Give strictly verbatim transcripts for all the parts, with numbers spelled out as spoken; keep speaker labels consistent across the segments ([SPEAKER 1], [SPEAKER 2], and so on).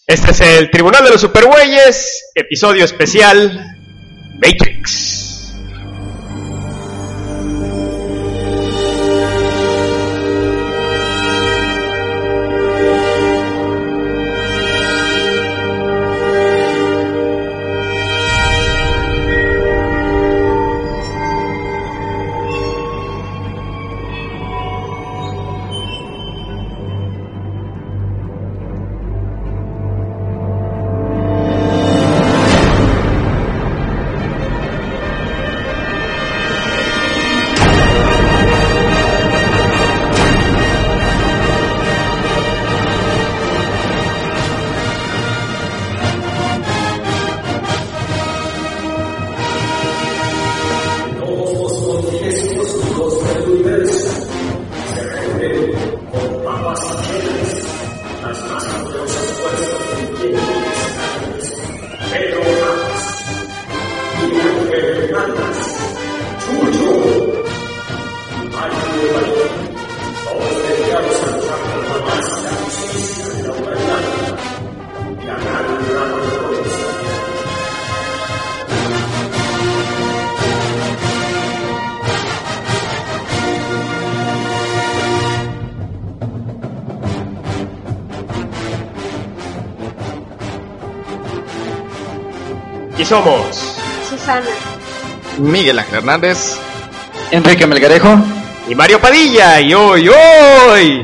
[SPEAKER 1] Este es el Tribunal de los Supergüeyes, episodio especial Matrix. Y somos
[SPEAKER 2] Susana,
[SPEAKER 3] Miguel Ángel Hernández,
[SPEAKER 4] Enrique Melgarejo
[SPEAKER 1] y Mario Padilla. Y hoy, hoy,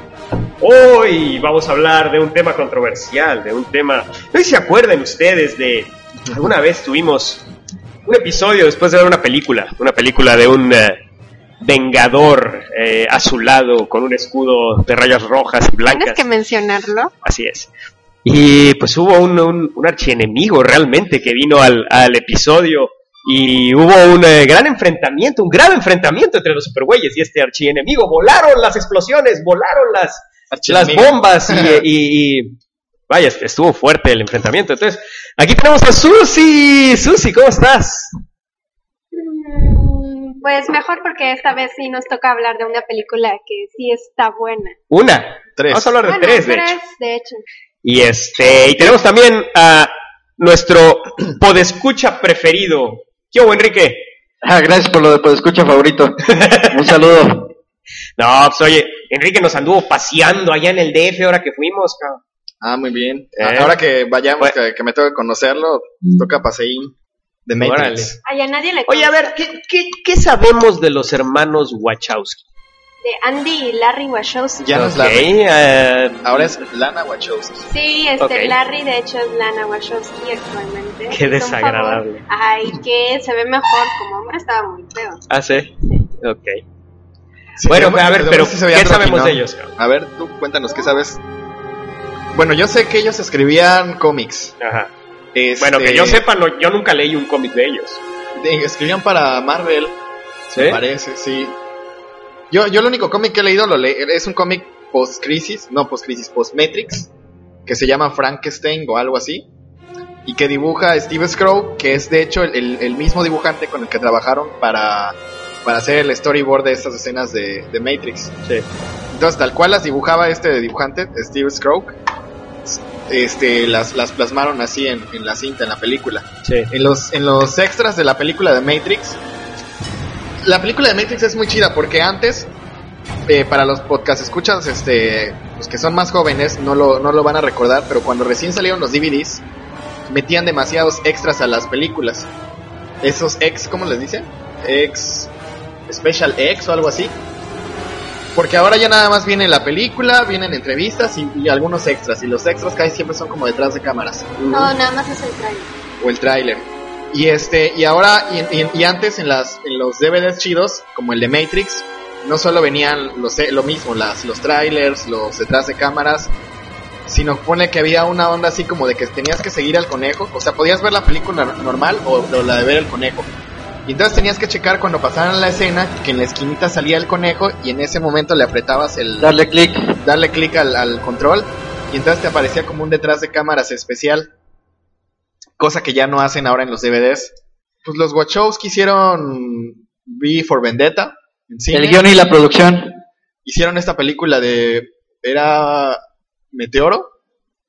[SPEAKER 1] hoy vamos a hablar de un tema controversial, de un tema... No sé si se acuerdan ustedes de... Alguna vez tuvimos un episodio después de ver una película, una película de un uh, vengador eh, azulado con un escudo de rayas rojas y blancas.
[SPEAKER 2] ¿tienes que mencionarlo?
[SPEAKER 1] Así es. Y pues hubo un, un, un archienemigo realmente que vino al, al episodio y hubo un eh, gran enfrentamiento, un gran enfrentamiento entre los supergüeyes y este archienemigo. Volaron las explosiones, volaron las, las bombas y, y, y vaya, estuvo fuerte el enfrentamiento. Entonces, aquí tenemos a Susi. Susi, ¿cómo estás?
[SPEAKER 2] Mm, pues mejor, porque esta vez sí nos toca hablar de una película que sí está buena.
[SPEAKER 1] Una,
[SPEAKER 3] tres.
[SPEAKER 1] Vamos a hablar de
[SPEAKER 2] Bueno,
[SPEAKER 1] tres, de
[SPEAKER 2] tres,
[SPEAKER 1] hecho.
[SPEAKER 2] de hecho.
[SPEAKER 1] Y este, y tenemos también a nuestro podescucha preferido. ¿Qué hubo, Enrique?
[SPEAKER 4] Ah, gracias por lo de podescucha favorito. Un saludo.
[SPEAKER 1] No, pues oye, Enrique nos anduvo paseando allá en el D F ahora que fuimos, cabrón.
[SPEAKER 3] Ah, muy bien.
[SPEAKER 1] ¿Eh?
[SPEAKER 3] Ahora que vayamos,
[SPEAKER 1] Bueno.
[SPEAKER 3] que, que me toca conocerlo, toca paseín de Matrix.
[SPEAKER 2] Ay, a nadie le
[SPEAKER 1] Oye, a
[SPEAKER 2] consta.
[SPEAKER 1] ver, ¿qué, qué, qué sabemos de los hermanos Wachowski?
[SPEAKER 2] De Andy y Larry Wachowski.
[SPEAKER 3] Ya no es
[SPEAKER 1] Ok,
[SPEAKER 3] Larry,
[SPEAKER 1] eh,
[SPEAKER 3] ahora es Lana Wachowski.
[SPEAKER 2] Sí, este,
[SPEAKER 1] Ok.
[SPEAKER 2] Larry de hecho es Lana Wachowski actualmente.
[SPEAKER 1] Qué
[SPEAKER 2] Es un
[SPEAKER 1] desagradable.
[SPEAKER 2] favor. Ay, que se ve mejor, como hombre estaba muy feo.
[SPEAKER 1] Ah, sí. Ok.
[SPEAKER 3] Sí,
[SPEAKER 1] Bueno,
[SPEAKER 3] pero-
[SPEAKER 1] a ver, pero
[SPEAKER 3] sí se veía
[SPEAKER 1] ¿qué sabemos
[SPEAKER 3] andrógino.
[SPEAKER 1] de ellos, cabrón?
[SPEAKER 3] A ver, tú cuéntanos, ¿qué sabes? Bueno, yo sé que ellos escribían cómics.
[SPEAKER 1] Ajá.
[SPEAKER 3] Este,
[SPEAKER 1] Bueno, que yo sepa, no, yo nunca leí un cómic de ellos.
[SPEAKER 3] de- escribían para Marvel,
[SPEAKER 1] ¿Sí?
[SPEAKER 3] me parece, sí. Yo, yo el único cómic que he leído lo le es un cómic post-crisis, no post-crisis, post-Matrix, que se llama Frankenstein o algo así, y que dibuja Steve Skrow, que es de hecho el, el, el mismo dibujante con el que trabajaron para, para hacer el storyboard de estas escenas de, de Matrix.
[SPEAKER 1] Sí.
[SPEAKER 3] Entonces, tal cual las dibujaba este dibujante, Steve Skrow, este, las, las plasmaron así en, en la cinta, en la película.
[SPEAKER 1] Sí.
[SPEAKER 3] En los, en los extras de la película de Matrix, la película de Matrix es muy chida porque antes, eh, para los podcast escuchas, este, los que son más jóvenes no lo, no lo van a recordar, pero cuando recién salieron los D V Ds, metían demasiados extras a las películas. Esos ex, ¿cómo les dicen? Ex, Special X o algo así. Porque ahora ya nada más viene la película, vienen entrevistas y, y algunos extras. Y los extras casi siempre son como detrás de cámaras.
[SPEAKER 2] No, nada más es el trailer.
[SPEAKER 3] O el tráiler. Y este, y ahora, y, y, y antes en las, en los D V Ds chidos, como el de Matrix, no solo venían los, lo mismo, las, los trailers, los detrás de cámaras, sino pone que había una onda así como de que tenías que seguir al conejo. O sea, podías ver la película normal o, o la de ver el conejo. Y entonces tenías que checar cuando pasaran la escena que en la esquinita salía el conejo y en ese momento le apretabas el...
[SPEAKER 4] Darle clic.
[SPEAKER 3] darle clic al, al control y entonces te aparecía como un detrás de cámaras especial, cosa que ya no hacen ahora en los D V Ds. Pues los Wachowski hicieron V for Vendetta en cine.
[SPEAKER 4] El guión y la producción.
[SPEAKER 3] Hicieron esta película de... era Meteoro,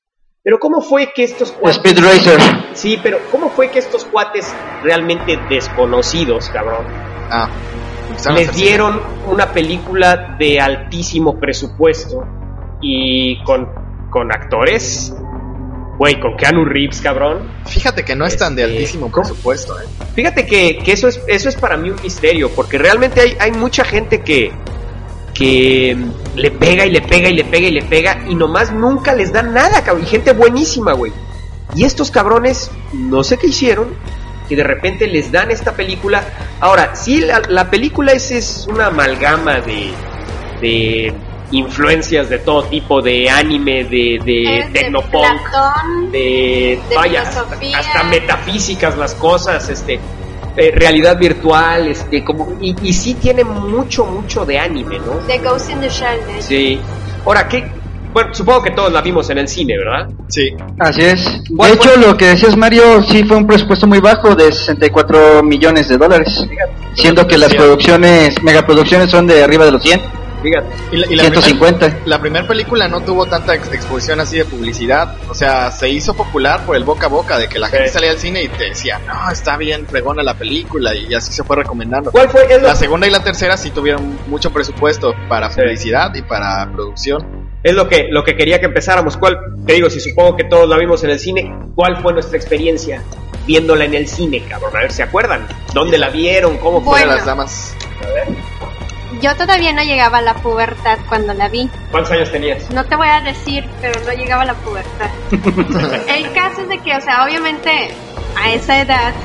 [SPEAKER 1] Pero ¿cómo fue que estos cuates...
[SPEAKER 4] Speed Racer.
[SPEAKER 1] Sí, pero ¿cómo fue que estos cuates realmente desconocidos, cabrón,
[SPEAKER 3] Ah,
[SPEAKER 1] les dieron una película de altísimo presupuesto y con, con actores, güey, con Keanu Reeves, cabrón?
[SPEAKER 3] Fíjate que no es tan de
[SPEAKER 1] Este,
[SPEAKER 3] altísimo
[SPEAKER 1] ¿cómo?
[SPEAKER 3] presupuesto, ¿eh?
[SPEAKER 1] Fíjate que, que eso es eso es para mí un misterio, porque realmente hay, hay mucha gente que, que le pega y le pega y le pega y le pega y nomás nunca les dan nada, cabrón, y gente buenísima, güey. Y estos cabrones, no sé qué hicieron, que de repente les dan esta película. Ahora, sí, la, la película es, es una amalgama de, de influencias de todo tipo, de anime, de, de
[SPEAKER 2] Es de
[SPEAKER 1] tecnopunk,
[SPEAKER 2] Platón,
[SPEAKER 1] de,
[SPEAKER 2] de
[SPEAKER 1] vaya, hasta,
[SPEAKER 2] filosofía.
[SPEAKER 1] hasta metafísicas las cosas, este, eh, realidad virtual, este, como, y, y sí tiene mucho, mucho de anime, ¿no?
[SPEAKER 2] de Ghost in the Shell. ¿eh?
[SPEAKER 1] Sí. Ahora, ¿qué? Bueno, supongo que todos la vimos en el cine, ¿verdad?
[SPEAKER 3] Sí.
[SPEAKER 4] Así es. De
[SPEAKER 1] ¿Cuál
[SPEAKER 4] hecho,
[SPEAKER 1] fue?
[SPEAKER 4] lo que decías, Mario, sí fue un presupuesto muy bajo de sesenta y cuatro millones de dólares. Siendo que las
[SPEAKER 3] Sí.
[SPEAKER 4] producciones, megaproducciones son de arriba de los cien,
[SPEAKER 1] Fíjate.
[SPEAKER 3] Y la, y la
[SPEAKER 4] ciento cincuenta.
[SPEAKER 3] Primer, la primera película no tuvo tanta ex- exposición así de publicidad. O sea, se hizo popular por el boca a boca, de que la gente
[SPEAKER 1] Sí.
[SPEAKER 3] salía al cine y te decía, no, está bien fregona la película, y así se fue recomendando.
[SPEAKER 1] ¿Cuál fue? Es lo,
[SPEAKER 3] La segunda y la tercera sí tuvieron mucho presupuesto para
[SPEAKER 1] Sí.
[SPEAKER 3] publicidad y para producción.
[SPEAKER 1] es lo que lo que quería que empezáramos. ¿Cuál? Te digo, si supongo que todos la vimos en el cine, ¿cuál fue nuestra experiencia viéndola en el cine, cabrón? A ver, ¿se acuerdan? ¿Dónde la vieron? ¿Cómo fue?
[SPEAKER 2] Bueno.
[SPEAKER 3] Las damas.
[SPEAKER 1] A ver,
[SPEAKER 2] Yo todavía no llegaba a la pubertad cuando la vi.
[SPEAKER 1] ¿cuántos años tenías?
[SPEAKER 2] No te voy a decir, pero no llegaba a la pubertad. El caso es de que, o sea, obviamente a esa edad,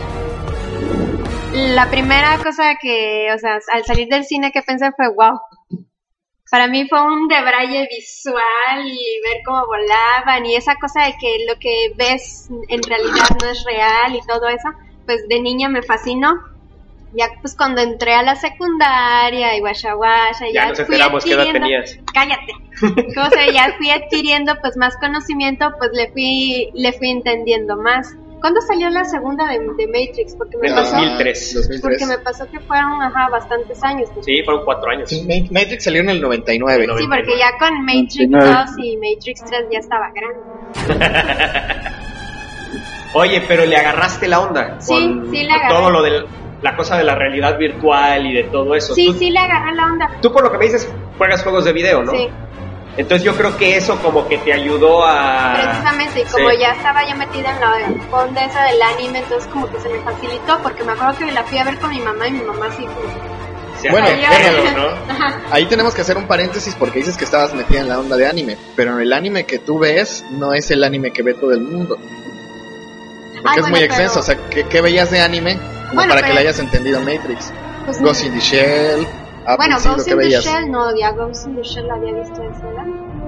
[SPEAKER 2] la primera cosa que, o sea, al salir del cine que pensé fue, wow. Para mí fue un debraye visual y ver cómo volaban y esa cosa de que lo que ves en realidad no es real y todo eso, pues de niña me fascinó. Ya pues cuando entré a la secundaria y guasha guasha,
[SPEAKER 1] Ya
[SPEAKER 2] ya
[SPEAKER 1] nos
[SPEAKER 2] fui
[SPEAKER 1] enteramos qué edad
[SPEAKER 2] adquiriendo-
[SPEAKER 1] tenías.
[SPEAKER 2] Cállate. Como se ya fui adquiriendo pues más conocimiento, pues le fui le fui entendiendo más. ¿Cuándo salió la segunda de, de Matrix? Porque me
[SPEAKER 1] En
[SPEAKER 2] pasó
[SPEAKER 1] dos mil tres.
[SPEAKER 3] dos mil tres.
[SPEAKER 2] porque me pasó que fueron ajá bastantes años. Pues.
[SPEAKER 1] Sí, fueron cuatro años.
[SPEAKER 3] Sí, Ma- Matrix salió en el noventa y nueve.
[SPEAKER 2] Sí, porque ya con Matrix
[SPEAKER 4] noventa y nueve.
[SPEAKER 2] dos y Matrix tres ya estaba grande.
[SPEAKER 1] Oye, pero le agarraste la onda.
[SPEAKER 2] Sí,
[SPEAKER 1] con,
[SPEAKER 2] sí le
[SPEAKER 1] con
[SPEAKER 2] agarré.
[SPEAKER 1] todo lo de la cosa de la realidad virtual y de todo eso.
[SPEAKER 2] Sí,
[SPEAKER 1] tú,
[SPEAKER 2] sí le agarré la onda.
[SPEAKER 1] tú por lo que me dices, juegas juegos de video, ¿no?
[SPEAKER 2] Sí,
[SPEAKER 1] Entonces yo creo que eso como que te ayudó a...
[SPEAKER 2] precisamente, y como
[SPEAKER 1] Sí.
[SPEAKER 2] ya estaba yo metida en la onda esa del anime, entonces como que se me facilitó, porque me acuerdo que la fui a ver con mi mamá y mi mamá así como...
[SPEAKER 1] se
[SPEAKER 3] Bueno,
[SPEAKER 1] aprendió,
[SPEAKER 2] bueno.
[SPEAKER 1] ¿no?
[SPEAKER 2] Ajá.
[SPEAKER 3] Ahí tenemos que hacer un paréntesis porque dices que estabas metida en la onda de anime, pero el anime que tú ves no es el anime que ve todo el mundo. Porque
[SPEAKER 2] Ay,
[SPEAKER 3] es muy
[SPEAKER 2] bueno,
[SPEAKER 3] extenso,
[SPEAKER 2] pero-
[SPEAKER 3] o sea, ¿qué, qué veías de anime? Como
[SPEAKER 2] Bueno,
[SPEAKER 3] para que
[SPEAKER 2] pero-
[SPEAKER 3] le hayas entendido Matrix.
[SPEAKER 2] Pues,
[SPEAKER 3] Ghost in the Shell, Apple
[SPEAKER 2] bueno,
[SPEAKER 3] Seed, lo
[SPEAKER 2] Ghost
[SPEAKER 3] que
[SPEAKER 2] in the
[SPEAKER 3] veías.
[SPEAKER 2] Shell, no, ya Ghost in the Shell la había visto en sola.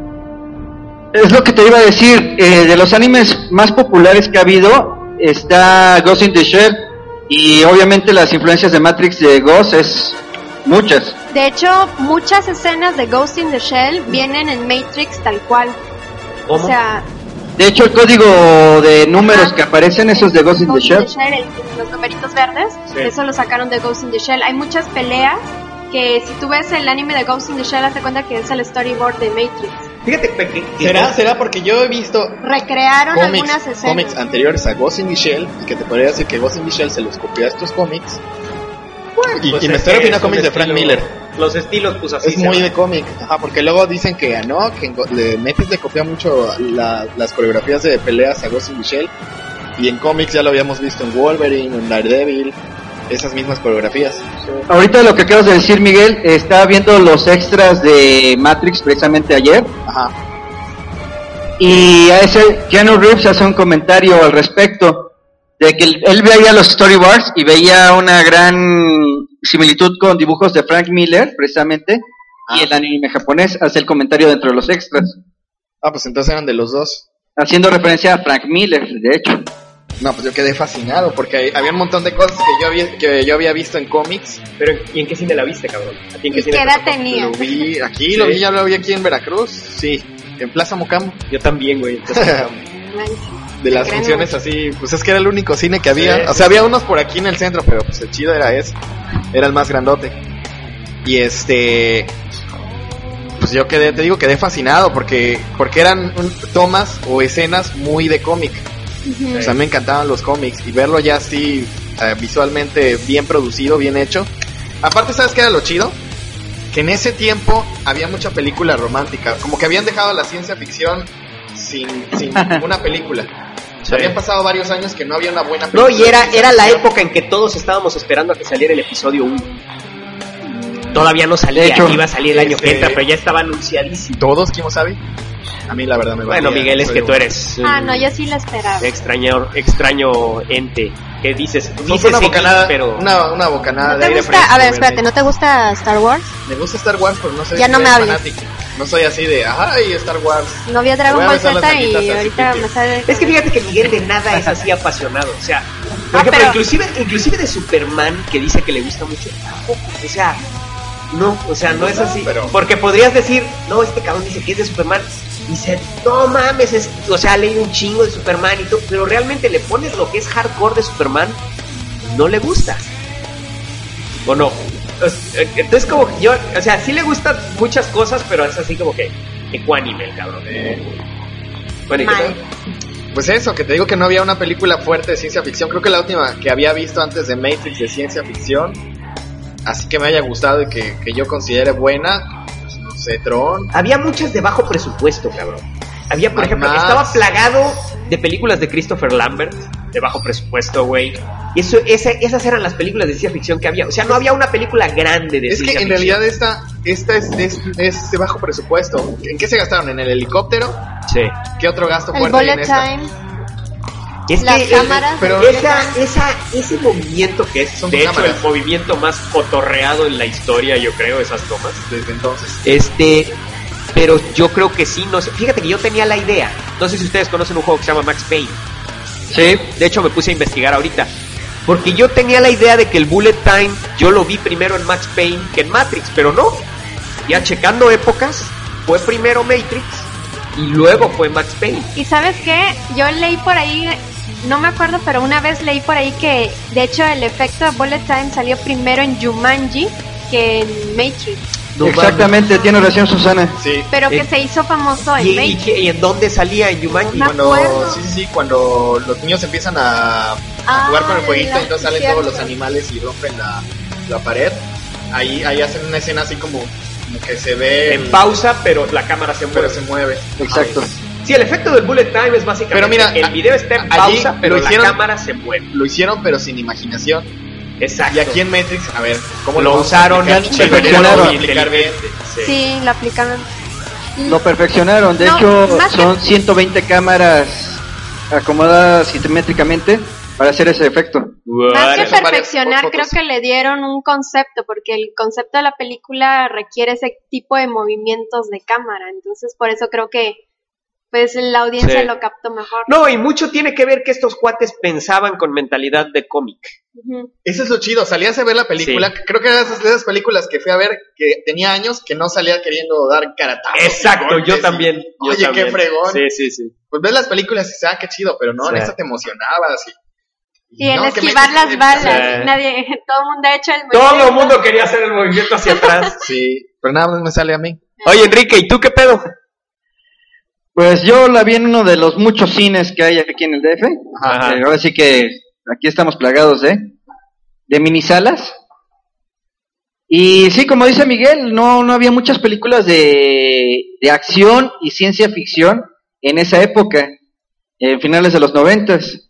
[SPEAKER 4] Es lo que te iba a decir, eh, de los animes más populares que ha habido, está Ghost in the Shell, y obviamente las influencias de Matrix de Ghost es muchas.
[SPEAKER 2] De hecho, muchas escenas de Ghost in the Shell vienen en Matrix tal cual.
[SPEAKER 1] ¿Cómo?
[SPEAKER 2] O sea,
[SPEAKER 4] De hecho, el código de números
[SPEAKER 2] ajá,
[SPEAKER 4] que aparecen, esos de Ghost in the Shell,
[SPEAKER 2] el- los numeritos verdes,
[SPEAKER 1] Sí.
[SPEAKER 2] eso lo sacaron de Ghost in the Shell. Hay muchas peleas que si tú ves el anime de Ghost in the Shell, hazte cuenta que es el storyboard de Matrix.
[SPEAKER 1] Fíjate que... que- que-
[SPEAKER 3] ¿Será, será porque yo he visto
[SPEAKER 2] Recrearon
[SPEAKER 3] cómics,
[SPEAKER 2] algunas escenas.
[SPEAKER 3] cómics anteriores a Ghost in the Shell, y que te podría decir que Ghost in the Shell se los copió a estos cómics. Y,
[SPEAKER 1] Pues
[SPEAKER 3] y me
[SPEAKER 1] es
[SPEAKER 3] estoy
[SPEAKER 1] que
[SPEAKER 3] refiriendo a
[SPEAKER 1] es un
[SPEAKER 3] cómics de Frank
[SPEAKER 1] estilo-
[SPEAKER 3] Miller.
[SPEAKER 1] Los estilos, pues así
[SPEAKER 3] Es
[SPEAKER 1] se
[SPEAKER 3] muy
[SPEAKER 1] van.
[SPEAKER 3] de cómic, ajá, porque luego dicen que ah, no, que en Go- le- Matrix le copia mucho la- las coreografías de peleas a Ghost in the Shell, y en cómics ya lo habíamos visto en Wolverine, en Daredevil, esas mismas coreografías.
[SPEAKER 4] ahorita lo que acabas de decir, Miguel, estaba viendo los extras de Matrix precisamente ayer,
[SPEAKER 3] Ajá.
[SPEAKER 4] y a ese Keanu Reeves hace un comentario al respecto, de que él, él veía los storyboards y veía una gran similitud con dibujos de Frank Miller, precisamente, y
[SPEAKER 3] Ah.
[SPEAKER 4] el anime japonés hace el comentario dentro de los extras,
[SPEAKER 3] Ah, pues entonces eran de los dos.
[SPEAKER 4] haciendo referencia a Frank Miller, de hecho.
[SPEAKER 3] No, pues yo quedé fascinado porque hay- había un montón de cosas que yo había, que yo había visto en cómics.
[SPEAKER 1] Pero ¿y en qué cine la viste, cabrón? ¿A ti en qué
[SPEAKER 2] ¿Y
[SPEAKER 1] cine
[SPEAKER 2] qué
[SPEAKER 1] te
[SPEAKER 2] edad
[SPEAKER 1] tocó?
[SPEAKER 2] tenía?
[SPEAKER 3] Lo vi aquí,
[SPEAKER 1] Sí.
[SPEAKER 3] lo vi, ya lo vi aquí en Veracruz, sí, en Plaza Mocambo.
[SPEAKER 1] Yo también, güey. Entonces,
[SPEAKER 3] De las
[SPEAKER 2] Gran
[SPEAKER 3] funciones así, pues es que era el único cine que había.
[SPEAKER 1] Sí,
[SPEAKER 3] O sea, había unos por aquí en el centro, pero pues el chido era ese. Era el más grandote. Y este... Pues Pues yo quedé, te digo, quedé fascinado porque porque eran un, tomas o escenas muy de cómic. Uh-huh. O sea, me encantaban los cómics y verlo ya así uh, visualmente bien producido, bien hecho. Aparte, ¿sabes qué era lo chido? Que en ese tiempo había mucha película romántica, como que habían dejado la ciencia ficción sin, sin una película. Sí. Habían pasado varios años que no había una buena película.
[SPEAKER 1] No, y era, era la época en que todos estábamos esperando a que saliera el episodio uno. Todavía no salía, hecho, iba a salir el año este... que entra, pero ya estaba anunciadísimo.
[SPEAKER 3] ¿Todos? ¿Quién sabe? A mí la verdad me va.
[SPEAKER 1] Bueno, Miguel, es que tú eres...
[SPEAKER 2] Ah, no, yo sí la esperaba.
[SPEAKER 1] Extraño, extraño ente. ¿Qué dices?
[SPEAKER 3] No,
[SPEAKER 1] dices
[SPEAKER 3] una bocanada,
[SPEAKER 1] pero...
[SPEAKER 3] Una, una bocanada
[SPEAKER 2] ¿No
[SPEAKER 3] de aire
[SPEAKER 2] gusta?
[SPEAKER 3] fresco.
[SPEAKER 2] A ver, espérate, ¿no te gusta Star Wars?
[SPEAKER 3] Me gusta Star Wars, pero no soy
[SPEAKER 2] ya no me hables.
[SPEAKER 3] fanático. No soy así de, ay, Star Wars.
[SPEAKER 2] No vi a Dragon Ball Z y ahorita me sale...
[SPEAKER 1] Es que fíjate que Miguel de nada es así apasionado. O sea, por
[SPEAKER 2] ah,
[SPEAKER 1] ejemplo,
[SPEAKER 2] pero...
[SPEAKER 1] inclusive, inclusive de Superman, que dice que le gusta mucho, tampoco. O sea... No, o sea, no, no es así. Pero... Porque podrías decir, no, este cabrón dice que es de Superman. Dice, no mames, es... o sea, ha leído un chingo de Superman y todo. Pero realmente le pones lo que es hardcore de Superman, no le gusta. ¿O no? Entonces, como que yo, o sea, sí le gustan muchas cosas, pero es así como que ecuánime el cabrón. Eh... Bueno, ¿y qué tal?
[SPEAKER 3] Pues eso, que te digo que no había una película fuerte de ciencia ficción. Creo que la última que había visto antes de Matrix de ciencia ficción, así que me haya gustado y que, que yo considere buena, pues no sé, Tron.
[SPEAKER 1] Había muchas de bajo presupuesto, cabrón. Había, por
[SPEAKER 3] Mad
[SPEAKER 1] ejemplo,
[SPEAKER 3] Max.
[SPEAKER 1] Estaba plagado de películas de Christopher Lambert, de bajo presupuesto, güey. Eso, esa, esas eran las películas de ciencia ficción que había. O sea, no había una película grande de
[SPEAKER 3] es
[SPEAKER 1] ciencia ficción.
[SPEAKER 3] Es que en realidad esta, esta es, es, es de bajo presupuesto. ¿En qué se gastaron? ¿En el helicóptero?
[SPEAKER 1] Sí.
[SPEAKER 3] ¿Qué otro gasto
[SPEAKER 2] el
[SPEAKER 3] fuerte hay en esta?
[SPEAKER 2] Time.
[SPEAKER 1] Es
[SPEAKER 2] las
[SPEAKER 1] que
[SPEAKER 2] cámaras,
[SPEAKER 1] pero esa, esa, ese movimiento que es,
[SPEAKER 3] Son
[SPEAKER 1] de hecho,
[SPEAKER 3] cámaras.
[SPEAKER 1] el movimiento más cotorreado en la historia, yo creo, esas tomas.
[SPEAKER 3] Desde entonces.
[SPEAKER 1] Este, pero yo creo que sí, no sé. Fíjate que yo tenía la idea. No sé si ustedes conocen un juego que se llama Max Payne.
[SPEAKER 4] Sí.
[SPEAKER 1] De hecho, me puse a investigar ahorita. Porque yo tenía la idea de que el Bullet Time yo lo vi primero en Max Payne que en Matrix, pero no. Ya checando épocas, fue primero Matrix y luego fue Max Payne.
[SPEAKER 2] ¿Y sabes qué? Yo leí por ahí, no me acuerdo, pero una vez leí por ahí que de hecho el efecto de Bullet Time salió primero en Jumanji que en Matrix.
[SPEAKER 1] No,
[SPEAKER 4] exactamente,
[SPEAKER 1] vamos.
[SPEAKER 4] Tiene razón Susana.
[SPEAKER 3] Sí.
[SPEAKER 2] Pero que
[SPEAKER 1] eh,
[SPEAKER 2] se hizo famoso en
[SPEAKER 1] ¿Y,
[SPEAKER 2] Matrix.
[SPEAKER 1] y, ¿Y en dónde salía en Jumanji?
[SPEAKER 2] Me
[SPEAKER 3] Cuando,
[SPEAKER 2] acuerdo.
[SPEAKER 3] sí, sí, sí, cuando los niños empiezan a, a
[SPEAKER 2] Ah,
[SPEAKER 3] jugar con el jueguito
[SPEAKER 2] la-
[SPEAKER 3] y entonces salen
[SPEAKER 2] cierto.
[SPEAKER 3] todos los animales y rompen la, la pared. Ahí, ahí hacen una escena así como, como que se ve
[SPEAKER 1] En pausa, pero la cámara se
[SPEAKER 3] pero
[SPEAKER 1] mueve.
[SPEAKER 3] se mueve.
[SPEAKER 4] Exacto.
[SPEAKER 1] Sí, el efecto del Bullet Time es básicamente
[SPEAKER 3] Pero mira,
[SPEAKER 1] que el video está en
[SPEAKER 3] allí
[SPEAKER 1] pausa, pero
[SPEAKER 3] lo hicieron-
[SPEAKER 1] la cámara se mueve.
[SPEAKER 3] Lo hicieron pero sin imaginación.
[SPEAKER 1] Exacto.
[SPEAKER 3] Y aquí en Matrix, a ver, ¿cómo
[SPEAKER 1] lo
[SPEAKER 3] vamos a
[SPEAKER 1] usaron
[SPEAKER 3] aplicar?
[SPEAKER 4] ya
[SPEAKER 3] ¿Cómo lo
[SPEAKER 4] perfeccionaron.
[SPEAKER 3] vamos a aplicar bien?
[SPEAKER 1] Sí.
[SPEAKER 2] Sí, lo aplicaron.
[SPEAKER 4] Lo perfeccionaron. De
[SPEAKER 2] No,
[SPEAKER 4] hecho,
[SPEAKER 2] más que-
[SPEAKER 4] son ciento veinte cámaras acomodadas simétricamente para hacer ese efecto.
[SPEAKER 2] Más que
[SPEAKER 3] Son varias
[SPEAKER 2] perfeccionar,
[SPEAKER 3] fotos.
[SPEAKER 2] creo que le dieron un concepto, porque el concepto de la película requiere ese tipo de movimientos de cámara, entonces por eso creo que pues la audiencia
[SPEAKER 1] Sí.
[SPEAKER 2] lo captó mejor.
[SPEAKER 1] No, y mucho tiene que ver que estos cuates pensaban con mentalidad de cómic.
[SPEAKER 2] Ujú.
[SPEAKER 3] Eso es lo chido, salías a ver la película,
[SPEAKER 1] Sí.
[SPEAKER 3] que creo que era de esas, de esas películas que fui a ver que tenía años que no salía queriendo dar caratazos.
[SPEAKER 1] Exacto,
[SPEAKER 3] y
[SPEAKER 1] yo
[SPEAKER 3] golpes
[SPEAKER 1] también.
[SPEAKER 3] y,
[SPEAKER 1] yo
[SPEAKER 3] Oye,
[SPEAKER 1] también.
[SPEAKER 3] qué fregón.
[SPEAKER 1] Sí, sí, sí.
[SPEAKER 3] Pues ves las películas y dices, ah, qué chido, pero no,
[SPEAKER 1] Sí.
[SPEAKER 3] en esta te emocionabas. Y,
[SPEAKER 2] Y en
[SPEAKER 3] no, que
[SPEAKER 2] esquivar
[SPEAKER 3] me-
[SPEAKER 2] las balas,
[SPEAKER 1] Sí.
[SPEAKER 2] nadie, todo el mundo ha hecho el
[SPEAKER 1] Todo el
[SPEAKER 2] movimiento.
[SPEAKER 1] mundo quería hacer el movimiento hacia atrás.
[SPEAKER 3] Sí, pero nada más me sale a mí.
[SPEAKER 1] Oye, Enrique, ¿y tú qué pedo?
[SPEAKER 4] Pues yo la vi en uno de los muchos cines que hay aquí en el D F.
[SPEAKER 1] Ajá.
[SPEAKER 4] Eh, ahora sí que aquí estamos plagados de, de minisalas. Y sí, como dice Miguel, no, no había muchas películas de, de acción y ciencia ficción en esa época, en finales de los noventas.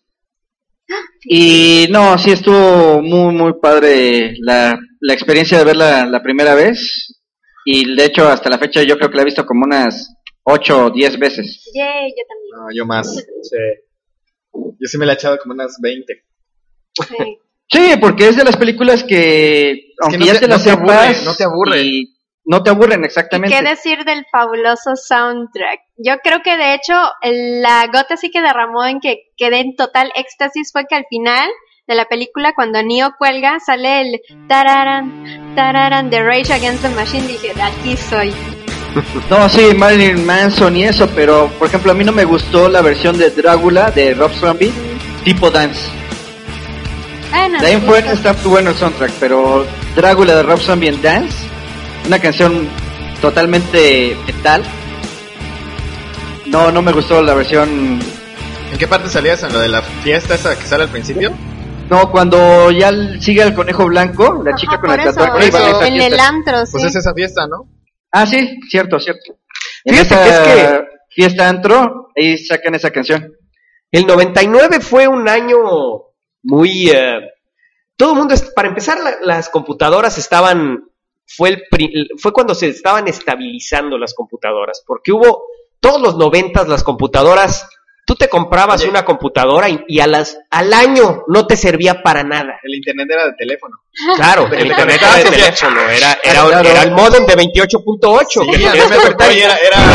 [SPEAKER 4] Y no, sí estuvo muy, muy padre la, la experiencia de verla la primera vez. Y de hecho, hasta la fecha yo creo que la he visto como unas ocho o diez veces.
[SPEAKER 2] Yay, yo también.
[SPEAKER 3] No, yo más.
[SPEAKER 1] Sí.
[SPEAKER 3] Yo sí me la he echado como unas veinte.
[SPEAKER 2] Sí.
[SPEAKER 4] Sí, porque es de las películas que, aunque
[SPEAKER 3] no
[SPEAKER 4] ya
[SPEAKER 3] te-
[SPEAKER 4] te,
[SPEAKER 3] no
[SPEAKER 4] las
[SPEAKER 3] te
[SPEAKER 4] sepas,
[SPEAKER 3] aburre, no te aburre.
[SPEAKER 4] y no te aburren
[SPEAKER 2] ¿Y
[SPEAKER 4] exactamente.
[SPEAKER 2] qué decir del fabuloso soundtrack? Yo creo que de hecho el- la gota sí que derramó en que quedé en total éxtasis fue que al final de la película cuando Neo cuelga sale el tararan, tararan de Rage Against the Machine, dije, de aquí soy.
[SPEAKER 4] No, sí, Marilyn Manson y eso, pero por ejemplo a mí no me gustó la versión de Drácula de Rob Zombie, tipo dance.
[SPEAKER 2] Bueno,
[SPEAKER 4] De ahí en
[SPEAKER 2] sí,
[SPEAKER 4] fuera
[SPEAKER 2] sí.
[SPEAKER 4] está muy bueno el soundtrack, pero Drácula de Rob Zombie en dance, una canción totalmente metal. No, no me gustó la versión.
[SPEAKER 3] ¿En qué parte salías? ¿En lo de la fiesta esa que sale al principio?
[SPEAKER 4] No, cuando ya sigue el conejo blanco, la
[SPEAKER 2] Ajá,
[SPEAKER 4] chica con
[SPEAKER 2] por
[SPEAKER 4] el
[SPEAKER 2] eso,
[SPEAKER 4] tatuaje.
[SPEAKER 3] eso,
[SPEAKER 4] iba a esa
[SPEAKER 2] en
[SPEAKER 4] fiesta.
[SPEAKER 2] el antro, sí.
[SPEAKER 3] Pues es esa fiesta, ¿no?
[SPEAKER 4] Ah, sí, cierto, cierto. En
[SPEAKER 1] Fíjate
[SPEAKER 4] esa
[SPEAKER 1] que es que-
[SPEAKER 4] fiesta antro, ahí sacan esa canción.
[SPEAKER 1] El noventa y nueve fue un año muy... eh, todo el mundo, est- para empezar, la- las computadoras estaban... Fue, el, pri- fue cuando se estaban estabilizando las computadoras, porque hubo... Todos los noventas las computadoras... Tú te comprabas
[SPEAKER 3] Oye.
[SPEAKER 1] una computadora y, y a las, al año no te servía para nada.
[SPEAKER 3] El internet era de teléfono.
[SPEAKER 1] Claro,
[SPEAKER 3] De
[SPEAKER 1] el
[SPEAKER 3] que te
[SPEAKER 1] internet
[SPEAKER 3] conectabas
[SPEAKER 1] era de
[SPEAKER 3] y-
[SPEAKER 1] teléfono, era, era,
[SPEAKER 4] Ah, claro.
[SPEAKER 1] era el modem de veintiocho punto ocho.
[SPEAKER 3] Sí, a mí me tocó y era...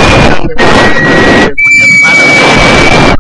[SPEAKER 3] era...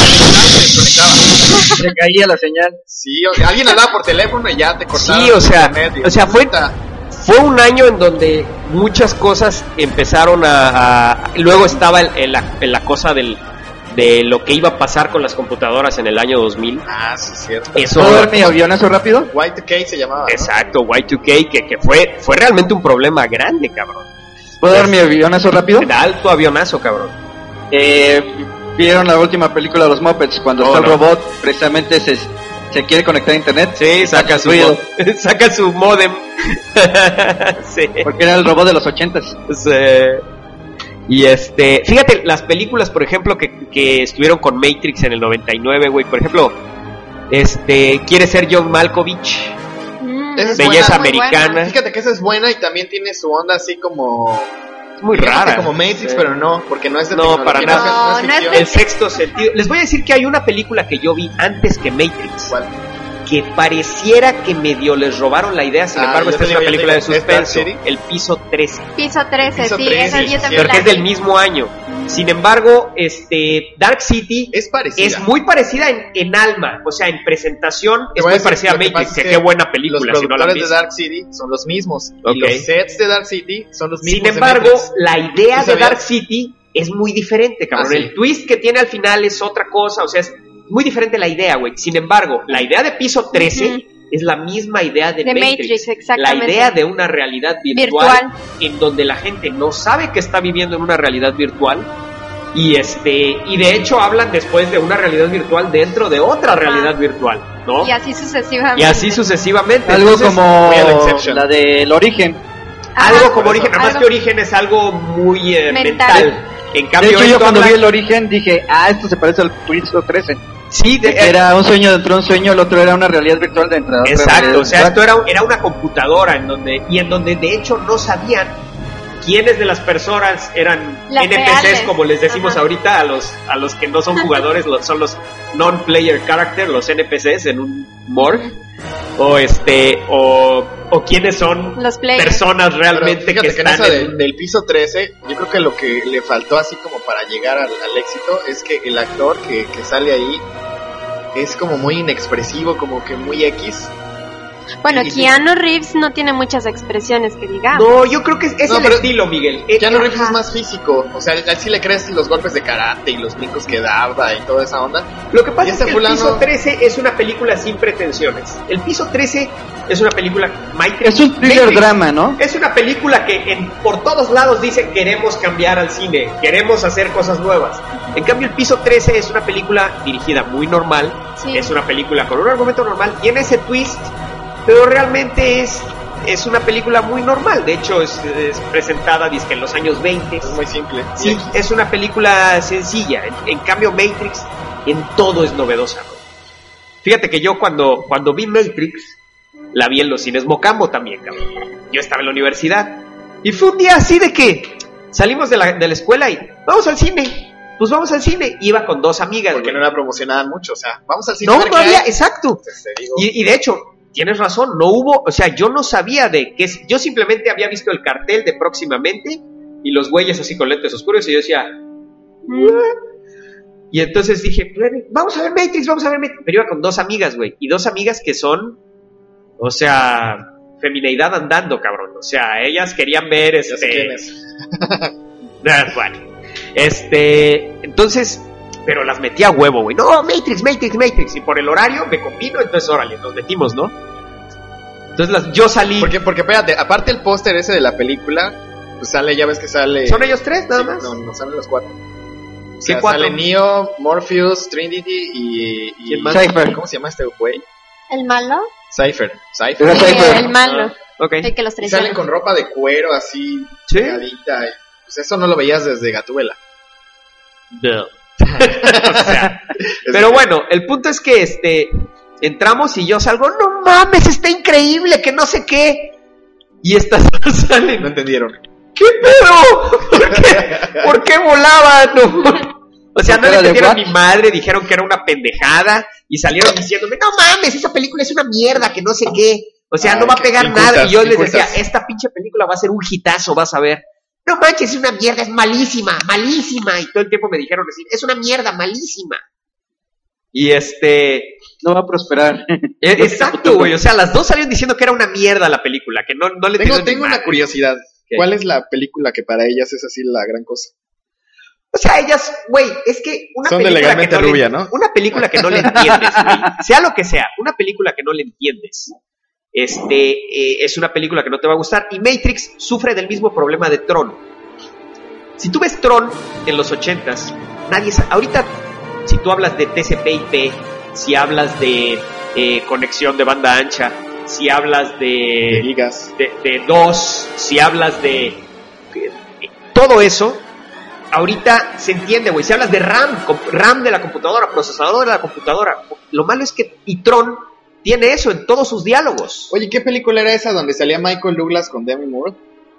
[SPEAKER 4] Se caía la señal.
[SPEAKER 3] Sí, o sea, alguien hablaba por teléfono y ya te cortaba.
[SPEAKER 1] Sí, o sea,
[SPEAKER 3] internet y-
[SPEAKER 1] o sea, fue-
[SPEAKER 3] Puta.
[SPEAKER 1] Fue un año en donde muchas cosas empezaron a... a- luego estaba el- el- la, la cosa del, de lo que iba a pasar con las computadoras en el año dos mil.
[SPEAKER 3] Ah, sí, cierto.
[SPEAKER 1] Eso...
[SPEAKER 4] ¿Puedo ver mi avionazo rápido?
[SPEAKER 3] Y dos K se llamaba, ¿no?
[SPEAKER 1] Exacto, Y dos K, que, que fue, fue realmente un problema grande, cabrón.
[SPEAKER 4] ¿Puedo dar mi avionazo rápido?
[SPEAKER 1] De alto avionazo, cabrón.
[SPEAKER 4] Eh, ¿Vieron la última película de los Muppets? Cuando
[SPEAKER 1] Oh,
[SPEAKER 4] está el
[SPEAKER 1] no.
[SPEAKER 4] robot, precisamente se, se quiere conectar a internet.
[SPEAKER 1] Sí, saca su,
[SPEAKER 4] ruido.
[SPEAKER 1] mo- saca su modem. Sí.
[SPEAKER 4] Porque era el robot de los ochentas.
[SPEAKER 1] Sí. Y este, fíjate, las películas, por ejemplo, que, que estuvieron con Matrix en el noventa y nueve, güey, por ejemplo, este, quiere ser John Malkovich,
[SPEAKER 2] Mm,
[SPEAKER 3] Esa es
[SPEAKER 1] Belleza
[SPEAKER 2] muy buena.
[SPEAKER 1] Americana.
[SPEAKER 3] Fíjate que esa es buena y también tiene su onda así como...
[SPEAKER 1] es muy
[SPEAKER 3] digamos que
[SPEAKER 1] rara.
[SPEAKER 3] como Matrix,
[SPEAKER 1] Sí.
[SPEAKER 3] pero no, porque no es de
[SPEAKER 1] No,
[SPEAKER 3] tecnología,
[SPEAKER 1] para nada.
[SPEAKER 3] no es-
[SPEAKER 2] No,
[SPEAKER 3] no
[SPEAKER 2] no
[SPEAKER 3] es
[SPEAKER 2] es
[SPEAKER 3] ficción.
[SPEAKER 2] de-
[SPEAKER 1] El sexto sentido. Les voy a decir que hay una película que yo vi antes que Matrix,
[SPEAKER 3] ¿Cuál?
[SPEAKER 1] que pareciera que medio les robaron la idea, sin
[SPEAKER 3] Ah,
[SPEAKER 1] embargo,
[SPEAKER 3] yo
[SPEAKER 1] esta
[SPEAKER 3] te
[SPEAKER 1] es una
[SPEAKER 3] digo, yo
[SPEAKER 1] película de
[SPEAKER 3] te digo, ¿es Dark
[SPEAKER 1] suspenso,
[SPEAKER 3] City?
[SPEAKER 1] El Piso trece.
[SPEAKER 2] Piso trece,
[SPEAKER 3] Piso
[SPEAKER 2] sí,
[SPEAKER 3] trece,
[SPEAKER 2] esa yo
[SPEAKER 3] sí,
[SPEAKER 2] también
[SPEAKER 1] Pero que
[SPEAKER 2] la
[SPEAKER 1] es del
[SPEAKER 2] vi.
[SPEAKER 1] mismo año. Sin embargo, este Dark City
[SPEAKER 3] Es parecida.
[SPEAKER 1] es muy parecida en, en alma, o sea, en presentación
[SPEAKER 3] Te
[SPEAKER 1] es
[SPEAKER 3] voy a
[SPEAKER 1] muy
[SPEAKER 3] decir,
[SPEAKER 1] parecida a
[SPEAKER 3] lo que
[SPEAKER 1] Matrix,
[SPEAKER 3] pasa
[SPEAKER 1] que
[SPEAKER 3] es
[SPEAKER 1] qué
[SPEAKER 3] que
[SPEAKER 1] buena película,
[SPEAKER 3] Los
[SPEAKER 1] si no la han
[SPEAKER 3] productores de
[SPEAKER 1] visto.
[SPEAKER 3] Dark City son los mismos.
[SPEAKER 1] Ok.
[SPEAKER 3] Y los sets de Dark City son los mismos.
[SPEAKER 1] Sin
[SPEAKER 3] de
[SPEAKER 1] embargo,
[SPEAKER 3] Matrix.
[SPEAKER 1] la idea
[SPEAKER 3] ¿Sí
[SPEAKER 1] de
[SPEAKER 3] sabías?
[SPEAKER 1] Dark City es muy diferente, cabrón.
[SPEAKER 3] Ah, sí.
[SPEAKER 1] El twist que tiene al final es otra cosa, o sea, es muy diferente la idea, güey. Sin embargo, la idea de Piso trece
[SPEAKER 2] Ujú.
[SPEAKER 1] es la misma idea de,
[SPEAKER 2] De Matrix, exactamente.
[SPEAKER 1] La idea de una realidad virtual,
[SPEAKER 2] Virtual.
[SPEAKER 1] en donde la gente no sabe que está viviendo en una realidad virtual. Y este y de hecho hablan después de una realidad virtual dentro de otra realidad virtual, ¿no?
[SPEAKER 2] Y así sucesivamente.
[SPEAKER 1] Y así sucesivamente.
[SPEAKER 4] Algo
[SPEAKER 1] Entonces,
[SPEAKER 4] como
[SPEAKER 3] voy a la Inception.
[SPEAKER 4] la del origen.
[SPEAKER 2] Ajá.
[SPEAKER 1] algo como
[SPEAKER 3] por
[SPEAKER 1] origen,
[SPEAKER 3] eso.
[SPEAKER 1] nada más
[SPEAKER 2] Algo-
[SPEAKER 1] que origen es algo muy eh, mental.
[SPEAKER 2] Mental.
[SPEAKER 1] En
[SPEAKER 4] De
[SPEAKER 1] cambio,
[SPEAKER 4] hecho, yo
[SPEAKER 1] esto
[SPEAKER 4] cuando
[SPEAKER 1] habla-
[SPEAKER 4] vi el origen dije, ah, esto se parece al Piso trece.
[SPEAKER 1] sí, de- eh,
[SPEAKER 4] Era un sueño dentro de un sueño, el otro era una realidad virtual dentro de otra realidad
[SPEAKER 1] exacto, o sea,
[SPEAKER 4] virtual.
[SPEAKER 1] esto era, era una computadora en donde y en donde de hecho no sabían quiénes de las personas eran
[SPEAKER 2] Las
[SPEAKER 1] N P Cs,
[SPEAKER 2] reales.
[SPEAKER 1] como les decimos
[SPEAKER 2] Ajá.
[SPEAKER 1] ahorita a los a los que no son jugadores, los- son los non-player character, los N P Cs en un morgue, o este o, o quiénes son
[SPEAKER 2] Los players.
[SPEAKER 1] personas
[SPEAKER 3] Pero
[SPEAKER 1] realmente
[SPEAKER 3] fíjate
[SPEAKER 1] que
[SPEAKER 3] que en
[SPEAKER 1] están
[SPEAKER 3] esa
[SPEAKER 1] en-
[SPEAKER 3] del, del piso trece, yo creo que lo que le faltó así como para llegar al, al éxito es que el actor que, que sale ahí es como muy inexpresivo, como que muy X.
[SPEAKER 2] Bueno,
[SPEAKER 3] Y-
[SPEAKER 2] Keanu Reeves no tiene muchas expresiones que digamos.
[SPEAKER 1] No, yo creo que es, es
[SPEAKER 3] No,
[SPEAKER 1] el
[SPEAKER 3] pero-
[SPEAKER 1] estilo, Miguel. Eh,
[SPEAKER 3] Keanu Reeves
[SPEAKER 2] Ajá.
[SPEAKER 3] es más físico, o sea, a él sí le crees los golpes de karate y los brincos que daba y toda esa onda.
[SPEAKER 1] Lo que
[SPEAKER 3] Y
[SPEAKER 1] pasa es
[SPEAKER 3] este
[SPEAKER 1] que
[SPEAKER 3] fulano-
[SPEAKER 1] el Piso trece es una película sin pretensiones. El Piso trece es una película Matrix-
[SPEAKER 4] Es un thriller
[SPEAKER 1] Matrix.
[SPEAKER 4] drama, ¿no?
[SPEAKER 1] Es una película que en, por todos lados dice queremos cambiar al cine, queremos hacer cosas nuevas. En cambio el Piso trece es una película dirigida muy normal,
[SPEAKER 2] Sí.
[SPEAKER 1] es una película con un argumento normal, tiene ese twist, pero realmente es, es una película muy normal. De hecho es, es presentada dizque en los años veinte.
[SPEAKER 3] Es muy simple.
[SPEAKER 1] Sí, es una película sencilla. En, en cambio, Matrix en todo es novedosa, ¿no? Fíjate que yo cuando, cuando vi Matrix, la vi en los cines Mocambo también, cabrón. Yo estaba en la universidad. Y fue un día así de que salimos de la, de la escuela y vamos al cine. Pues vamos al cine. Iba con dos amigas,
[SPEAKER 3] Porque
[SPEAKER 1] güey.
[SPEAKER 3] no la promocionaban mucho, o sea, vamos al cine.
[SPEAKER 1] No,
[SPEAKER 3] a ver
[SPEAKER 1] no
[SPEAKER 3] qué
[SPEAKER 1] había,
[SPEAKER 3] hay.
[SPEAKER 1] exacto.
[SPEAKER 3] Pues te digo,
[SPEAKER 1] Y, y de hecho, tienes razón, no hubo, o sea, yo no sabía de qué, es- yo simplemente había visto el cartel de próximamente y los güeyes así con lentes oscuros y yo decía,
[SPEAKER 2] Mm.
[SPEAKER 1] y entonces dije, "Bueno, vamos a ver Matrix, vamos a ver Matrix", pero iba con dos amigas, güey, y dos amigas que son, o sea, femineidad andando, cabrón, o sea, ellas querían ver,
[SPEAKER 3] ya sé
[SPEAKER 1] este,
[SPEAKER 3] quién es.
[SPEAKER 1] Ah, bueno, este, entonces, pero las metí a huevo, güey. No, Matrix, Matrix, Matrix. Y por el horario me combino, entonces órale, nos metimos, ¿no? Entonces las, yo salí.
[SPEAKER 3] Porque, porque espérate, aparte el póster ese de la película, Pues sale, ya ves que sale...
[SPEAKER 1] ¿Son ellos tres nada
[SPEAKER 3] sí,
[SPEAKER 1] más?
[SPEAKER 3] No, no salen los cuatro. O
[SPEAKER 1] ¿Qué
[SPEAKER 3] sea,
[SPEAKER 1] cuatro?
[SPEAKER 3] sale Neo, Morpheus, Trinity y... y
[SPEAKER 1] ¿Quién más?
[SPEAKER 4] Cypher.
[SPEAKER 3] ¿Cómo se llama este güey?
[SPEAKER 2] ¿El malo?
[SPEAKER 3] Cypher. Cypher.
[SPEAKER 4] Pero
[SPEAKER 2] Sí,
[SPEAKER 4] Cypher.
[SPEAKER 2] el malo.
[SPEAKER 1] Ok.
[SPEAKER 2] El que los
[SPEAKER 3] Y
[SPEAKER 2] traiciona.
[SPEAKER 3] salen con ropa de cuero así,
[SPEAKER 1] Sí.
[SPEAKER 3] pegadita. y, pues eso no lo veías desde Gatúbela.
[SPEAKER 1] No. O sea, pero bueno, el punto es que este entramos y yo salgo, no mames, está increíble, que no sé qué. Y estas dos salen.
[SPEAKER 3] No entendieron.
[SPEAKER 1] ¿Qué pedo? ¿Por qué, ¿Por qué volaban? No. O sea, no le
[SPEAKER 4] ¿Era de
[SPEAKER 1] entendieron a
[SPEAKER 4] what?
[SPEAKER 1] mi madre, dijeron que era una pendejada y salieron diciéndome, no mames, esa película es una mierda, que no sé qué. O sea,
[SPEAKER 3] Ay,
[SPEAKER 1] no va a
[SPEAKER 3] qué
[SPEAKER 1] pegar
[SPEAKER 3] incultas,
[SPEAKER 1] nada. Y yo
[SPEAKER 3] qué
[SPEAKER 1] les decía,
[SPEAKER 3] incultas.
[SPEAKER 1] esta pinche película va a ser un hitazo, vas a ver. No manches, es una mierda, es malísima, malísima. Y todo el tiempo me dijeron así, es una mierda, malísima. Y este...
[SPEAKER 4] No va a prosperar.
[SPEAKER 1] eh, exacto, güey. O sea, las dos salieron diciendo que era una mierda la película, que no, no le
[SPEAKER 3] Tengo,
[SPEAKER 1] tenían ni
[SPEAKER 3] tengo una
[SPEAKER 1] madre.
[SPEAKER 3] curiosidad.
[SPEAKER 1] ¿Qué?
[SPEAKER 3] ¿Cuál es la película que para ellas es así la gran cosa?
[SPEAKER 1] O sea, ellas, güey, es que una
[SPEAKER 3] Son de
[SPEAKER 1] película
[SPEAKER 3] Legalmente
[SPEAKER 1] que no
[SPEAKER 3] Rubia,
[SPEAKER 1] le,
[SPEAKER 3] ¿no?
[SPEAKER 1] Una película que no le entiendes, güey. Sea lo que sea, una película que no le entiendes. Este, eh, es una película que no te va a gustar. Y Matrix sufre del mismo problema de Tron. Si tú ves Tron en los ochentas, nadie sabe. Ahorita, si tú hablas de T C P I P, si hablas de eh, conexión de banda ancha, si hablas
[SPEAKER 3] De
[SPEAKER 1] de,
[SPEAKER 3] gigas.
[SPEAKER 1] de, de dos, si hablas de eh, todo eso, ahorita se entiende, güey. Si hablas de RAM, comp- RAM de la computadora, procesador de la computadora, lo malo es que y Tron tiene eso en todos sus diálogos.
[SPEAKER 3] Oye, ¿qué película era esa donde salía Michael Douglas con Demi Moore?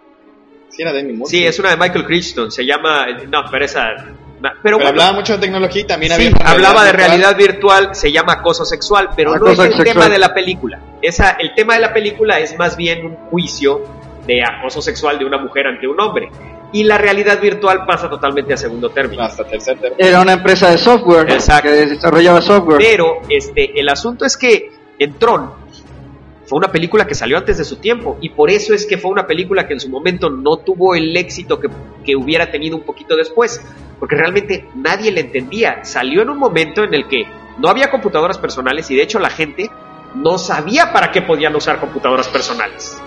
[SPEAKER 3] Sí, era Demi Moore.
[SPEAKER 1] Sí, es una de Michael Crichton, se llama, no, pero esa, na- pero,
[SPEAKER 3] Pero
[SPEAKER 1] bueno,
[SPEAKER 3] hablaba mucho de tecnología y también
[SPEAKER 1] sí,
[SPEAKER 3] había... con
[SPEAKER 1] hablaba de
[SPEAKER 3] virtual.
[SPEAKER 1] realidad virtual, se llama acoso sexual, pero no es
[SPEAKER 4] Acoso
[SPEAKER 1] el
[SPEAKER 4] sexual.
[SPEAKER 1] tema de la película. Esa, el tema de la película es más bien un juicio de acoso sexual de una mujer ante un hombre. Y la realidad virtual pasa totalmente a segundo término.
[SPEAKER 3] Hasta tercer término.
[SPEAKER 4] Era una empresa de software.
[SPEAKER 1] Exacto.
[SPEAKER 4] Que desarrollaba software.
[SPEAKER 1] Pero este, el asunto es que en Tron fue una película que salió antes de su tiempo y por eso es que fue una película que en su momento no tuvo el éxito que, que hubiera tenido un poquito después, porque realmente nadie le entendía. Salió en un momento en el que no había computadoras personales y de hecho la gente no sabía para qué podían usar computadoras personales.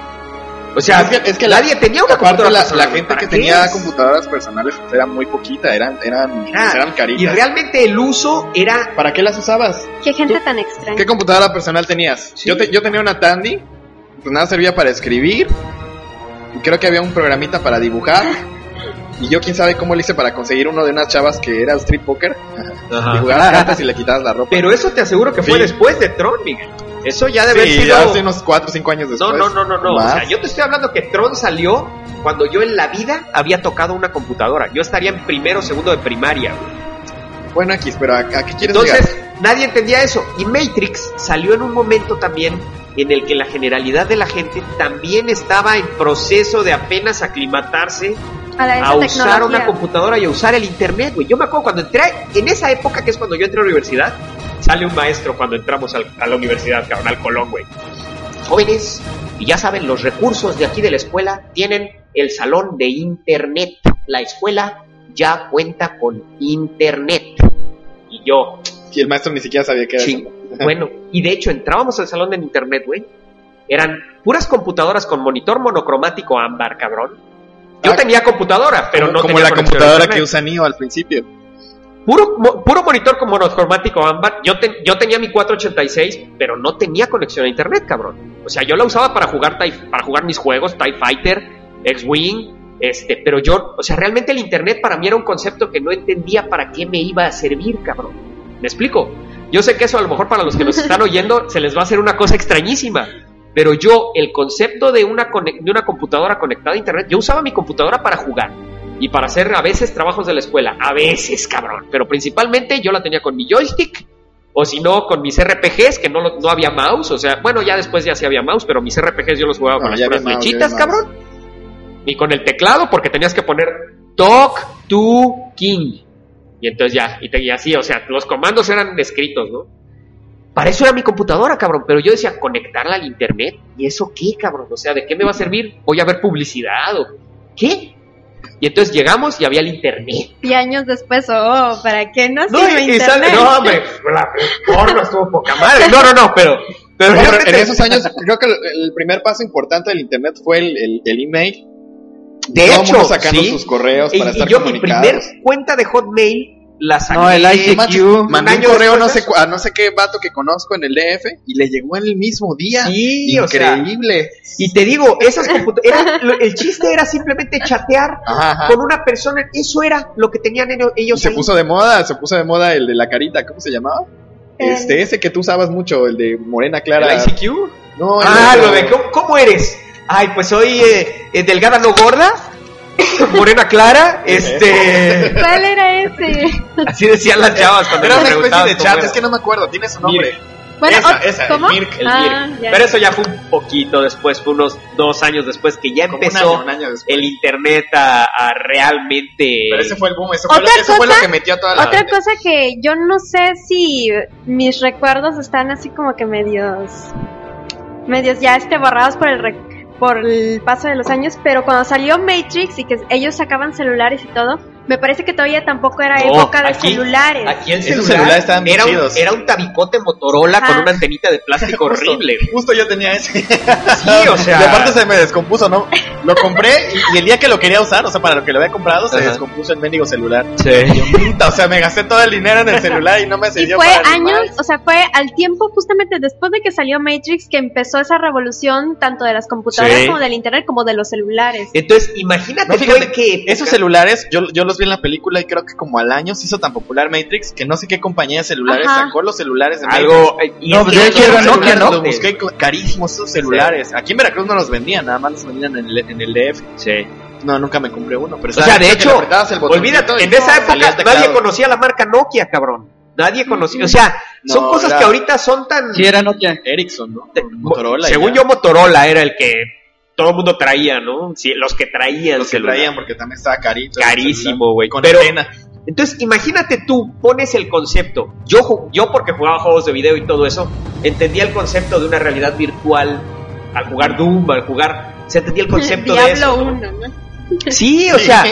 [SPEAKER 1] O sea,
[SPEAKER 3] es que, es que la-
[SPEAKER 1] nadie tenía una
[SPEAKER 3] aparte
[SPEAKER 1] computadora
[SPEAKER 3] la,
[SPEAKER 1] personal.
[SPEAKER 3] la gente
[SPEAKER 1] ¿Para
[SPEAKER 3] que
[SPEAKER 1] qué
[SPEAKER 3] tenía
[SPEAKER 1] es?
[SPEAKER 3] computadoras personales pues, era muy poquita, eran eran,
[SPEAKER 1] Ah,
[SPEAKER 3] eran caritas.
[SPEAKER 1] y realmente el uso era...
[SPEAKER 3] ¿Para qué las usabas?
[SPEAKER 2] Qué gente tan extraña.
[SPEAKER 3] ¿Qué computadora personal tenías?
[SPEAKER 1] Sí.
[SPEAKER 3] Yo, te- yo tenía una Tandy, pues nada servía para escribir, y creo que había un programita para dibujar, y yo quién sabe cómo le hice para conseguir uno de unas chavas que era street poker, y jugabas cartas y le quitabas la ropa.
[SPEAKER 1] Pero eso te aseguro que fue
[SPEAKER 3] Sí.
[SPEAKER 1] después de Tron, Miguel. Eso ya debe
[SPEAKER 3] sí,
[SPEAKER 1] haber sido...
[SPEAKER 3] hace unos cuatro o cinco años después.
[SPEAKER 1] No, no, no, no, no. O
[SPEAKER 3] Más.
[SPEAKER 1] sea, yo te estoy hablando que Tron salió cuando yo en la vida había tocado una computadora. Yo estaría en primero o segundo de primaria, güey.
[SPEAKER 3] Bueno, X, pero ¿a, a qué quieres
[SPEAKER 1] Entonces,
[SPEAKER 3] llegar?
[SPEAKER 1] nadie entendía eso. Y Matrix salió en un momento también en el que la generalidad de la gente también estaba en proceso de apenas aclimatarse
[SPEAKER 2] A, la, esa
[SPEAKER 1] a usar
[SPEAKER 2] tecnología.
[SPEAKER 1] una computadora y a usar el internet, güey. Yo me acuerdo cuando entré, en esa época que es cuando yo entré a la universidad, sale un maestro cuando entramos al- a la universidad, cabrón, al Colón, güey. Jóvenes, y ya saben, los recursos de aquí de la escuela tienen el salón de internet. La escuela ya cuenta con internet. Y yo,
[SPEAKER 3] Y el maestro ni siquiera sabía qué era
[SPEAKER 1] ching,
[SPEAKER 3] eso.
[SPEAKER 1] bueno, y de hecho entrábamos al salón de internet, güey. Eran puras computadoras con monitor monocromático ámbar, cabrón. Yo
[SPEAKER 3] Ah,
[SPEAKER 1] tenía computadora, pero
[SPEAKER 3] como,
[SPEAKER 1] no
[SPEAKER 3] como
[SPEAKER 1] tenía
[SPEAKER 3] la
[SPEAKER 1] conexión a
[SPEAKER 3] computadora
[SPEAKER 1] internet.
[SPEAKER 3] que usa Neo al principio.
[SPEAKER 1] Puro, mo- puro monitor con monocromático ámbar. Yo, te- yo tenía mi cuatrocientos ochenta y seis, pero no tenía conexión a internet, cabrón. O sea, yo la usaba para jugar TIE- para jugar mis juegos, TIE Fighter, X-Wing, este, pero yo, o sea, realmente el internet para mí era un concepto que no entendía para qué me iba a servir, cabrón. ¿Me explico? Yo sé que eso a lo mejor para los que nos están oyendo se les va a hacer una cosa extrañísima, pero yo, el concepto de una, cone- de una computadora conectada a internet, yo usaba mi computadora para jugar. Y para hacer a veces trabajos de la escuela, a veces, cabrón. Pero principalmente yo la tenía con mi joystick, o si no, con mis R P Gs, que no, lo- no había mouse. O sea, bueno, ya después ya sí había mouse, pero mis R P Gs yo los jugaba
[SPEAKER 3] No,
[SPEAKER 1] con las
[SPEAKER 3] ya había
[SPEAKER 1] puras
[SPEAKER 3] mouse,
[SPEAKER 1] flechitas,
[SPEAKER 3] ya había mouse.
[SPEAKER 1] cabrón. Y con el teclado, porque tenías que poner Talk to King. Y entonces ya, y, te- y así, o sea, los comandos eran escritos, ¿no? Para eso era mi computadora, cabrón. Pero yo decía, conectarla al internet. ¿Y eso qué, cabrón? O sea, ¿de qué me va a servir? ¿Voy a ver publicidad o qué? Y entonces llegamos y había el internet.
[SPEAKER 2] Y años después, oh, ¿para qué no
[SPEAKER 1] No,
[SPEAKER 2] sirve
[SPEAKER 1] y, y
[SPEAKER 2] internet?
[SPEAKER 1] sale, no, hombre, la porno estuvo poca madre. No, no, no, pero, pero
[SPEAKER 3] No, pero
[SPEAKER 1] realmente-
[SPEAKER 3] en esos años, creo que el, el primer paso importante del internet fue el, el, el email.
[SPEAKER 1] De
[SPEAKER 3] Todo el
[SPEAKER 1] hecho,
[SPEAKER 3] mundo sacando
[SPEAKER 1] sí.
[SPEAKER 3] sus correos
[SPEAKER 1] Y,
[SPEAKER 3] para
[SPEAKER 1] y
[SPEAKER 3] estar
[SPEAKER 1] yo mi
[SPEAKER 3] comunicados.
[SPEAKER 1] primer cuenta de Hotmail la saqué.
[SPEAKER 4] No, el I C Q.
[SPEAKER 3] Mandé
[SPEAKER 1] un
[SPEAKER 3] un
[SPEAKER 1] año
[SPEAKER 3] correo no
[SPEAKER 1] después
[SPEAKER 3] sé, cu- a no sé qué vato que conozco en el D F y le llegó en el mismo día.
[SPEAKER 1] Sí, o sea,
[SPEAKER 3] Increíble.
[SPEAKER 1] y te digo, esas computadoras, el chiste era simplemente chatear
[SPEAKER 3] Ajá, ajá.
[SPEAKER 1] con una persona, eso era lo que tenían ellos,
[SPEAKER 3] Y
[SPEAKER 1] ellos
[SPEAKER 3] se
[SPEAKER 1] ahí.
[SPEAKER 3] puso de moda, se puso de moda el de la carita, ¿cómo se llamaba?
[SPEAKER 2] El-
[SPEAKER 3] Este, ese que tú usabas mucho, el de Morena Clara.
[SPEAKER 1] ¿El I C Q?
[SPEAKER 3] No, el
[SPEAKER 1] Ah,
[SPEAKER 3] otro.
[SPEAKER 1] lo de ¿cómo, cómo eres? Ay, pues soy eh, eh, delgada no gorda, morena clara, este...
[SPEAKER 2] ¿Cuál era ese?
[SPEAKER 1] Así decían las chavas cuando
[SPEAKER 3] Era
[SPEAKER 1] le
[SPEAKER 3] una especie
[SPEAKER 1] preguntaban
[SPEAKER 3] de
[SPEAKER 1] cómo
[SPEAKER 3] chat,
[SPEAKER 1] era.
[SPEAKER 3] es que no me acuerdo, tiene su nombre.
[SPEAKER 2] Bueno,
[SPEAKER 3] Esa,
[SPEAKER 2] ot-
[SPEAKER 3] esa, el
[SPEAKER 2] ¿cómo?
[SPEAKER 3] Mirk,
[SPEAKER 1] El
[SPEAKER 2] Ah,
[SPEAKER 1] Mirk.
[SPEAKER 2] ya.
[SPEAKER 1] Pero eso ya fue un poquito después, fue unos dos años después que ya
[SPEAKER 3] Como un
[SPEAKER 1] empezó
[SPEAKER 3] año, un año después.
[SPEAKER 1] el internet a, a realmente...
[SPEAKER 3] Pero ese fue el boom, eso, fue lo,
[SPEAKER 2] Otra
[SPEAKER 3] eso fue lo
[SPEAKER 2] cosa-
[SPEAKER 3] que metió a toda la
[SPEAKER 2] Otra
[SPEAKER 3] gente.
[SPEAKER 2] cosa que yo no sé si mis recuerdos están así como que medios medios ya este borrados por el re- por el paso de los años, pero cuando salió Matrix y que ellos sacaban celulares y todo, me parece que todavía tampoco era
[SPEAKER 1] No,
[SPEAKER 2] época de
[SPEAKER 1] aquí-
[SPEAKER 2] celulares.
[SPEAKER 1] Aquí el
[SPEAKER 3] Esos
[SPEAKER 1] celular
[SPEAKER 3] celulares estaban bien
[SPEAKER 1] era, un,
[SPEAKER 3] chidos.
[SPEAKER 1] era un tabicote Motorola
[SPEAKER 2] Ajá.
[SPEAKER 1] con una antenita de plástico
[SPEAKER 3] Justo,
[SPEAKER 1] horrible.
[SPEAKER 3] Justo yo tenía ese.
[SPEAKER 1] Sí, o sea...
[SPEAKER 3] Y aparte se me descompuso, ¿no? Lo compré y, y el día que lo quería usar, o sea, para lo que lo había comprado, se
[SPEAKER 1] Ajá.
[SPEAKER 3] descompuso el mendigo celular.
[SPEAKER 1] Sí.
[SPEAKER 3] Y yo, puta, o sea, me gasté todo el dinero en el celular y no me
[SPEAKER 2] Y
[SPEAKER 3] sirvió
[SPEAKER 2] fue
[SPEAKER 3] para ni
[SPEAKER 2] años,
[SPEAKER 3] más.
[SPEAKER 2] o sea, fue al tiempo justamente después de que salió Matrix que empezó esa revolución tanto de las computadoras
[SPEAKER 1] Sí.
[SPEAKER 2] como del internet como de los celulares.
[SPEAKER 1] Entonces, imagínate
[SPEAKER 3] No,
[SPEAKER 1] tú
[SPEAKER 3] fíjate,
[SPEAKER 1] en qué
[SPEAKER 3] Esos celulares, yo, yo los vi en la película y creo que como al año se hizo tan popular Matrix que no sé qué compañía de celulares
[SPEAKER 2] Ajá.
[SPEAKER 3] sacó los celulares de Matrix.
[SPEAKER 1] algo... eh, y
[SPEAKER 4] No,
[SPEAKER 1] es
[SPEAKER 4] pues
[SPEAKER 1] que
[SPEAKER 4] de hecho
[SPEAKER 1] esos
[SPEAKER 4] era Nokia,
[SPEAKER 1] celulares
[SPEAKER 4] ¿no?
[SPEAKER 3] Los busqué co- carísimos esos celulares. Aquí en Veracruz no los vendían, nada más los vendían en el, en el D F.
[SPEAKER 1] Sí.
[SPEAKER 3] No, nunca me compré uno. Pero
[SPEAKER 1] O sea,
[SPEAKER 3] estaba
[SPEAKER 1] de
[SPEAKER 3] chido que
[SPEAKER 1] hecho,
[SPEAKER 3] le apretabas el botoncito
[SPEAKER 1] olvídate,
[SPEAKER 3] y
[SPEAKER 1] en esa
[SPEAKER 3] salía
[SPEAKER 1] época
[SPEAKER 3] el teclado.
[SPEAKER 1] nadie conocía la marca Nokia, cabrón. Nadie conocía, o sea, son
[SPEAKER 3] No,
[SPEAKER 1] cosas
[SPEAKER 3] era-
[SPEAKER 1] que ahorita son tan...
[SPEAKER 4] Sí, era Nokia.
[SPEAKER 3] Ericsson, ¿no?
[SPEAKER 1] te-
[SPEAKER 3] Motorola. y
[SPEAKER 1] según
[SPEAKER 3] ya.
[SPEAKER 1] yo, Motorola era el que todo el mundo traía, ¿no? Sí, los que traían
[SPEAKER 3] Los que
[SPEAKER 1] celular.
[SPEAKER 3] traían porque también estaba carito. el
[SPEAKER 1] Carísimo,
[SPEAKER 3] celular.
[SPEAKER 1] güey.
[SPEAKER 3] Con
[SPEAKER 1] Pero-
[SPEAKER 3] antena.
[SPEAKER 1] Entonces, imagínate tú, pones el concepto. Yo, ju- yo porque jugaba juegos de video y todo eso, entendía el concepto de una realidad virtual al jugar Doom, al jugar... Se entendía el concepto de
[SPEAKER 2] Diablo
[SPEAKER 1] eso. ¿no?
[SPEAKER 2] uno, ¿no?
[SPEAKER 1] Sí, o sea,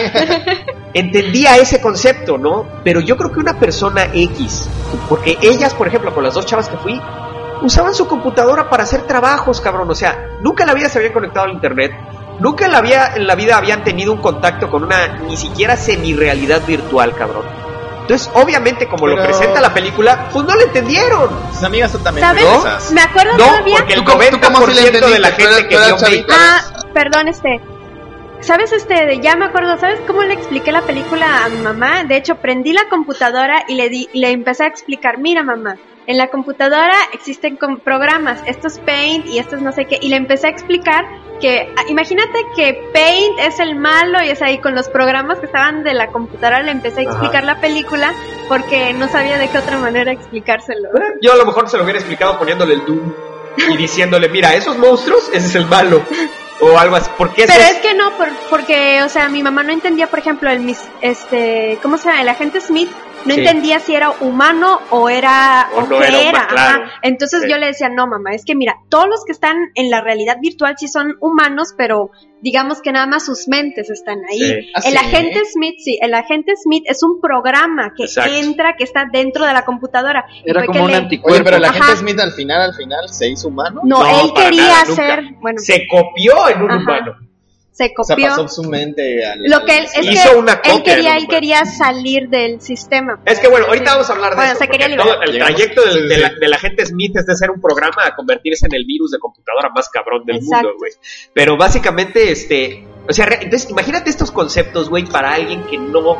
[SPEAKER 1] entendía ese concepto, ¿no? Pero yo creo que una persona X, porque ellas, por ejemplo, con las dos chavas que fui, usaban su computadora para hacer trabajos, cabrón. O sea, nunca en la vida se habían conectado al internet, nunca en la vida, en la vida habían tenido un contacto con una ni siquiera semi-realidad virtual, cabrón. Entonces, obviamente, como lo
[SPEAKER 3] Pero-
[SPEAKER 1] presenta la película, pues no lo entendieron.
[SPEAKER 3] Sus amigas son también
[SPEAKER 2] ¿Sabes?
[SPEAKER 3] esas.
[SPEAKER 2] Me acuerdo
[SPEAKER 1] No,
[SPEAKER 2] todavía.
[SPEAKER 1] porque el
[SPEAKER 3] ¿Tú cómo- tú
[SPEAKER 1] noventa
[SPEAKER 3] cómo
[SPEAKER 1] por
[SPEAKER 3] sí le
[SPEAKER 1] ciento de la
[SPEAKER 3] entendiste?
[SPEAKER 1] gente que
[SPEAKER 3] Tú eras-
[SPEAKER 1] vio
[SPEAKER 3] tú eras
[SPEAKER 1] Matrix...
[SPEAKER 2] Ah, perdón, este. ¿Sabes este? de- Ya me acuerdo, ¿sabes cómo le expliqué la película a mi mamá? De hecho, prendí la computadora y le di, le empecé a explicar, mira mamá, en la computadora existen com- programas, esto es Paint y esto es no sé qué, y le empecé a explicar que, ah, imagínate que Paint es el malo y es ahí con los programas que estaban de la computadora, le empecé a explicar la película porque no sabía de qué otra manera explicárselo.
[SPEAKER 1] Yo a lo mejor se lo hubiera explicado poniéndole el Doom y diciéndole, mira, esos monstruos, ese es el malo. O algo así. Porque
[SPEAKER 2] Pero
[SPEAKER 1] eso
[SPEAKER 2] es que no, por- porque, o sea, mi mamá no entendía, por ejemplo, el mis, este, ¿cómo se llama? El agente Smith no
[SPEAKER 1] Sí.
[SPEAKER 2] entendía si era humano o era,
[SPEAKER 1] O
[SPEAKER 2] o,
[SPEAKER 1] no
[SPEAKER 2] qué
[SPEAKER 1] era
[SPEAKER 2] era.
[SPEAKER 1] humano, claro.
[SPEAKER 2] Ajá. Entonces
[SPEAKER 1] Sí.
[SPEAKER 2] yo le decía, no, mamá, es que mira, todos los que están en la realidad virtual sí son humanos, pero digamos que nada más sus mentes están ahí.
[SPEAKER 1] Sí.
[SPEAKER 3] ¿Ah,
[SPEAKER 2] El
[SPEAKER 3] sí?
[SPEAKER 2] agente Smith, sí, el agente Smith es un programa que
[SPEAKER 1] Exacto.
[SPEAKER 2] entra, que está dentro de la computadora. Y
[SPEAKER 4] Era
[SPEAKER 2] fue
[SPEAKER 4] como
[SPEAKER 2] que
[SPEAKER 4] un
[SPEAKER 2] le-
[SPEAKER 4] anticuerpo.
[SPEAKER 3] Oye, pero la
[SPEAKER 2] Ajá.
[SPEAKER 3] gente Smith al final, al final, ¿se hizo humano?
[SPEAKER 2] No,
[SPEAKER 1] No,
[SPEAKER 2] él
[SPEAKER 1] para
[SPEAKER 2] quería
[SPEAKER 1] nada, nunca.
[SPEAKER 2] hacer, bueno,
[SPEAKER 1] se copió en un
[SPEAKER 2] Ajá.
[SPEAKER 1] humano.
[SPEAKER 2] se
[SPEAKER 3] O sea,
[SPEAKER 2] copió.
[SPEAKER 3] pasó su mente al...
[SPEAKER 2] Lo que él, es
[SPEAKER 1] Hizo
[SPEAKER 2] que
[SPEAKER 1] una
[SPEAKER 2] él
[SPEAKER 1] copia
[SPEAKER 2] quería,
[SPEAKER 1] de
[SPEAKER 2] él
[SPEAKER 1] un
[SPEAKER 2] quería salir del sistema.
[SPEAKER 1] Es que bueno, ahorita vamos a hablar de
[SPEAKER 2] Bueno,
[SPEAKER 1] eso.
[SPEAKER 2] se quería
[SPEAKER 1] porque
[SPEAKER 2] liberar.
[SPEAKER 1] todo el
[SPEAKER 3] Llegamos.
[SPEAKER 1] trayecto del,
[SPEAKER 3] Sí,
[SPEAKER 1] de,
[SPEAKER 3] sí.
[SPEAKER 1] la, del agente Smith es de ser un programa a convertirse en el virus de computadora más cabrón del
[SPEAKER 2] Exacto.
[SPEAKER 1] mundo, güey. Pero básicamente, este... O sea, re- entonces imagínate estos conceptos, güey, para alguien que no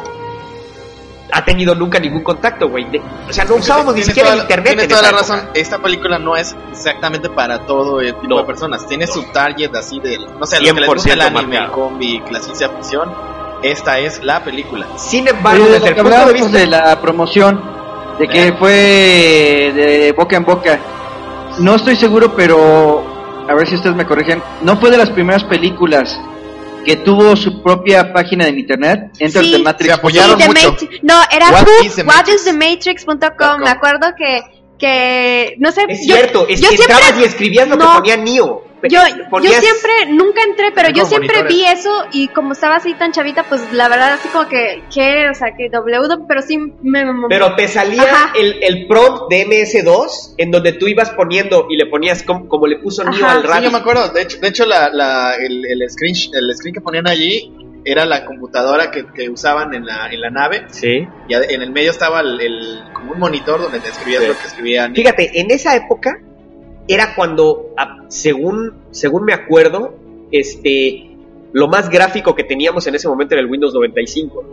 [SPEAKER 1] ha tenido nunca ningún contacto, güey. De- O sea, no usábamos ni
[SPEAKER 3] Tienes
[SPEAKER 1] siquiera
[SPEAKER 3] toda-
[SPEAKER 1] el internet
[SPEAKER 3] Tienes
[SPEAKER 1] en
[SPEAKER 3] toda la
[SPEAKER 1] esa
[SPEAKER 3] razón.
[SPEAKER 1] época.
[SPEAKER 3] Esta película no es exactamente para todo el tipo
[SPEAKER 1] No.
[SPEAKER 3] de personas. Tiene su target así de, no sé, lo
[SPEAKER 1] cien
[SPEAKER 3] que les
[SPEAKER 1] por
[SPEAKER 3] gusta el
[SPEAKER 1] ciento
[SPEAKER 3] anime, el
[SPEAKER 1] marcado.
[SPEAKER 3] cómic, la ciencia ficción. Esta es la película.
[SPEAKER 1] Sin embargo,
[SPEAKER 4] Oye,
[SPEAKER 1] desde
[SPEAKER 4] lo
[SPEAKER 1] el
[SPEAKER 4] que
[SPEAKER 1] punto de
[SPEAKER 4] hablábamos
[SPEAKER 1] vista...
[SPEAKER 4] de la promoción, de que
[SPEAKER 3] Eh.
[SPEAKER 4] fue de boca en boca. No estoy seguro, pero a ver si ustedes me corrigen. No fue de las primeras películas que tuvo su propia página en internet, Enter
[SPEAKER 2] Sí.
[SPEAKER 4] the Matrix.
[SPEAKER 3] Se apoyaron
[SPEAKER 2] Sí, The
[SPEAKER 3] mucho.
[SPEAKER 2] Matri- no, era
[SPEAKER 3] What
[SPEAKER 2] who,
[SPEAKER 3] is the
[SPEAKER 2] what
[SPEAKER 3] Matrix?
[SPEAKER 2] is the matrix punto com. Me acuerdo que, que, no sé,
[SPEAKER 1] Es
[SPEAKER 2] yo-
[SPEAKER 1] cierto, es
[SPEAKER 2] yo
[SPEAKER 1] que
[SPEAKER 2] siempre-
[SPEAKER 1] entrabas y escribías lo
[SPEAKER 2] no.
[SPEAKER 1] que ponía Neo.
[SPEAKER 2] Yo,
[SPEAKER 1] Ponías-
[SPEAKER 2] yo siempre, nunca entré, pero yo
[SPEAKER 3] Con
[SPEAKER 2] siempre
[SPEAKER 3] monitores.
[SPEAKER 2] vi eso y como estaba así tan chavita, pues la verdad así como que, ¿qué? O sea, que W, pero sí me... me-
[SPEAKER 1] Pero te salía
[SPEAKER 2] Ajá.
[SPEAKER 1] el, el prompt de M S dos en donde tú ibas poniendo y le ponías como, como le puso Neo
[SPEAKER 2] Ajá.
[SPEAKER 1] al
[SPEAKER 2] Sí,
[SPEAKER 3] Sí,
[SPEAKER 1] radio.
[SPEAKER 3] yo me acuerdo. De hecho, de hecho la, la, el, el, screen, el screen que ponían allí era la computadora que, que usaban en la, en la nave.
[SPEAKER 1] Sí.
[SPEAKER 3] Y en el medio estaba el, el como un monitor donde te escribías sí. lo que escribían.
[SPEAKER 1] Fíjate, en esa época era cuando, según, según me acuerdo, este, lo más gráfico que teníamos en ese momento era el Windows noventa y cinco.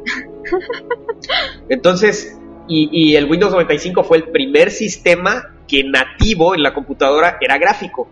[SPEAKER 1] Entonces, y, y el Windows noventa y cinco fue el primer sistema que nativo en la computadora era gráfico.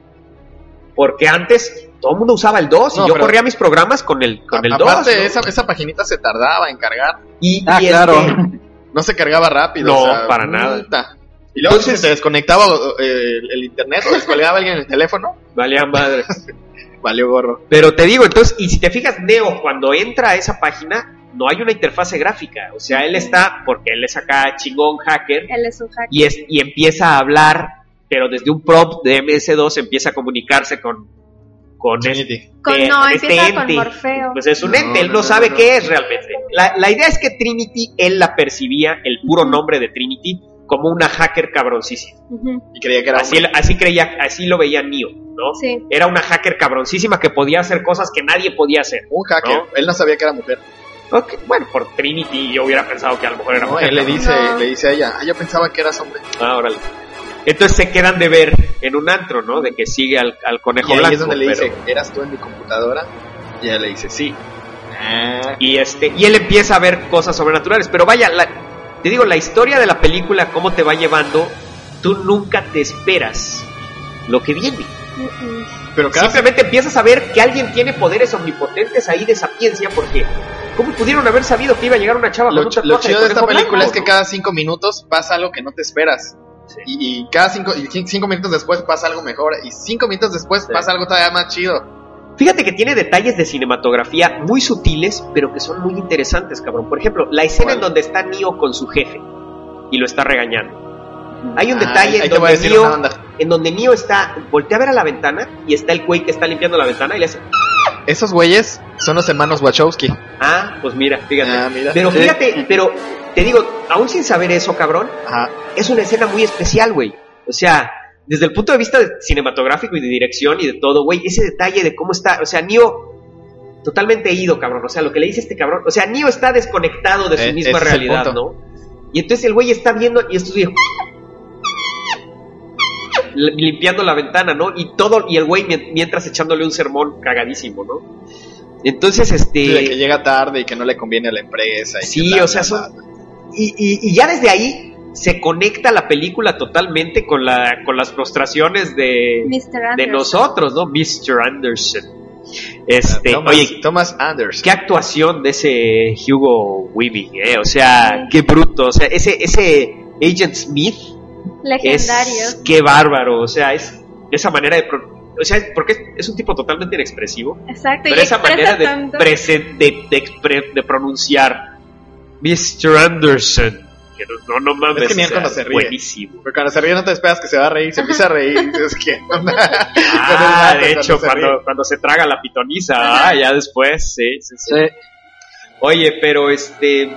[SPEAKER 1] Porque antes todo el mundo usaba el DOS y no, yo corría mis programas con el, con
[SPEAKER 3] a,
[SPEAKER 1] el
[SPEAKER 3] aparte,
[SPEAKER 1] DOS. ¿no?
[SPEAKER 3] esa, esa paginita se tardaba en cargar.
[SPEAKER 1] Y,
[SPEAKER 4] ah,
[SPEAKER 1] y
[SPEAKER 4] claro.
[SPEAKER 3] Este, no se cargaba rápido.
[SPEAKER 1] No,
[SPEAKER 3] o sea,
[SPEAKER 1] para nada.
[SPEAKER 3] Puta. Y luego Entonces, se desconectaba eh, el, el internet o descolgaba alguien el teléfono.
[SPEAKER 1] Valía madre.
[SPEAKER 3] Valió gorro.
[SPEAKER 1] Pero te digo, entonces, y si te fijas, Neo, cuando entra a esa página, no hay una interfase gráfica. O sea, él está, porque él es acá chingón hacker.
[SPEAKER 2] Él es un hacker.
[SPEAKER 1] Y, es, y empieza a hablar, pero desde un prompt de eme ese dos empieza a comunicarse con... Con
[SPEAKER 3] este,
[SPEAKER 2] con, no,
[SPEAKER 1] este
[SPEAKER 2] empieza
[SPEAKER 1] ente.
[SPEAKER 2] con Morfeo.
[SPEAKER 1] Pues es un
[SPEAKER 3] no,
[SPEAKER 1] ente, él no,
[SPEAKER 3] no
[SPEAKER 1] sabe
[SPEAKER 3] no, no,
[SPEAKER 1] qué
[SPEAKER 3] no.
[SPEAKER 1] es realmente. La, la idea es que Trinity, él la percibía, el puro nombre de Trinity, como una hacker cabroncísima.
[SPEAKER 2] Uh-huh.
[SPEAKER 3] Y creía que era
[SPEAKER 1] así, así creía, así lo veía Neo, ¿no?
[SPEAKER 2] Sí.
[SPEAKER 1] Era una hacker cabroncísima que podía hacer cosas que nadie podía hacer.
[SPEAKER 3] Un hacker,
[SPEAKER 1] ¿no?
[SPEAKER 3] Él no sabía que era mujer.
[SPEAKER 1] Okay. Bueno, por Trinity yo hubiera pensado que a lo mejor era
[SPEAKER 3] no,
[SPEAKER 1] mujer.
[SPEAKER 3] Él le dice,
[SPEAKER 2] no.
[SPEAKER 3] le dice a ella, ah, yo pensaba que eras hombre.
[SPEAKER 1] Ah, órale. Entonces se quedan de ver en un antro, ¿no? De que sigue al, al conejo
[SPEAKER 3] y ahí
[SPEAKER 1] blanco.
[SPEAKER 3] es donde le
[SPEAKER 1] pero...
[SPEAKER 3] dice, ¿eras tú en mi computadora? Y ella le dice, sí. Ah.
[SPEAKER 1] Y este y él empieza a ver cosas sobrenaturales. Pero vaya, la, te digo, la historia de la película, cómo te va llevando, tú nunca te esperas lo que viene.
[SPEAKER 2] Uh-uh.
[SPEAKER 3] Pero cada
[SPEAKER 1] Simplemente empiezas a ver que alguien tiene poderes omnipotentes ahí de sapiencia, porque ¿cómo pudieron haber sabido que iba a llegar una chava
[SPEAKER 3] Lo,
[SPEAKER 1] con un tatuaje
[SPEAKER 3] lo chido de esta
[SPEAKER 1] conejo
[SPEAKER 3] película
[SPEAKER 1] blanco,
[SPEAKER 3] es que
[SPEAKER 1] ¿no?
[SPEAKER 3] cada cinco minutos pasa algo que no te esperas.
[SPEAKER 1] Sí.
[SPEAKER 3] Y, y cada cinco, y cinco minutos después pasa algo mejor. Y cinco minutos después
[SPEAKER 1] Sí.
[SPEAKER 3] pasa algo todavía más chido.
[SPEAKER 1] Fíjate que tiene detalles de cinematografía muy sutiles, pero que son muy interesantes, cabrón. Por ejemplo, la escena
[SPEAKER 3] ¿Cuál?
[SPEAKER 1] en donde está Neo con su jefe y lo está regañando. Hay un
[SPEAKER 3] Ah,
[SPEAKER 1] detalle
[SPEAKER 3] ahí
[SPEAKER 1] en
[SPEAKER 3] te voy a
[SPEAKER 1] donde,
[SPEAKER 3] decir
[SPEAKER 1] Neo,
[SPEAKER 3] una onda.
[SPEAKER 1] en donde Neo está, voltea a ver a la ventana y está el güey que está limpiando la ventana y le hace,
[SPEAKER 3] Esos güeyes son los hermanos Wachowski.
[SPEAKER 1] ah, pues mira, fíjate.
[SPEAKER 3] Ah, mira.
[SPEAKER 1] Pero
[SPEAKER 3] Sí.
[SPEAKER 1] fíjate, pero te digo, aún sin saber eso, cabrón,
[SPEAKER 3] Ajá.
[SPEAKER 1] es una escena muy especial, güey. O sea, desde el punto de vista de cinematográfico y de dirección y de todo, güey, ese detalle de cómo está, o sea, Neo totalmente ido, cabrón. O sea, lo que le dice este cabrón, o sea, Neo está desconectado de su
[SPEAKER 3] Eh,
[SPEAKER 1] misma
[SPEAKER 3] ese es el
[SPEAKER 1] realidad,
[SPEAKER 3] punto.
[SPEAKER 1] ¿no? Y entonces el güey está viendo y estos güeyes limpiando la ventana, ¿no? Y todo, y el güey mientras echándole un sermón cagadísimo, ¿no? Entonces, este...
[SPEAKER 3] Sí, de que llega tarde y que no le conviene a la empresa. Y
[SPEAKER 1] sí,
[SPEAKER 3] que
[SPEAKER 1] o sea, son... Y, y, y ya desde ahí se conecta la película totalmente con la con las frustraciones de,
[SPEAKER 2] mister
[SPEAKER 1] de
[SPEAKER 2] Anderson.
[SPEAKER 1] nosotros, ¿no? mister Anderson. Este,
[SPEAKER 3] Thomas,
[SPEAKER 1] oye,
[SPEAKER 3] Thomas Anderson.
[SPEAKER 1] qué actuación de ese Hugo Weaving, ¿eh? O sea, qué bruto. O sea, ese, ese Agent Smith
[SPEAKER 2] Legendario.
[SPEAKER 1] es... Qué bárbaro. O sea, es esa manera de... Pro, o sea, porque es, es un tipo totalmente inexpresivo.
[SPEAKER 2] Exacto.
[SPEAKER 1] Pero
[SPEAKER 2] y
[SPEAKER 1] esa manera de,
[SPEAKER 2] tanto.
[SPEAKER 1] presen- de, de, expre- de pronunciar mister Anderson, que no, no, no mames,
[SPEAKER 3] Es que ni él
[SPEAKER 1] o sea,
[SPEAKER 3] cuando se ríe.
[SPEAKER 1] buenísimo.
[SPEAKER 3] Porque cuando se ríe no te esperas que se va a reír, se empieza a reír y dices que
[SPEAKER 1] Ah, de hecho, cuando, cuando se traga la pitoniza, ah, ya después, sí, sí, sí.
[SPEAKER 4] Sí.
[SPEAKER 1] Oye, pero este,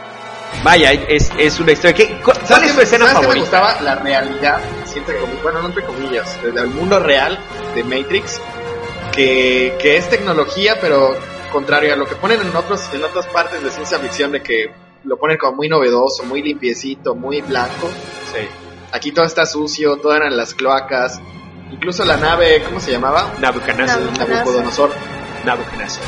[SPEAKER 1] vaya, es, es una historia. ¿Qué, cu- ¿Cuál es tu escena
[SPEAKER 3] ¿sabes qué me
[SPEAKER 1] favorita?
[SPEAKER 3] gustaba? La realidad, sí, entre comillas, bueno, no entre comillas, del mundo real de Matrix, que, que es tecnología, pero contrario a lo que ponen en otros en otras partes de ciencia ficción, de que lo ponen como muy novedoso, muy limpiecito, muy blanco.
[SPEAKER 1] Sí.
[SPEAKER 3] Aquí todo está sucio, todo eran las cloacas, incluso la nave, ¿cómo se llamaba?
[SPEAKER 1] Nabucodonosor.
[SPEAKER 2] Nabucodonosor.
[SPEAKER 3] Nabucodonosor.
[SPEAKER 1] Nabucodonosor.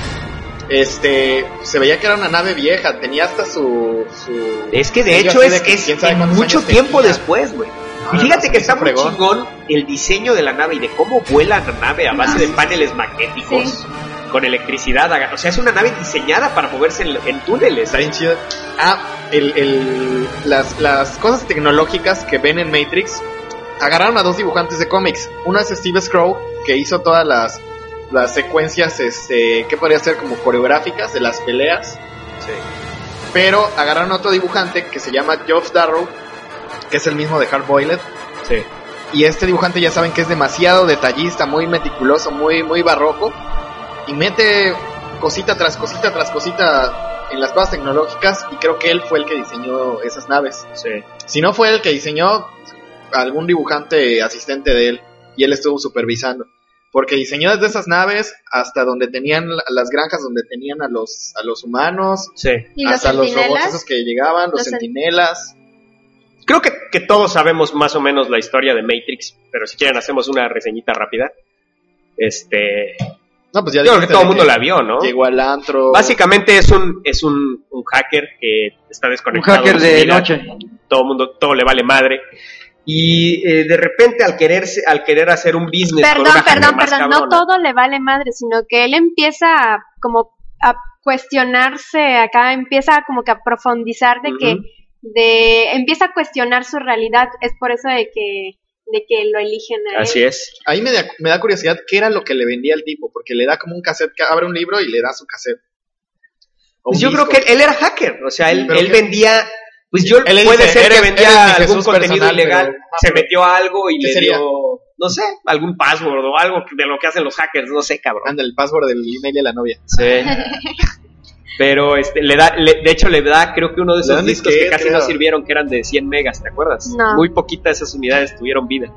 [SPEAKER 3] Este, se veía que era una nave vieja, tenía hasta su... su
[SPEAKER 1] Es que de
[SPEAKER 3] sello
[SPEAKER 1] hecho
[SPEAKER 3] así
[SPEAKER 1] es,
[SPEAKER 3] de que
[SPEAKER 1] es
[SPEAKER 3] quién sabe cuántos
[SPEAKER 1] mucho
[SPEAKER 3] años
[SPEAKER 1] tiempo
[SPEAKER 3] tenía.
[SPEAKER 1] después, güey.
[SPEAKER 3] No,
[SPEAKER 1] Y fíjate
[SPEAKER 3] no,
[SPEAKER 1] que
[SPEAKER 3] se
[SPEAKER 1] está
[SPEAKER 3] hizo
[SPEAKER 1] muy
[SPEAKER 3] fregón.
[SPEAKER 1] chingón el diseño de la nave y de cómo vuela la nave a base de paneles magnéticos
[SPEAKER 2] Sí.
[SPEAKER 1] con electricidad. O sea, es una nave diseñada para moverse en, en túneles.
[SPEAKER 3] Está bien chido. Ah, el, el, las, las cosas tecnológicas que ven en Matrix agarraron a dos dibujantes de cómics. Uno es Steve Skrow, que hizo todas las, las secuencias, este, que podría ser como coreográficas de las peleas.
[SPEAKER 1] Sí.
[SPEAKER 3] Pero agarraron a otro dibujante que se llama Geoff Darrow, que es el mismo de Hard Boiled.
[SPEAKER 1] Sí.
[SPEAKER 3] Y este dibujante ya saben que es demasiado detallista, muy meticuloso, muy, muy barroco. Y mete cosita tras cosita tras cosita en las cosas tecnológicas. Y creo que él fue el que diseñó esas naves.
[SPEAKER 1] Sí.
[SPEAKER 3] Si no fue el que diseñó, algún dibujante asistente de él. Y él estuvo supervisando. Porque diseñó desde esas naves hasta donde tenían la- las granjas, donde tenían a los a los humanos,
[SPEAKER 1] Sí.
[SPEAKER 2] ¿Y los
[SPEAKER 3] hasta los robots
[SPEAKER 2] centinelas?
[SPEAKER 3] esos que llegaban, los
[SPEAKER 2] Los cen-
[SPEAKER 3] centinelas.
[SPEAKER 1] Creo que, que todos sabemos más o menos la historia de Matrix, pero si quieren hacemos una reseñita rápida. Este,
[SPEAKER 3] No, pues ya
[SPEAKER 1] yo creo que
[SPEAKER 3] dijiste
[SPEAKER 1] todo el
[SPEAKER 3] de
[SPEAKER 1] mundo la vio, ¿no?
[SPEAKER 3] Llegó al antro.
[SPEAKER 1] Básicamente es un es un, un hacker que está
[SPEAKER 4] Un
[SPEAKER 1] desconectado.
[SPEAKER 4] hacker
[SPEAKER 1] su
[SPEAKER 4] de
[SPEAKER 1] vida.
[SPEAKER 4] noche.
[SPEAKER 1] Todo el mundo, todo le vale madre. Y eh, de repente al quererse, al querer hacer un business con
[SPEAKER 2] Perdón,
[SPEAKER 1] una hacker
[SPEAKER 2] perdón,
[SPEAKER 1] más
[SPEAKER 2] perdón, no
[SPEAKER 1] cabrona.
[SPEAKER 2] todo le vale madre, sino que él empieza a, como a cuestionarse, acá empieza como que a profundizar de que,
[SPEAKER 1] Ujú.
[SPEAKER 2] de, empieza a cuestionar su realidad, es por eso de que, de que lo eligen a él.
[SPEAKER 1] Así es.
[SPEAKER 3] Ahí me da, me da curiosidad qué era lo que le vendía el tipo, porque le da como un cassette, que abre un libro y le da su cassette. O
[SPEAKER 1] Pues
[SPEAKER 3] un
[SPEAKER 1] yo
[SPEAKER 3] disco.
[SPEAKER 1] creo que él era hacker, o sea, él,
[SPEAKER 3] Pero
[SPEAKER 1] él
[SPEAKER 3] que-
[SPEAKER 1] vendía, pues yo
[SPEAKER 3] Él
[SPEAKER 1] puede
[SPEAKER 3] dice,
[SPEAKER 1] ser que
[SPEAKER 3] "Eres-
[SPEAKER 1] vendía
[SPEAKER 3] eres mi
[SPEAKER 1] algún
[SPEAKER 3] Jesús
[SPEAKER 1] contenido
[SPEAKER 3] personal",
[SPEAKER 1] ilegal,
[SPEAKER 3] pero-
[SPEAKER 1] se metió a algo y
[SPEAKER 3] ¿Qué
[SPEAKER 1] le
[SPEAKER 3] sería?
[SPEAKER 1] dio, no sé, algún password o algo de lo que hacen los hackers, no sé, cabrón.
[SPEAKER 3] Anda, el password del email de la novia.
[SPEAKER 1] Sí. Pero este, le da, le- de hecho le da, creo que uno de
[SPEAKER 3] Le
[SPEAKER 1] esos
[SPEAKER 3] dan
[SPEAKER 1] discos que
[SPEAKER 3] disquete,
[SPEAKER 1] casi no
[SPEAKER 3] creo.
[SPEAKER 1] sirvieron, que eran de cien megas, ¿te acuerdas?
[SPEAKER 2] No.
[SPEAKER 1] Muy poquitas de esas unidades tuvieron vida.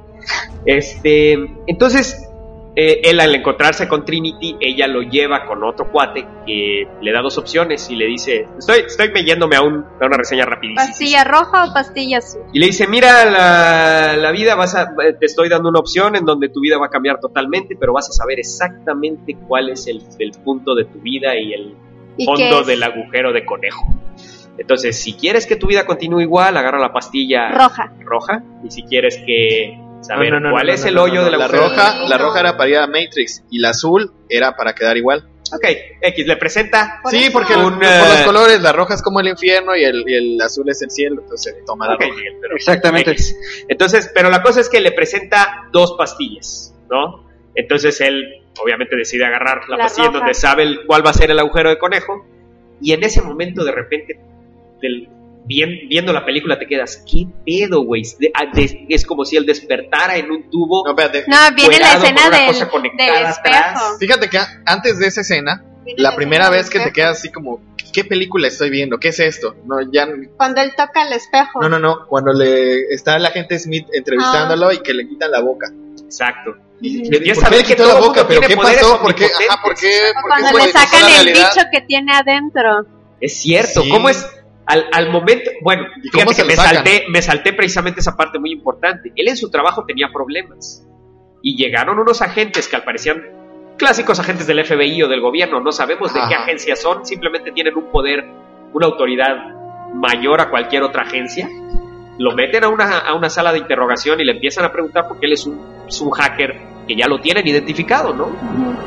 [SPEAKER 1] Este, entonces, eh, él al encontrarse con Trinity, ella lo lleva con otro cuate que le da dos opciones y le dice, estoy, estoy yéndome a, un, a una reseña rapidísima.
[SPEAKER 2] ¿Pastilla roja o pastilla azul?
[SPEAKER 1] Y le dice, mira, la, la vida, vas a, te estoy dando una opción en donde tu vida va a cambiar totalmente, pero vas a saber exactamente cuál es el, el punto de tu vida y el
[SPEAKER 2] ¿Y qué
[SPEAKER 1] fondo
[SPEAKER 2] es?
[SPEAKER 1] del agujero de conejo. Entonces, si quieres que tu vida continúe igual, agarra la pastilla
[SPEAKER 2] Roja.
[SPEAKER 1] roja, y si quieres que saber
[SPEAKER 3] No, no, no,
[SPEAKER 1] cuál
[SPEAKER 3] no,
[SPEAKER 1] es
[SPEAKER 3] no,
[SPEAKER 1] el
[SPEAKER 3] no,
[SPEAKER 1] hoyo
[SPEAKER 3] no,
[SPEAKER 1] del
[SPEAKER 3] la
[SPEAKER 1] agujero.
[SPEAKER 3] roja,
[SPEAKER 2] Sí,
[SPEAKER 3] la
[SPEAKER 2] no.
[SPEAKER 3] roja era para ir a Matrix y la azul era para quedar igual.
[SPEAKER 1] Ok, X le presenta
[SPEAKER 2] Por
[SPEAKER 3] sí,
[SPEAKER 2] eso.
[SPEAKER 3] porque
[SPEAKER 1] Un,
[SPEAKER 3] por
[SPEAKER 1] eh,
[SPEAKER 3] los colores, la roja es como el infierno y el, y el azul es el cielo, entonces toma la
[SPEAKER 1] Ok,
[SPEAKER 3] roja.
[SPEAKER 1] pero-
[SPEAKER 4] Exactamente.
[SPEAKER 1] X. Entonces, pero la cosa es que le presenta dos pastillas, ¿no? Entonces él obviamente decide agarrar la,
[SPEAKER 2] La
[SPEAKER 1] pastilla en
[SPEAKER 2] roja.
[SPEAKER 1] donde sabe el- cuál va a ser el agujero de conejo, y en ese momento de repente, del- bien- viendo la película te quedas, ¿qué pedo, güey? De- a- de- Es como si él despertara en un tubo.
[SPEAKER 3] No, espérate.
[SPEAKER 2] No, viene la
[SPEAKER 1] Fuerado con
[SPEAKER 2] escena
[SPEAKER 1] una
[SPEAKER 2] del,
[SPEAKER 1] cosa conectada
[SPEAKER 2] del espejo.
[SPEAKER 1] atrás.
[SPEAKER 3] Fíjate que a- antes de esa escena,
[SPEAKER 2] Viene
[SPEAKER 3] la
[SPEAKER 2] la
[SPEAKER 3] primera
[SPEAKER 2] escena
[SPEAKER 3] vez
[SPEAKER 2] del
[SPEAKER 3] que te
[SPEAKER 2] espejo.
[SPEAKER 3] quedas así como, ¿qué película estoy viendo? ¿Qué es esto? No, ya,
[SPEAKER 2] Cuando él toca el espejo.
[SPEAKER 3] no, no, no, cuando le está el agente Smith entrevistándolo y que le quitan la boca.
[SPEAKER 1] Exacto.
[SPEAKER 3] Y,
[SPEAKER 1] Y empieza
[SPEAKER 3] ¿por
[SPEAKER 1] a
[SPEAKER 3] qué
[SPEAKER 1] ver
[SPEAKER 3] le
[SPEAKER 1] que
[SPEAKER 3] quitó
[SPEAKER 1] todo
[SPEAKER 3] la
[SPEAKER 1] el
[SPEAKER 3] boca?
[SPEAKER 1] mundo
[SPEAKER 3] ¿Pero
[SPEAKER 1] tiene
[SPEAKER 3] qué
[SPEAKER 1] poderes
[SPEAKER 3] pasó? ¿Por qué? Ajá, ¿por qué?
[SPEAKER 2] O
[SPEAKER 3] ¿Por qué
[SPEAKER 2] cuando
[SPEAKER 3] se
[SPEAKER 2] le
[SPEAKER 3] modificó
[SPEAKER 2] sacan
[SPEAKER 3] la
[SPEAKER 2] el
[SPEAKER 3] realidad?
[SPEAKER 2] bicho que tiene adentro.
[SPEAKER 1] Es cierto,
[SPEAKER 3] Sí.
[SPEAKER 1] ¿cómo es? Al, al momento, bueno,
[SPEAKER 3] ¿Y cómo
[SPEAKER 1] fíjate
[SPEAKER 3] se
[SPEAKER 1] que
[SPEAKER 3] lo
[SPEAKER 1] me
[SPEAKER 3] sacan?
[SPEAKER 1] salté, me salté precisamente esa parte muy importante. Él en su trabajo tenía problemas y llegaron unos agentes que al parecían clásicos agentes del F B I o del gobierno, no sabemos de qué
[SPEAKER 3] Ajá.
[SPEAKER 1] agencia son, simplemente tienen un poder, una autoridad mayor a cualquier otra agencia. Lo meten a una, a una sala de interrogación y le empiezan a preguntar porque él es un, es un hacker que ya lo tienen identificado, ¿no?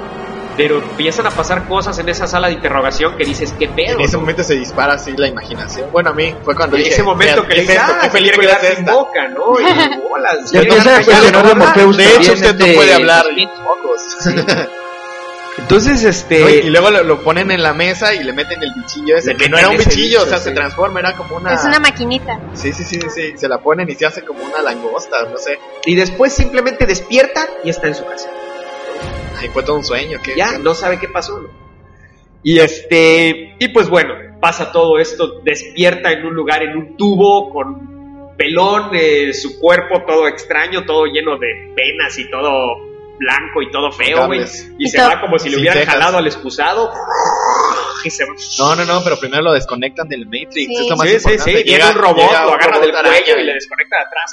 [SPEAKER 1] Pero empiezan a pasar cosas en esa sala de interrogación que dices, ¿qué pedo?
[SPEAKER 3] En ese
[SPEAKER 1] ¿no?
[SPEAKER 3] momento se dispara así la imaginación. Bueno, a mí fue cuando
[SPEAKER 1] En
[SPEAKER 3] dije,
[SPEAKER 1] ese momento
[SPEAKER 3] "Mira,
[SPEAKER 1] que
[SPEAKER 3] ¿qué
[SPEAKER 1] dices,
[SPEAKER 3] es esto?
[SPEAKER 1] ah,
[SPEAKER 3] ¿Qué
[SPEAKER 1] se quiere
[SPEAKER 3] película
[SPEAKER 1] quedar
[SPEAKER 3] es
[SPEAKER 1] sin
[SPEAKER 3] esta?"
[SPEAKER 1] boca, ¿no? Y bolas,
[SPEAKER 4] Ya
[SPEAKER 1] quiere
[SPEAKER 4] empieza
[SPEAKER 1] quedar
[SPEAKER 4] a cuestionar
[SPEAKER 1] callado,
[SPEAKER 4] a Morpheus
[SPEAKER 3] De hecho,
[SPEAKER 4] también,
[SPEAKER 3] usted no
[SPEAKER 4] este,
[SPEAKER 3] puede hablar.
[SPEAKER 4] Smith.
[SPEAKER 3] Pocos.
[SPEAKER 1] Entonces, este...
[SPEAKER 3] No, y, y luego lo, lo ponen en la mesa y le meten el bichillo ese,
[SPEAKER 1] Le
[SPEAKER 3] que no
[SPEAKER 1] meten
[SPEAKER 3] era un
[SPEAKER 1] ese
[SPEAKER 3] bichillo,
[SPEAKER 1] bicho,
[SPEAKER 3] o sea,
[SPEAKER 1] sí.
[SPEAKER 3] se transforma, era como una...
[SPEAKER 2] Es una maquinita.
[SPEAKER 3] Sí, sí, sí, sí, sí, se la ponen y se hace como una langosta, no sé.
[SPEAKER 1] Y después simplemente despierta y está en su casa.
[SPEAKER 3] Ay, fue todo un sueño, ¿qué?
[SPEAKER 1] Ya, no sabe qué pasó, ¿no? Y este... Y pues bueno, pasa todo esto, despierta en un lugar, en un tubo, con pelón, eh, su cuerpo todo extraño, todo lleno de venas y todo blanco y todo feo, güey.
[SPEAKER 3] Cables.
[SPEAKER 1] Y
[SPEAKER 2] Y
[SPEAKER 1] se
[SPEAKER 2] todo-
[SPEAKER 1] va como si le
[SPEAKER 3] Sin
[SPEAKER 1] hubieran
[SPEAKER 3] cejas.
[SPEAKER 1] jalado al excusado. Y se va.
[SPEAKER 3] No, no, no, pero primero lo desconectan del Matrix,
[SPEAKER 2] Sí.
[SPEAKER 3] es lo más
[SPEAKER 1] Sí, sí,
[SPEAKER 3] importante.
[SPEAKER 1] sí, llega un robot,
[SPEAKER 3] llega
[SPEAKER 1] lo
[SPEAKER 3] un
[SPEAKER 1] agarra
[SPEAKER 3] robot
[SPEAKER 1] del
[SPEAKER 3] araña
[SPEAKER 1] cuello y
[SPEAKER 3] y-
[SPEAKER 1] le desconecta de atrás.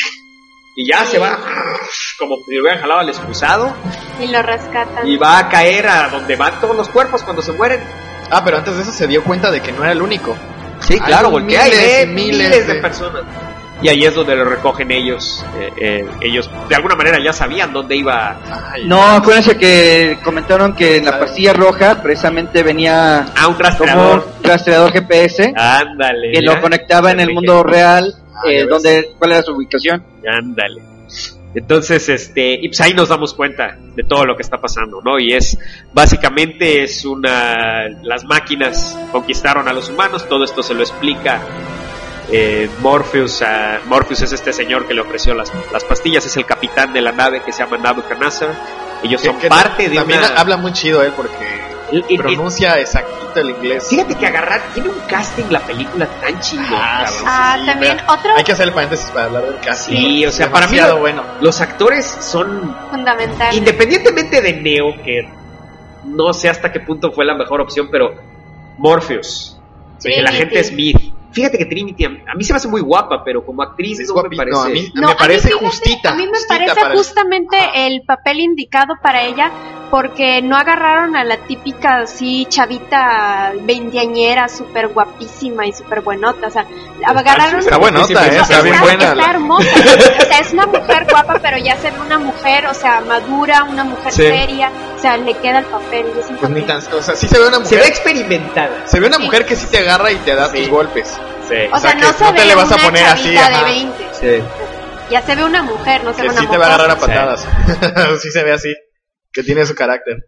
[SPEAKER 1] Y ya
[SPEAKER 2] Sí.
[SPEAKER 1] se va como si le hubieran jalado al excusado.
[SPEAKER 2] Y lo rescatan.
[SPEAKER 1] Y va a caer a donde van todos los cuerpos cuando se mueren.
[SPEAKER 3] Ah, pero antes de eso se dio cuenta de que no era el único.
[SPEAKER 1] Sí,
[SPEAKER 3] Hay
[SPEAKER 1] claro, voltea y
[SPEAKER 3] miles
[SPEAKER 1] ve
[SPEAKER 3] y
[SPEAKER 1] miles,
[SPEAKER 3] miles
[SPEAKER 1] de
[SPEAKER 3] de-
[SPEAKER 1] personas. Y ahí es donde lo recogen ellos. Eh, eh, ellos de alguna manera ya sabían dónde iba.
[SPEAKER 3] Ay,
[SPEAKER 4] No, acuérdense que comentaron que en la pastilla roja precisamente venía
[SPEAKER 1] A un
[SPEAKER 4] como
[SPEAKER 1] rastreador.
[SPEAKER 4] un rastreador G P S
[SPEAKER 1] Ándale.
[SPEAKER 4] que
[SPEAKER 1] mira.
[SPEAKER 4] lo conectaba en el
[SPEAKER 1] Enrique.
[SPEAKER 4] mundo real,
[SPEAKER 3] Ah,
[SPEAKER 4] eh,
[SPEAKER 3] ya ves.
[SPEAKER 4] donde cuál era su ubicación.
[SPEAKER 1] Ándale. Entonces, este, y pues ahí nos damos cuenta de todo lo que está pasando, ¿no? Y es, básicamente es una, las máquinas conquistaron a los humanos, todo esto se lo explica eh, Morpheus. A, Morpheus es este señor que le ofreció las, las pastillas, es el capitán de la nave que se llama Nabucodonosor. Ellos
[SPEAKER 3] Que-
[SPEAKER 1] son
[SPEAKER 3] que
[SPEAKER 1] parte de
[SPEAKER 3] también
[SPEAKER 1] una...
[SPEAKER 3] habla muy chido él porque
[SPEAKER 1] El- el-
[SPEAKER 3] Pronuncia exactito el inglés.
[SPEAKER 1] Fíjate que agarrar, tiene un casting la película tan chingón.
[SPEAKER 3] Ah,
[SPEAKER 1] cabrón.
[SPEAKER 2] Ah,
[SPEAKER 3] sí,
[SPEAKER 2] también
[SPEAKER 3] pero
[SPEAKER 2] otro
[SPEAKER 3] Hay que hacer el paréntesis para hablar del casting.
[SPEAKER 1] Sí, o sea,
[SPEAKER 3] Es
[SPEAKER 1] para mí
[SPEAKER 3] demasiado
[SPEAKER 1] lo-
[SPEAKER 3] bueno.
[SPEAKER 1] Los actores son,
[SPEAKER 2] fundamental.
[SPEAKER 1] independientemente de Neo, que no sé hasta qué punto fue la mejor opción, pero Morpheus,
[SPEAKER 2] Sí,
[SPEAKER 1] el agente
[SPEAKER 2] sí.
[SPEAKER 1] Smith. Fíjate que Trinity, a a mí se me hace muy guapa, pero como actriz
[SPEAKER 3] Es
[SPEAKER 1] no me
[SPEAKER 3] guapi-
[SPEAKER 1] parece.
[SPEAKER 3] no, a mí
[SPEAKER 2] No,
[SPEAKER 3] me
[SPEAKER 2] a
[SPEAKER 3] parece
[SPEAKER 2] mí fíjate,
[SPEAKER 3] justita.
[SPEAKER 2] A mí me
[SPEAKER 3] justita
[SPEAKER 2] parece
[SPEAKER 3] para el-
[SPEAKER 2] justamente
[SPEAKER 3] Ajá.
[SPEAKER 2] el papel indicado para ella, porque no agarraron a la típica así chavita veinteañera, súper guapísima y súper buenota. O sea, agarraron.
[SPEAKER 3] Está buenota,
[SPEAKER 1] No,
[SPEAKER 3] eh,
[SPEAKER 2] No,
[SPEAKER 3] está bien
[SPEAKER 2] está,
[SPEAKER 3] buena.
[SPEAKER 2] está hermosa. O sea, es una mujer guapa, pero ya se ve una mujer, o sea, madura, una mujer
[SPEAKER 1] Sí.
[SPEAKER 2] seria. O sea, le queda el papel. y es un
[SPEAKER 3] Pues ni
[SPEAKER 2] papel.
[SPEAKER 3] tan, o sea, sí se ve una
[SPEAKER 1] Se
[SPEAKER 3] mujer.
[SPEAKER 1] ve experimentada.
[SPEAKER 3] Se ve una
[SPEAKER 2] Sí.
[SPEAKER 3] mujer que sí te agarra y te da
[SPEAKER 1] Sí.
[SPEAKER 3] tus golpes.
[SPEAKER 1] Sí.
[SPEAKER 2] O sea,
[SPEAKER 3] que
[SPEAKER 2] no se
[SPEAKER 3] no te
[SPEAKER 2] ve
[SPEAKER 3] le vas a
[SPEAKER 2] una
[SPEAKER 3] poner así,
[SPEAKER 2] chavita de
[SPEAKER 3] ajá.
[SPEAKER 2] veinte.
[SPEAKER 1] Sí.
[SPEAKER 2] Ya se ve una mujer, no se
[SPEAKER 3] Que
[SPEAKER 2] ve una
[SPEAKER 3] sí te va a agarrar a
[SPEAKER 2] mocosa.
[SPEAKER 3] patadas. Sí se ve así. Que tiene su carácter.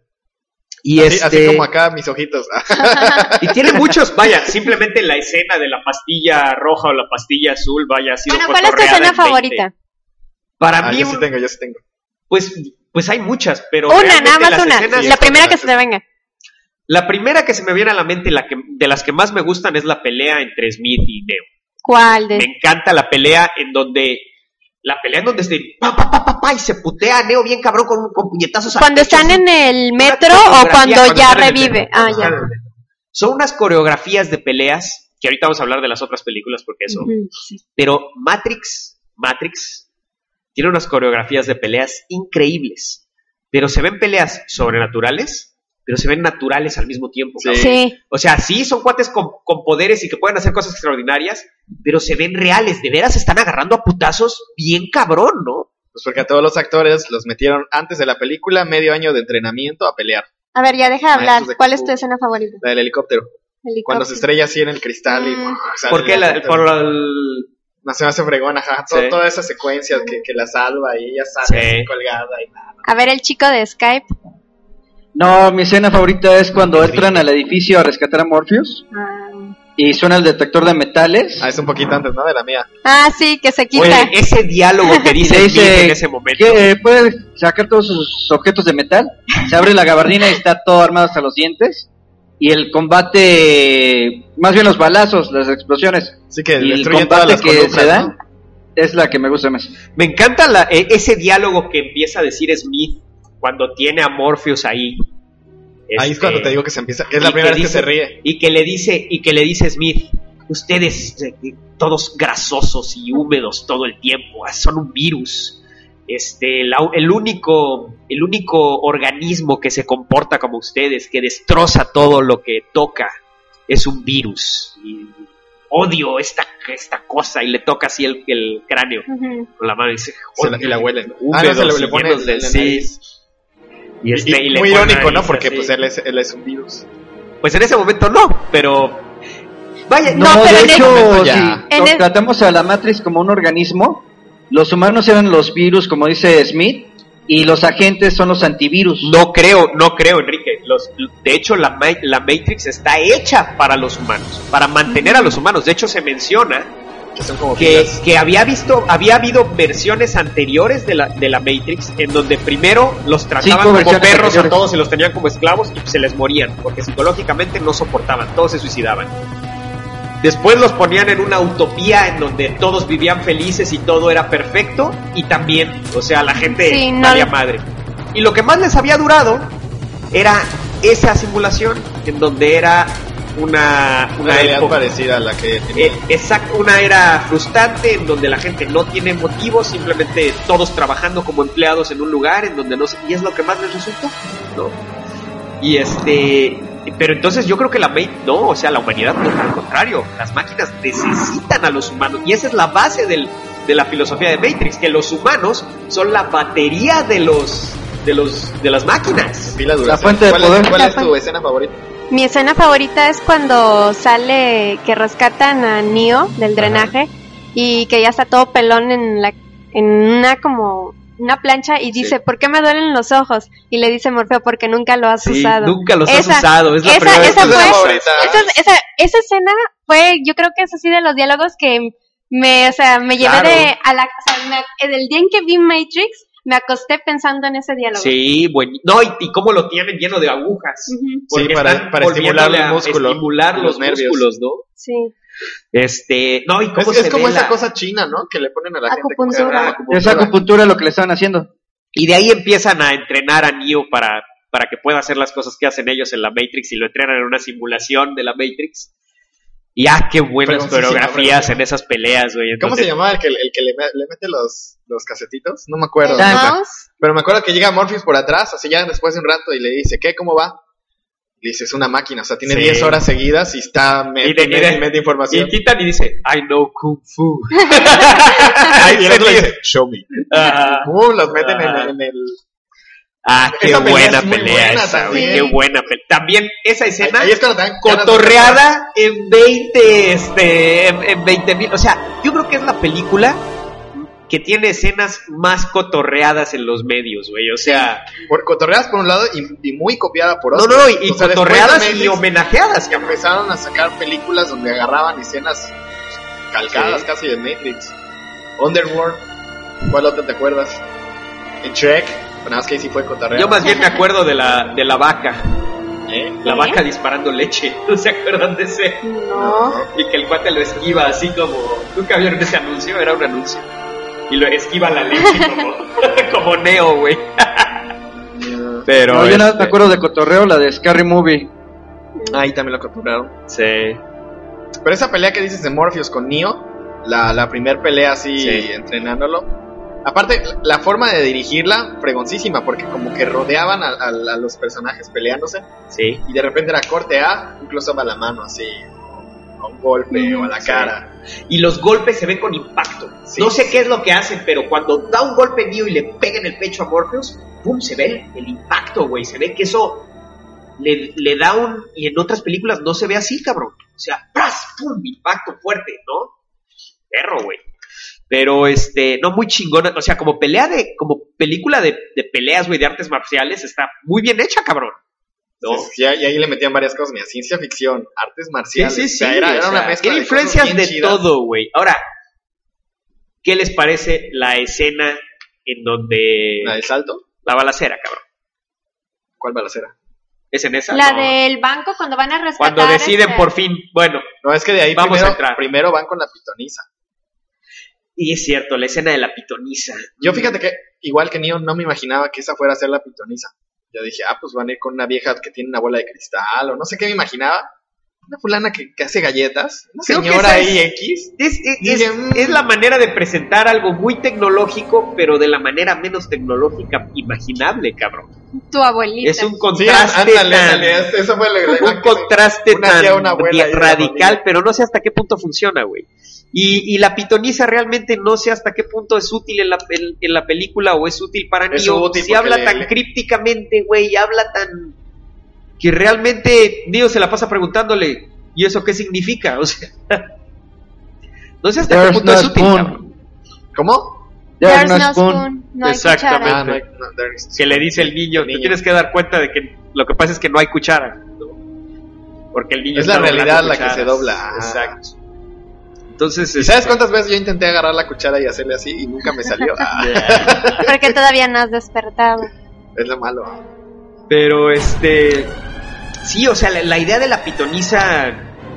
[SPEAKER 1] Y
[SPEAKER 3] Así,
[SPEAKER 1] este,
[SPEAKER 3] así como acá mis ojitos.
[SPEAKER 1] y tiene muchos, vaya, simplemente la escena de la pastilla roja o la pastilla azul, vaya, ha sido
[SPEAKER 2] Bueno, ¿cuál es tu
[SPEAKER 1] cotorreada
[SPEAKER 2] escena
[SPEAKER 1] en veinte.
[SPEAKER 2] favorita?
[SPEAKER 1] Para
[SPEAKER 3] Ah,
[SPEAKER 1] mí,
[SPEAKER 3] yo sí tengo, yo sí tengo.
[SPEAKER 1] pues, pues hay muchas, pero
[SPEAKER 2] Una,
[SPEAKER 1] realmente
[SPEAKER 2] nada más
[SPEAKER 1] las
[SPEAKER 2] una.
[SPEAKER 1] escenas-
[SPEAKER 2] La primera que
[SPEAKER 3] sí.
[SPEAKER 2] se te venga.
[SPEAKER 1] La primera que se me viene a la mente, la que, de las que más me gustan, es la pelea entre Smith y Neo.
[SPEAKER 2] ¿Cuál de?
[SPEAKER 1] Me encanta la pelea en donde, la pelea en donde se, pa, pa, pa, pa, pa, y se putea a Neo bien cabrón con, con puñetazos. al
[SPEAKER 2] ¿Cuando
[SPEAKER 1] pecho,
[SPEAKER 2] están
[SPEAKER 1] así.
[SPEAKER 2] en el
[SPEAKER 1] Una
[SPEAKER 2] metro o
[SPEAKER 1] coreografía
[SPEAKER 2] cuando ya
[SPEAKER 1] están en el
[SPEAKER 2] revive?
[SPEAKER 1] metro,
[SPEAKER 2] Ah,
[SPEAKER 1] cuando
[SPEAKER 2] ya.
[SPEAKER 1] están en el metro. Son unas coreografías de peleas, que ahorita vamos a hablar de las otras películas porque eso.
[SPEAKER 2] Ujú, sí.
[SPEAKER 1] Pero Matrix, Matrix, tiene unas coreografías de peleas increíbles. Pero se ven peleas sobrenaturales, pero se ven naturales al mismo tiempo.
[SPEAKER 3] Sí.
[SPEAKER 1] cabrón.
[SPEAKER 2] Sí.
[SPEAKER 1] O sea, sí son cuates con, con poderes y que pueden hacer cosas extraordinarias, pero se ven reales. De veras se están agarrando a putazos bien cabrón, ¿no?
[SPEAKER 3] Pues porque a todos los actores los metieron antes de la película medio año de entrenamiento a pelear.
[SPEAKER 2] A ver, ya deja de hablar.
[SPEAKER 3] Maestros de
[SPEAKER 2] ¿Cuál
[SPEAKER 3] Kung
[SPEAKER 2] es
[SPEAKER 3] Fu.
[SPEAKER 2] tu escena favorita?
[SPEAKER 3] La del helicóptero.
[SPEAKER 2] Helicóptero.
[SPEAKER 3] Cuando se estrella así en el cristal y...
[SPEAKER 2] Mm.
[SPEAKER 3] sale
[SPEAKER 1] ¿Por qué?
[SPEAKER 3] el
[SPEAKER 1] La,
[SPEAKER 3] helicóptero.
[SPEAKER 1] por el...
[SPEAKER 3] No, se me hace fregón, ajá. Todo-
[SPEAKER 1] Sí.
[SPEAKER 3] Toda esa secuencia que, que la salva y ella sale
[SPEAKER 1] Sí.
[SPEAKER 3] así colgada y nada.
[SPEAKER 2] A ver, el chico de Skype.
[SPEAKER 4] No, mi escena favorita es cuando entran al edificio a rescatar a Morpheus
[SPEAKER 2] Ah,
[SPEAKER 4] y suena el detector de metales.
[SPEAKER 3] Ah, es un poquito antes, ¿no? De la mía.
[SPEAKER 2] Ah, sí, que se quita.
[SPEAKER 1] Oye, ese diálogo que
[SPEAKER 4] Y
[SPEAKER 1] dice
[SPEAKER 4] le
[SPEAKER 1] Smith
[SPEAKER 4] dice
[SPEAKER 1] en ese momento.
[SPEAKER 4] que eh, puede sacar todos sus objetos de metal. Se abre la gabardina y está todo armado hasta los dientes. Y el combate, más bien los balazos, las explosiones
[SPEAKER 3] Así que
[SPEAKER 4] y el
[SPEAKER 3] destruyen todas
[SPEAKER 4] combate
[SPEAKER 3] las
[SPEAKER 4] que
[SPEAKER 3] columnas,
[SPEAKER 4] se dan
[SPEAKER 3] ¿no?
[SPEAKER 4] es la que me gusta más.
[SPEAKER 1] Me encanta la- e- ese diálogo que empieza a decir Smith cuando tiene a Morpheus ahí.
[SPEAKER 3] Ahí es
[SPEAKER 1] Este,
[SPEAKER 3] cuando te digo que se empieza. Es la
[SPEAKER 1] y
[SPEAKER 3] primera
[SPEAKER 1] que
[SPEAKER 3] vez que
[SPEAKER 1] dice-
[SPEAKER 3] se ríe.
[SPEAKER 1] Y que le dice, y que le dice Smith, ustedes eh, todos grasosos y húmedos todo el tiempo, son un virus. Este, la- el único, el único organismo que se comporta como ustedes, que destroza todo lo que toca, es un virus. Y odio esta, esta cosa, y le toca así el, el cráneo
[SPEAKER 2] Ujú.
[SPEAKER 1] con la mano y dice,
[SPEAKER 3] Se la, y la huele. ¿no?
[SPEAKER 1] húmedos
[SPEAKER 3] Ah, no, se le, le
[SPEAKER 1] y
[SPEAKER 3] pone
[SPEAKER 1] llenos
[SPEAKER 3] el,
[SPEAKER 1] de-
[SPEAKER 3] en la
[SPEAKER 1] sí.
[SPEAKER 3] nariz.
[SPEAKER 1] Y,
[SPEAKER 3] Y-
[SPEAKER 1] este,
[SPEAKER 3] y
[SPEAKER 1] y le
[SPEAKER 3] muy
[SPEAKER 1] pone
[SPEAKER 3] irónico,
[SPEAKER 1] ahí,
[SPEAKER 3] ¿no? Porque
[SPEAKER 1] así.
[SPEAKER 3] pues él es, él es un virus.
[SPEAKER 1] Pues en ese momento no, pero vaya,
[SPEAKER 2] No,
[SPEAKER 4] No,
[SPEAKER 2] pero
[SPEAKER 4] de
[SPEAKER 2] en
[SPEAKER 4] hecho,
[SPEAKER 3] el-
[SPEAKER 4] si
[SPEAKER 3] ya.
[SPEAKER 2] En
[SPEAKER 4] to-
[SPEAKER 2] el-
[SPEAKER 4] tratamos a la Matrix como un organismo, los humanos eran los virus, como dice Smith, y los agentes son los antivirus.
[SPEAKER 1] no creo, no creo, Enrique. Los, de hecho, la, Ma- la Matrix está hecha para los humanos, para mantener a los humanos. De hecho, se menciona
[SPEAKER 3] Que son como
[SPEAKER 1] que,
[SPEAKER 3] pilas.
[SPEAKER 1] que había visto, había habido versiones anteriores de la, de la Matrix en donde primero los trataban
[SPEAKER 4] Cinco
[SPEAKER 1] como
[SPEAKER 4] versiones
[SPEAKER 1] perros a
[SPEAKER 4] anteriores.
[SPEAKER 1] todos y los tenían como esclavos y se les morían porque psicológicamente no soportaban, todos se suicidaban. Después los ponían en una utopía en donde todos vivían felices y todo era perfecto y también, o sea, la gente
[SPEAKER 2] Sí, no-
[SPEAKER 1] valía madre. Y lo que más les había durado era esa simulación en donde era una,
[SPEAKER 3] Una
[SPEAKER 1] una
[SPEAKER 3] realidad
[SPEAKER 1] época.
[SPEAKER 3] parecida a la que tenía.
[SPEAKER 1] Eh, exacto, una era frustrante en donde la gente no tiene motivos, simplemente todos trabajando como empleados en un lugar en donde no se, y es lo que más les resultó, ¿no? Y este, pero entonces yo creo que la Matrix, no, o sea, la humanidad no, al contrario, las máquinas necesitan a los humanos y esa es la base del, de la filosofía de Matrix, que los humanos son la batería de los de los de las máquinas.
[SPEAKER 3] Pila dura.
[SPEAKER 4] La fuente de
[SPEAKER 3] ¿Cuál,
[SPEAKER 4] poder.
[SPEAKER 3] Es, ¿Cuál
[SPEAKER 2] La
[SPEAKER 3] es tu
[SPEAKER 2] fuente-
[SPEAKER 3] escena favorita?
[SPEAKER 2] Mi escena favorita es cuando sale que rescatan a Neo del drenaje y que ya está todo pelón en la en una como una plancha y dice,
[SPEAKER 3] Sí.
[SPEAKER 2] ¿por qué me duelen los ojos? Y le dice Morfeo, porque nunca lo has
[SPEAKER 1] Sí,
[SPEAKER 2] usado.
[SPEAKER 1] nunca los
[SPEAKER 2] Esa-
[SPEAKER 1] has usado, es la
[SPEAKER 2] esa-
[SPEAKER 1] primera vez
[SPEAKER 2] esa
[SPEAKER 1] que los
[SPEAKER 2] fue-
[SPEAKER 1] usas.
[SPEAKER 3] favorita.
[SPEAKER 2] Esa, esa, esa escena fue, yo creo que es así de los diálogos que me, o sea, me llevé
[SPEAKER 1] Claro.
[SPEAKER 2] de, a la, o sea, me- el día en que vi Matrix, me acosté pensando en ese diálogo.
[SPEAKER 1] Sí, bueno, no, y, y cómo lo tienen lleno de agujas.
[SPEAKER 2] Uh-huh.
[SPEAKER 1] Porque
[SPEAKER 3] sí, para,
[SPEAKER 1] están
[SPEAKER 3] para estimular el músculo,
[SPEAKER 1] estimular los,
[SPEAKER 3] los nervios.
[SPEAKER 1] músculos, ¿no?
[SPEAKER 2] Sí.
[SPEAKER 1] Este, no, y cómo
[SPEAKER 3] es,
[SPEAKER 1] se
[SPEAKER 3] es como
[SPEAKER 1] ve
[SPEAKER 3] esa
[SPEAKER 1] la...
[SPEAKER 3] cosa china, ¿no? Que le ponen a la
[SPEAKER 2] Acupuntura.
[SPEAKER 3] gente. Como que,
[SPEAKER 4] Es acupuntura lo que le estaban haciendo.
[SPEAKER 1] Y de ahí empiezan a entrenar a Neo para, para que pueda hacer las cosas que hacen ellos en la Matrix y lo entrenan en una simulación de la Matrix. Y ah, qué buenas coreografías en esas peleas, güey.
[SPEAKER 3] ¿Cómo se llamaba el que, el que le, le mete los, los casetitos? No me acuerdo.
[SPEAKER 2] ¿El mouse?
[SPEAKER 3] Pero me acuerdo que llega Morpheus por atrás, así ya después de un rato, y le dice, ¿qué? ¿Cómo va? Le dice, es una máquina, o sea, tiene diez
[SPEAKER 1] Sí.
[SPEAKER 3] horas seguidas y está mete,
[SPEAKER 1] Y de- y de-
[SPEAKER 3] mete, mete información.
[SPEAKER 1] Y quitan y dice, I know Kung Fu.
[SPEAKER 3] y el otro le dice, show me.
[SPEAKER 1] Ah,
[SPEAKER 3] Uh, los meten en,
[SPEAKER 1] Ah.
[SPEAKER 3] en el...
[SPEAKER 1] ah, qué
[SPEAKER 3] Esa pelea
[SPEAKER 1] buena
[SPEAKER 3] es muy
[SPEAKER 1] pelea
[SPEAKER 3] buena
[SPEAKER 1] esa, güey.
[SPEAKER 3] también.
[SPEAKER 1] Qué buena pelea. También esa escena...
[SPEAKER 3] Ahí es cuando te dan ganas de-
[SPEAKER 1] cotorreada en veinte, este, en, en veinte mil, o sea, yo creo que es la película que tiene escenas más cotorreadas en los medios, güey, o sea,
[SPEAKER 3] Por, cotorreadas por un lado y, y muy copiada por
[SPEAKER 1] no,
[SPEAKER 3] otro.
[SPEAKER 1] no, y, y
[SPEAKER 3] O sea, después de
[SPEAKER 1] cotorreadas
[SPEAKER 3] Matrix,
[SPEAKER 1] y homenajeadas,
[SPEAKER 3] que
[SPEAKER 1] cabrón.
[SPEAKER 3] empezaron a sacar películas donde agarraban escenas calcadas
[SPEAKER 1] Sí.
[SPEAKER 3] casi de Matrix. Underworld, ¿cuál otra te acuerdas? En Shrek, nada más que ahí sí fue cotorreada.
[SPEAKER 1] Yo más bien me acuerdo de la, de la vaca,
[SPEAKER 3] ¿Eh?
[SPEAKER 1] la
[SPEAKER 2] ¿Eh?
[SPEAKER 1] vaca disparando leche, ¿no se acuerdan de ese?
[SPEAKER 2] No.
[SPEAKER 1] Y que el cuate lo esquiva así como, ¿nunca vieron ese anuncio? Era un anuncio. Y lo esquiva la leche como, como Neo, güey. Pero
[SPEAKER 4] No, yo nada
[SPEAKER 1] este,
[SPEAKER 4] me acuerdo de cotorreo, la de Scary Movie.
[SPEAKER 3] Ahí también lo cotorrearon.
[SPEAKER 1] Sí.
[SPEAKER 3] Pero esa pelea que dices de Morpheus con Neo, la, la primer pelea así
[SPEAKER 1] Sí.
[SPEAKER 3] entrenándolo. Aparte, la forma de dirigirla, fregoncísima, porque como que rodeaban a, a- a los personajes peleándose
[SPEAKER 1] Sí.
[SPEAKER 3] y de repente era corte A, incluso va la mano así, a un golpe o a la
[SPEAKER 1] Sí.
[SPEAKER 3] cara.
[SPEAKER 1] Y los golpes se ven con impacto.
[SPEAKER 3] Sí,
[SPEAKER 1] no sé
[SPEAKER 3] sí.
[SPEAKER 1] qué es lo que hacen, pero cuando da un golpe Neo y le pega en el pecho a Morpheus, ¡pum! Se ve el, el impacto, güey. Se ve que eso le, le da un... Y en otras películas no se ve así, cabrón. O sea, ¡pras! ¡Pum! Impacto fuerte, ¿no? Perro, güey. Pero, este, no, muy chingona. O sea, como pelea de... Como película de, de peleas, güey, de artes marciales, está muy bien hecha, cabrón. ¿No?
[SPEAKER 3] Sí, sí, y ahí le metían varias cosas, mira, ciencia ficción, artes
[SPEAKER 1] Sí,
[SPEAKER 3] marciales.
[SPEAKER 1] sí, sí.
[SPEAKER 3] O sea, era,
[SPEAKER 1] o
[SPEAKER 3] era
[SPEAKER 1] sea,
[SPEAKER 3] una mezcla
[SPEAKER 1] tiene
[SPEAKER 3] de
[SPEAKER 1] influencias
[SPEAKER 3] cosas bien
[SPEAKER 1] de
[SPEAKER 3] chidas.
[SPEAKER 1] todo, güey. Ahora, ¿qué les parece la escena en donde
[SPEAKER 3] ¿La del salto?
[SPEAKER 1] la balacera, cabrón?
[SPEAKER 3] ¿Cuál balacera?
[SPEAKER 1] ¿Es en esa?
[SPEAKER 2] La
[SPEAKER 1] No.
[SPEAKER 2] del banco cuando van a rescatar.
[SPEAKER 1] Cuando deciden
[SPEAKER 2] este-
[SPEAKER 1] por fin, bueno,
[SPEAKER 3] No, es que de ahí
[SPEAKER 1] Vamos a
[SPEAKER 3] primero,
[SPEAKER 1] entrar.
[SPEAKER 3] primero van con la pitonisa.
[SPEAKER 1] y es cierto, la escena de la pitonisa.
[SPEAKER 3] Yo fíjate que, igual que Neo, no me imaginaba que esa fuera a ser la pitonisa. Yo dije, ah, pues van a ir con una vieja que tiene una bola de cristal, o no sé qué me imaginaba. Una fulana que, que hace galletas. Una
[SPEAKER 1] Creo que
[SPEAKER 3] señora
[SPEAKER 1] esa
[SPEAKER 3] ahí
[SPEAKER 1] es-
[SPEAKER 3] X.
[SPEAKER 1] Es, es,
[SPEAKER 3] Dije,
[SPEAKER 1] es-
[SPEAKER 3] mm.
[SPEAKER 1] es la manera de presentar algo muy tecnológico, pero de la manera menos tecnológica imaginable, cabrón.
[SPEAKER 2] Tu abuelita.
[SPEAKER 1] Es un
[SPEAKER 3] Sí,
[SPEAKER 1] contraste
[SPEAKER 3] ándale,
[SPEAKER 1] tan...
[SPEAKER 3] ándale, eso fue lo- la
[SPEAKER 1] un
[SPEAKER 3] imagen que se-
[SPEAKER 1] contraste
[SPEAKER 3] una
[SPEAKER 1] tan
[SPEAKER 3] hacía una abuela y una
[SPEAKER 1] radical,
[SPEAKER 3] familia.
[SPEAKER 1] pero no sé hasta qué punto funciona, güey. Y, y la pitonisa realmente no sé hasta qué punto es útil en la, en, en la película o es útil para
[SPEAKER 3] Es
[SPEAKER 1] Neo.
[SPEAKER 3] útil
[SPEAKER 1] Si
[SPEAKER 3] porque
[SPEAKER 1] habla
[SPEAKER 3] le-
[SPEAKER 1] tan
[SPEAKER 3] le-
[SPEAKER 1] crípticamente, güey, habla tan... que realmente Neo se la pasa preguntándole, ¿y eso qué significa? O sea, no sé hasta qué
[SPEAKER 4] There's
[SPEAKER 1] punto
[SPEAKER 4] no
[SPEAKER 1] es útil,
[SPEAKER 4] spoon.
[SPEAKER 1] cabrón.
[SPEAKER 3] ¿Cómo?
[SPEAKER 4] There's
[SPEAKER 2] There's
[SPEAKER 4] no
[SPEAKER 2] no
[SPEAKER 4] spoon.
[SPEAKER 2] spoon. No hay
[SPEAKER 1] Exactamente.
[SPEAKER 2] cuchara.
[SPEAKER 3] Ah, no, hay- no, there's-
[SPEAKER 1] Que le dice el niño, te
[SPEAKER 3] Niño.
[SPEAKER 1] tienes que dar cuenta de que lo que pasa es que no hay cuchara, ¿no? Porque el niño
[SPEAKER 3] Es la
[SPEAKER 1] está
[SPEAKER 3] realidad
[SPEAKER 1] doblando
[SPEAKER 3] la que
[SPEAKER 1] cucharas.
[SPEAKER 3] se dobla. Ah.
[SPEAKER 1] Exacto. Entonces,
[SPEAKER 3] ¿Y sabes cuántas veces yo intenté agarrar la cuchara y hacerle así y nunca me salió? Ah,
[SPEAKER 2] Porque todavía no has despertado.
[SPEAKER 3] es lo malo.
[SPEAKER 1] Pero este. Sí, o sea, la, la idea de la pitonisa.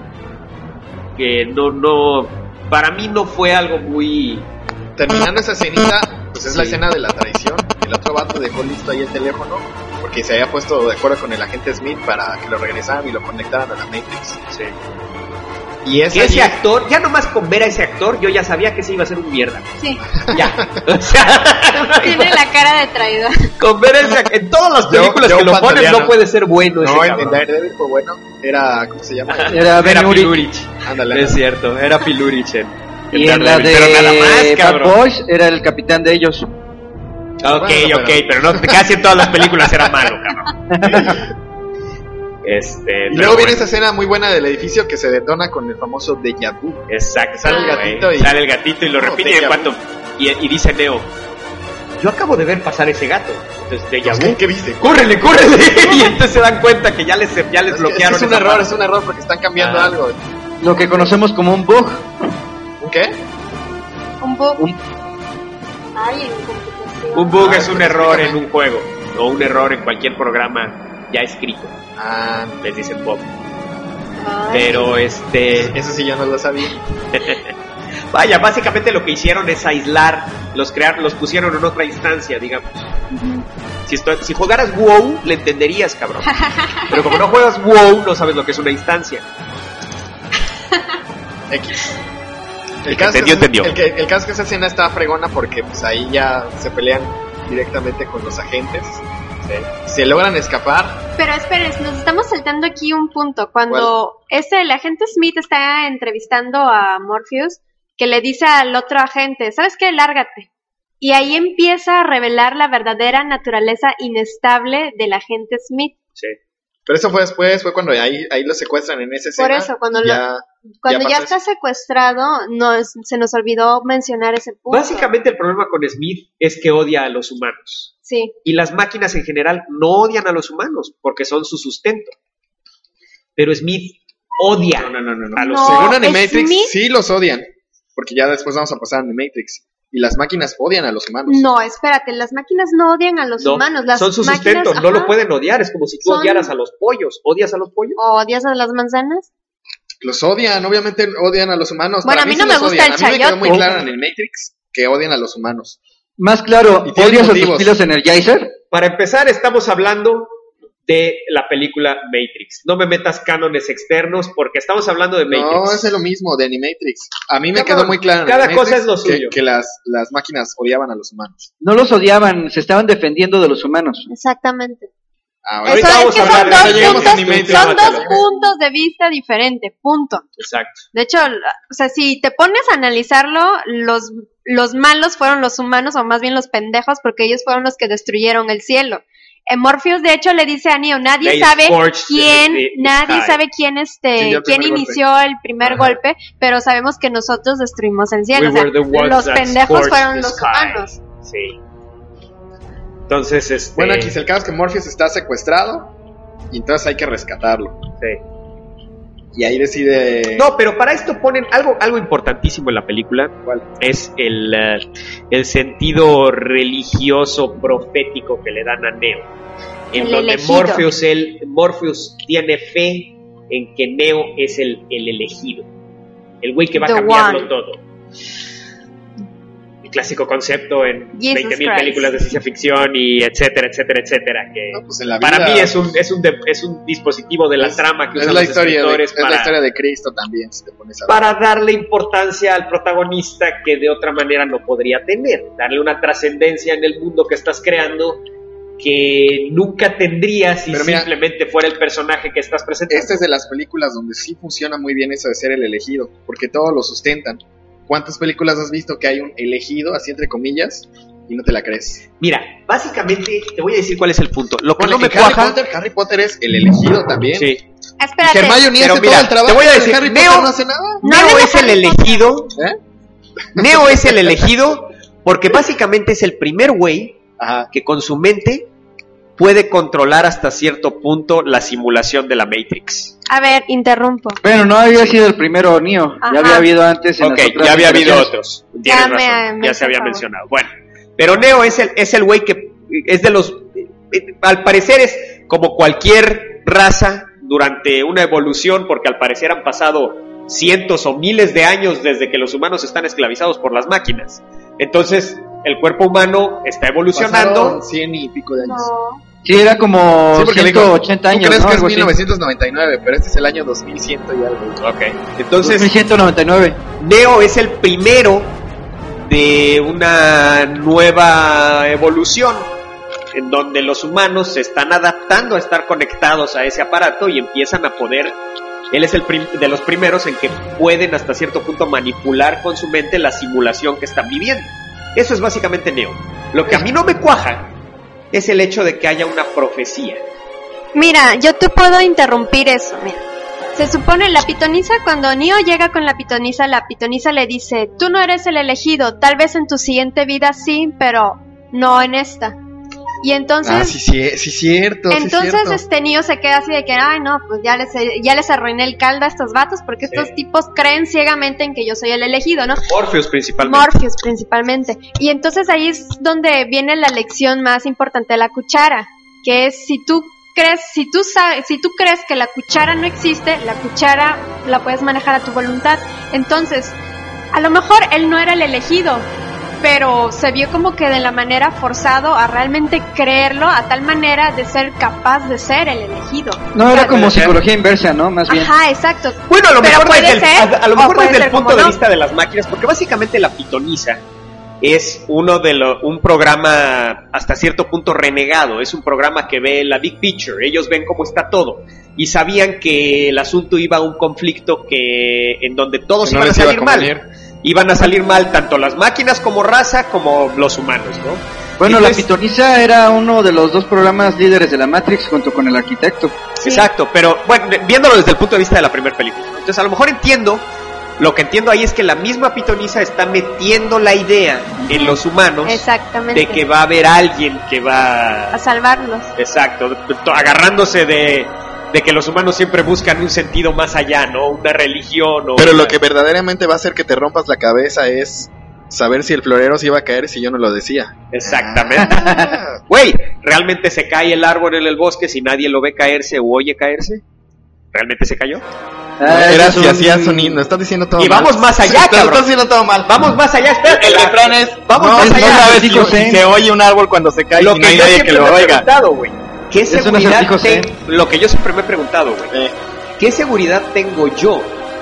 [SPEAKER 1] Que no, no. Para mí no fue algo muy.
[SPEAKER 3] Terminando esa escenita, pues es la
[SPEAKER 1] Sí.
[SPEAKER 3] escena de la traición. El otro vato dejó listo ahí el teléfono porque se había puesto de acuerdo con el agente Smith para que lo regresaran y lo conectaran a la Matrix.
[SPEAKER 1] Sí.
[SPEAKER 3] Y ese,
[SPEAKER 1] Que ese
[SPEAKER 3] allí-
[SPEAKER 1] actor, ya nomás con ver a ese actor, yo ya sabía que ese iba a ser un mierda.
[SPEAKER 2] Sí.
[SPEAKER 1] Ya. O sea,
[SPEAKER 2] Tiene la cara de traidor.
[SPEAKER 1] con ver a ese actor. En todas las
[SPEAKER 3] Yo-
[SPEAKER 1] películas
[SPEAKER 3] yo
[SPEAKER 1] que lo ponen,
[SPEAKER 3] pantaleano.
[SPEAKER 1] no puede ser bueno ese
[SPEAKER 3] no, en,
[SPEAKER 1] cabrón.
[SPEAKER 3] en Daredevil fue bueno. Era, ¿cómo se llama?
[SPEAKER 4] Era Ben
[SPEAKER 1] Era
[SPEAKER 4] Urich.
[SPEAKER 1] Pilurich.
[SPEAKER 3] Ándale.
[SPEAKER 1] Es cierto, era Pilurich en,
[SPEAKER 4] Y en la
[SPEAKER 1] Daredevil, pero nada más,
[SPEAKER 4] de Bad
[SPEAKER 1] cabrón.
[SPEAKER 4] Boys era el capitán de ellos.
[SPEAKER 1] Ok,
[SPEAKER 3] Bueno,
[SPEAKER 1] ok,
[SPEAKER 3] pero-
[SPEAKER 1] pero no, casi en todas las películas era malo, cabrón. Este,
[SPEAKER 3] Y
[SPEAKER 1] pero
[SPEAKER 3] luego viene
[SPEAKER 1] bueno,
[SPEAKER 3] esa escena muy buena del edificio que se detona con el famoso déjà vu.
[SPEAKER 1] exacto,
[SPEAKER 3] Sale el
[SPEAKER 1] güey.
[SPEAKER 3] gatito y-
[SPEAKER 1] Sale el gatito y lo
[SPEAKER 3] No,
[SPEAKER 1] repite y
[SPEAKER 3] déjà
[SPEAKER 1] en cuanto y, y dice Neo, yo acabo de ver pasar ese gato. Entonces, déjà
[SPEAKER 3] ¿Qué,
[SPEAKER 1] vu.
[SPEAKER 3] ¿Qué viste?
[SPEAKER 1] ¡Córrele, córrele! Y entonces se dan cuenta que ya les, ya les
[SPEAKER 3] Es, que-
[SPEAKER 1] bloquearon
[SPEAKER 3] es un
[SPEAKER 1] esa
[SPEAKER 3] error,
[SPEAKER 1] parte.
[SPEAKER 3] es un error porque están cambiando
[SPEAKER 1] Ah.
[SPEAKER 3] algo.
[SPEAKER 4] Lo que conocemos como un bug.
[SPEAKER 3] ¿Un qué?
[SPEAKER 2] Un bug.
[SPEAKER 4] Un-
[SPEAKER 2] Ay, en computación.
[SPEAKER 1] Un bug ah, es un error en un juego, o un error en cualquier programa ya escrito.
[SPEAKER 3] Ah,
[SPEAKER 1] les dicen bug. Pero este...
[SPEAKER 3] Eso sí yo no lo sabía.
[SPEAKER 1] Vaya, básicamente lo que hicieron es aislar, los crear, los pusieron en otra instancia, digamos. Uh-huh. Si, esto, si jugaras WoW, le entenderías, cabrón. Pero como no juegas WoW, no sabes lo que es una instancia.
[SPEAKER 3] X. El,
[SPEAKER 1] el
[SPEAKER 3] caso
[SPEAKER 1] que entendió,
[SPEAKER 3] es,
[SPEAKER 1] entendió.
[SPEAKER 3] El, que, el caso es que esa escena está fregona porque pues ahí ya se pelean directamente con los agentes. Sí. Se logran escapar.
[SPEAKER 2] Pero esperen, nos estamos saltando aquí un punto. Cuando ese, el agente Smith está entrevistando a Morpheus, que le dice al otro agente, ¿sabes qué? Lárgate. Y ahí empieza a revelar la verdadera naturaleza inestable del agente Smith.
[SPEAKER 3] Sí. Pero eso fue después, fue cuando ahí, ahí lo secuestran en esa escena.
[SPEAKER 2] Por eso, cuando ya, lo, cuando ya, ya está secuestrado, no, se nos olvidó mencionar ese punto.
[SPEAKER 1] Básicamente el problema con Smith es que odia a los humanos.
[SPEAKER 2] Sí.
[SPEAKER 1] Y las máquinas en general no odian a los humanos, porque son su sustento. Pero Smith odia
[SPEAKER 3] no, no, no, no, no.
[SPEAKER 1] a los
[SPEAKER 3] no,
[SPEAKER 1] humanos.
[SPEAKER 3] Según Animatrix, Smith... sí los odian. Porque ya después vamos a pasar a Animatrix. Y las máquinas odian a los humanos.
[SPEAKER 2] No, espérate, las máquinas no odian a los
[SPEAKER 1] no,
[SPEAKER 2] humanos. Las
[SPEAKER 1] son su
[SPEAKER 2] máquinas,
[SPEAKER 1] sustento,
[SPEAKER 2] ajá,
[SPEAKER 1] no lo pueden odiar. Es como si tú son... odiaras a los pollos. ¿Odias a los pollos?
[SPEAKER 2] ¿Odias a las manzanas?
[SPEAKER 3] Los odian, obviamente odian a los humanos.
[SPEAKER 2] Bueno,
[SPEAKER 3] Para
[SPEAKER 2] a mí,
[SPEAKER 3] mí
[SPEAKER 2] no
[SPEAKER 3] sí
[SPEAKER 2] me
[SPEAKER 3] los
[SPEAKER 2] gusta
[SPEAKER 3] odian.
[SPEAKER 2] el
[SPEAKER 3] chayote. A mí me quedó muy
[SPEAKER 1] Oh.
[SPEAKER 3] claro en el Matrix que odian a los humanos.
[SPEAKER 4] Más claro, ¿odias a tus pilos Energizer?
[SPEAKER 1] Para empezar, estamos hablando de la película Matrix. No me metas cánones externos porque estamos hablando de Matrix.
[SPEAKER 3] No, es lo mismo, de Animatrix. A mí me
[SPEAKER 1] no,
[SPEAKER 3] quedó muy claro en
[SPEAKER 1] cada
[SPEAKER 3] Animatrix
[SPEAKER 1] cosa es lo suyo.
[SPEAKER 3] Que, que las, las máquinas odiaban a los humanos.
[SPEAKER 4] No los odiaban, se estaban defendiendo de los humanos.
[SPEAKER 2] Exactamente.
[SPEAKER 3] Ah,
[SPEAKER 2] Eso es que son dos, puntos, son dos puntos de vista diferentes, punto.
[SPEAKER 1] Exacto.
[SPEAKER 2] De hecho, o sea, si te pones a analizarlo, los, los malos fueron los humanos, o más bien los pendejos, porque ellos fueron los que destruyeron el cielo. En Morpheus, de hecho, le dice a Neo, nadie
[SPEAKER 1] They
[SPEAKER 2] sabe quién,
[SPEAKER 1] the, the
[SPEAKER 2] nadie
[SPEAKER 1] sky.
[SPEAKER 2] sabe quién este,
[SPEAKER 3] sí,
[SPEAKER 2] quién inició
[SPEAKER 3] golpe.
[SPEAKER 2] el primer
[SPEAKER 3] Ajá.
[SPEAKER 2] golpe, pero sabemos que nosotros destruimos el cielo.
[SPEAKER 1] We
[SPEAKER 2] o sea, los pendejos fueron los
[SPEAKER 1] sky.
[SPEAKER 2] humanos.
[SPEAKER 1] Sí. Entonces, este...
[SPEAKER 3] Bueno, aquí el caso es que Morpheus está secuestrado y entonces hay que rescatarlo.
[SPEAKER 1] Sí.
[SPEAKER 3] Y ahí decide...
[SPEAKER 1] No, pero para esto ponen algo, algo importantísimo en la película.
[SPEAKER 3] ¿Cuál?
[SPEAKER 1] Es el, uh, el sentido religioso profético que le dan a Neo. En
[SPEAKER 2] el
[SPEAKER 1] donde
[SPEAKER 2] elegido.
[SPEAKER 1] Morpheus, él, Morpheus tiene fe en que Neo es el, el elegido. El güey que va
[SPEAKER 2] The
[SPEAKER 1] a cambiarlo
[SPEAKER 2] one.
[SPEAKER 1] todo. El clásico concepto en
[SPEAKER 2] Jesus
[SPEAKER 1] veinte mil
[SPEAKER 2] Christ.
[SPEAKER 1] películas de ciencia ficción y etcétera, etcétera, etcétera. Que
[SPEAKER 3] No, pues en la
[SPEAKER 1] para
[SPEAKER 3] vida-
[SPEAKER 1] mí es un, es un, de- es un dispositivo de la
[SPEAKER 3] Es-
[SPEAKER 1] trama que
[SPEAKER 3] es
[SPEAKER 1] usan
[SPEAKER 3] la
[SPEAKER 1] los
[SPEAKER 3] historia de,
[SPEAKER 1] escritores
[SPEAKER 3] es la
[SPEAKER 1] para...
[SPEAKER 3] historia de Cristo también, si te pones a ver.
[SPEAKER 1] para darle importancia al protagonista que de otra manera no podría tener, darle una trascendencia en el mundo que estás creando que nunca tendrías si
[SPEAKER 3] Pero mira,
[SPEAKER 1] simplemente fuera el personaje que estás presentando.
[SPEAKER 3] Esta es de las películas donde sí funciona muy bien eso de ser el elegido, porque todos lo sustentan. ¿Cuántas películas has visto que hay un elegido, así entre comillas, y no te la crees?
[SPEAKER 1] Mira, básicamente te voy a decir cuál es el punto. Lo que
[SPEAKER 3] Bueno,
[SPEAKER 1] no me
[SPEAKER 3] en Harry
[SPEAKER 1] cuaja...
[SPEAKER 3] Potter, Harry Potter es el elegido también.
[SPEAKER 1] Sí.
[SPEAKER 2] Espérate.
[SPEAKER 3] Hermione
[SPEAKER 1] Pero
[SPEAKER 3] hace
[SPEAKER 1] mira,
[SPEAKER 3] todo el trabajo,
[SPEAKER 1] te voy a
[SPEAKER 3] pero
[SPEAKER 1] decir,
[SPEAKER 3] Harry
[SPEAKER 1] Neo-
[SPEAKER 3] Potter no hace nada.
[SPEAKER 2] No
[SPEAKER 1] Neo
[SPEAKER 2] hables de
[SPEAKER 1] es el
[SPEAKER 2] Harry Potter.
[SPEAKER 1] elegido.
[SPEAKER 3] ¿Eh?
[SPEAKER 1] Neo es el elegido porque básicamente es el primer güey
[SPEAKER 3] Ajá.
[SPEAKER 1] que con su mente puede controlar hasta cierto punto la simulación de la Matrix.
[SPEAKER 2] A ver, interrumpo.
[SPEAKER 4] Bueno, no había sido el primero Neo,
[SPEAKER 2] Ajá.
[SPEAKER 4] ya había habido antes en
[SPEAKER 1] Ok,
[SPEAKER 4] las otras
[SPEAKER 1] ya había habido
[SPEAKER 4] generaciones.
[SPEAKER 1] otros. Tienes
[SPEAKER 2] Ya me-
[SPEAKER 1] razón,
[SPEAKER 2] me
[SPEAKER 1] ya
[SPEAKER 2] hizo
[SPEAKER 1] se había
[SPEAKER 2] favor.
[SPEAKER 1] mencionado. Bueno, pero Neo es el es el güey que es de los... eh, al parecer es como cualquier raza durante una evolución, porque al parecer han pasado cientos o miles de años desde que los humanos están esclavizados por las máquinas. Entonces, el cuerpo humano está evolucionando.
[SPEAKER 3] Pasaron cien y pico de años.
[SPEAKER 2] No.
[SPEAKER 4] Sí, era como
[SPEAKER 3] Sí, porque le
[SPEAKER 4] ciento
[SPEAKER 3] digo,
[SPEAKER 4] ochenta
[SPEAKER 3] tú
[SPEAKER 4] años,
[SPEAKER 3] crees
[SPEAKER 4] ¿no?
[SPEAKER 3] que es
[SPEAKER 4] Algo así.
[SPEAKER 3] mil novecientos noventa y nueve, pero este es el año dos mil cien y algo.
[SPEAKER 1] Ok, entonces...
[SPEAKER 4] dos mil ciento noventa y nueve.
[SPEAKER 1] Neo es el primero de una nueva evolución en donde los humanos se están adaptando a estar conectados a ese aparato y empiezan a poder, él es el prim- de los primeros en que pueden hasta cierto punto manipular con su mente la simulación que están viviendo. Eso es básicamente Neo. Lo que a mí no me cuaja es el hecho de que haya una profecía.
[SPEAKER 2] Mira, yo te puedo interrumpir eso, mira. Se supone la pitonisa, cuando Neo llega con la pitonisa, la pitonisa le dice, tú no eres el elegido, tal vez en tu siguiente vida sí, pero no en esta. Y entonces,
[SPEAKER 3] ah, sí, sí, sí, cierto.
[SPEAKER 2] entonces
[SPEAKER 3] sí, cierto.
[SPEAKER 2] este Neo se queda así de que, ay, no, pues ya les, ya les arruiné el caldo a estos vatos porque sí. Estos tipos creen ciegamente en que yo soy el elegido, ¿no?
[SPEAKER 1] Morpheus principalmente.
[SPEAKER 2] Morpheus principalmente. Y entonces ahí es donde viene la lección más importante de la cuchara, que es si tú crees, si tú sabes, si tú crees que la cuchara no existe, la cuchara la puedes manejar a tu voluntad. Entonces, a lo mejor él no era el elegido, pero se vio como que de la manera forzado a realmente creerlo, a tal manera de ser capaz de ser el elegido.
[SPEAKER 4] No, era como psicología inversa, ¿no? Más bien.
[SPEAKER 2] Ajá, exacto.
[SPEAKER 1] Bueno, a lo
[SPEAKER 2] pero
[SPEAKER 1] mejor desde,
[SPEAKER 2] ser,
[SPEAKER 1] el, a, a lo mejor desde el punto de
[SPEAKER 2] no.
[SPEAKER 1] vista de las máquinas, porque básicamente la pitonisa es uno de lo, un programa hasta cierto punto renegado, es un programa que ve la big picture, ellos ven cómo está todo, y sabían que el asunto iba a un conflicto que en donde todos
[SPEAKER 3] que no
[SPEAKER 1] iban a salir
[SPEAKER 3] a
[SPEAKER 1] mal. Iban a salir mal tanto las máquinas como raza como los humanos, ¿no?
[SPEAKER 4] Bueno,
[SPEAKER 1] Entonces,
[SPEAKER 4] la pitonisa era uno de los dos programas líderes de la Matrix junto con el arquitecto.
[SPEAKER 1] Sí. Exacto, pero bueno, viéndolo desde el punto de vista de la primera película. Entonces, a lo mejor entiendo, lo que entiendo ahí es que la misma pitonisa está metiendo la idea en los humanos.
[SPEAKER 2] Exactamente.
[SPEAKER 1] De que va a haber alguien que va
[SPEAKER 2] a salvarlos.
[SPEAKER 1] Exacto, agarrándose de de que los humanos siempre buscan un sentido más allá, ¿no? Una religión o...
[SPEAKER 3] Pero
[SPEAKER 1] una...
[SPEAKER 3] lo que verdaderamente va a hacer que te rompas la cabeza es saber si el florero se iba a caer si yo no lo decía.
[SPEAKER 1] Exactamente. Güey, ¿realmente se cae el árbol en el bosque si nadie lo ve caerse o oye caerse? ¿Realmente se cayó?
[SPEAKER 3] Ah, era si hacía sonido, estás diciendo todo
[SPEAKER 1] y
[SPEAKER 3] mal.
[SPEAKER 1] Y vamos más allá,
[SPEAKER 3] sí,
[SPEAKER 1] cabrón.
[SPEAKER 3] Estás diciendo todo mal.
[SPEAKER 1] Vamos más allá, espera.
[SPEAKER 3] El refrán es,
[SPEAKER 1] vamos
[SPEAKER 3] no,
[SPEAKER 1] más
[SPEAKER 3] no
[SPEAKER 1] allá.
[SPEAKER 3] sabes si, si se oye un árbol cuando se cae
[SPEAKER 1] lo
[SPEAKER 3] y
[SPEAKER 1] que
[SPEAKER 3] no hay
[SPEAKER 1] yo
[SPEAKER 3] nadie que lo oiga.
[SPEAKER 1] ¿Qué seguridad tengo? Lo que yo siempre me he preguntado, güey. Eh. ¿Qué seguridad tengo yo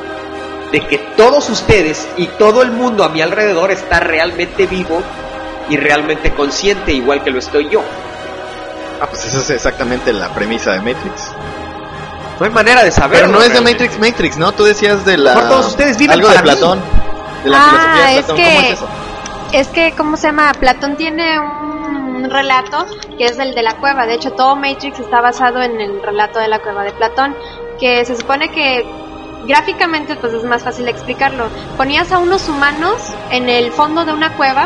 [SPEAKER 1] de que todos ustedes y todo el mundo a mi alrededor está realmente vivo y realmente consciente igual que lo estoy yo?
[SPEAKER 3] Ah, pues esa es exactamente la premisa de Matrix.
[SPEAKER 1] No hay manera de saberlo.
[SPEAKER 3] Pero no es de Matrix Matrix, ¿no? Tú decías de la...
[SPEAKER 1] Por todos ustedes viven
[SPEAKER 3] algo
[SPEAKER 1] para
[SPEAKER 3] de Platón.
[SPEAKER 1] Mí.
[SPEAKER 3] De la
[SPEAKER 2] ah,
[SPEAKER 3] filosofía de Platón.
[SPEAKER 2] Es que,
[SPEAKER 3] ¿cómo es eso?
[SPEAKER 2] Es que, ¿cómo se llama? Platón tiene un relato que es el de la cueva. De hecho, todo Matrix está basado en el relato de la cueva de Platón, que se supone que gráficamente pues es más fácil explicarlo. Ponías a unos humanos en el fondo de una cueva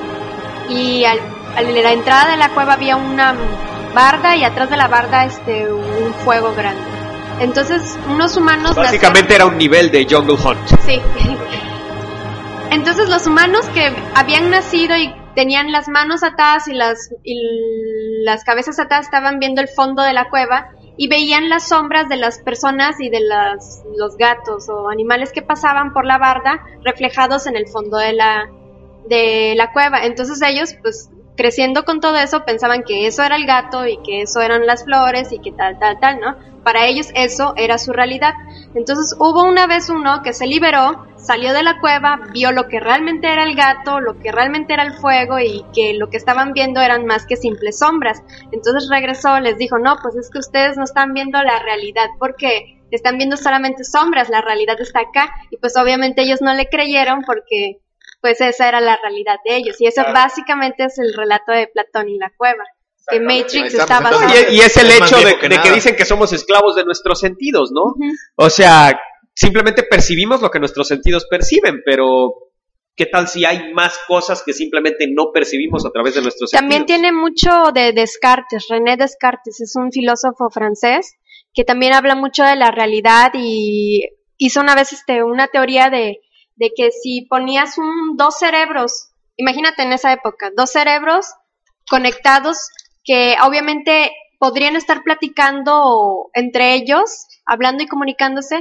[SPEAKER 2] y al, a la entrada de la cueva había una barda y atrás de la barda este un fuego grande. Entonces, unos humanos...
[SPEAKER 1] Básicamente hacían... era un nivel de Jungle Hunt.
[SPEAKER 2] Sí. Entonces, los humanos que habían nacido y tenían las manos atadas y las, y las cabezas atadas estaban viendo el fondo de la cueva y veían las sombras de las personas y de las, los gatos o animales que pasaban por la barda reflejados en el fondo de la, de la cueva. Entonces, ellos, pues... creciendo con todo eso, pensaban que eso era el gato y que eso eran las flores y que tal, tal, tal, ¿no? Para ellos eso era su realidad. Entonces hubo una vez uno que se liberó, salió de la cueva, vio lo que realmente era el gato, lo que realmente era el fuego y que lo que estaban viendo eran más que simples sombras. Entonces regresó, les dijo, no, pues es que ustedes no están viendo la realidad porque están viendo solamente sombras, la realidad está acá. Y pues obviamente ellos no le creyeron porque... pues esa era la realidad de ellos, y eso claro. Básicamente es el relato de Platón y la cueva, que Matrix está basado.
[SPEAKER 1] No, y, y es el es hecho de que, de que dicen que somos esclavos de nuestros sentidos, ¿no? Uh-huh. O sea, simplemente percibimos lo que nuestros sentidos perciben, pero ¿qué tal si hay más cosas que simplemente no percibimos a través de nuestros
[SPEAKER 2] también
[SPEAKER 1] sentidos?
[SPEAKER 2] También tiene mucho de Descartes, René Descartes es un filósofo francés que también habla mucho de la realidad y hizo una vez este, una teoría de de que si ponías un, dos cerebros, imagínate en esa época, dos cerebros conectados que obviamente podrían estar platicando entre ellos, hablando y comunicándose,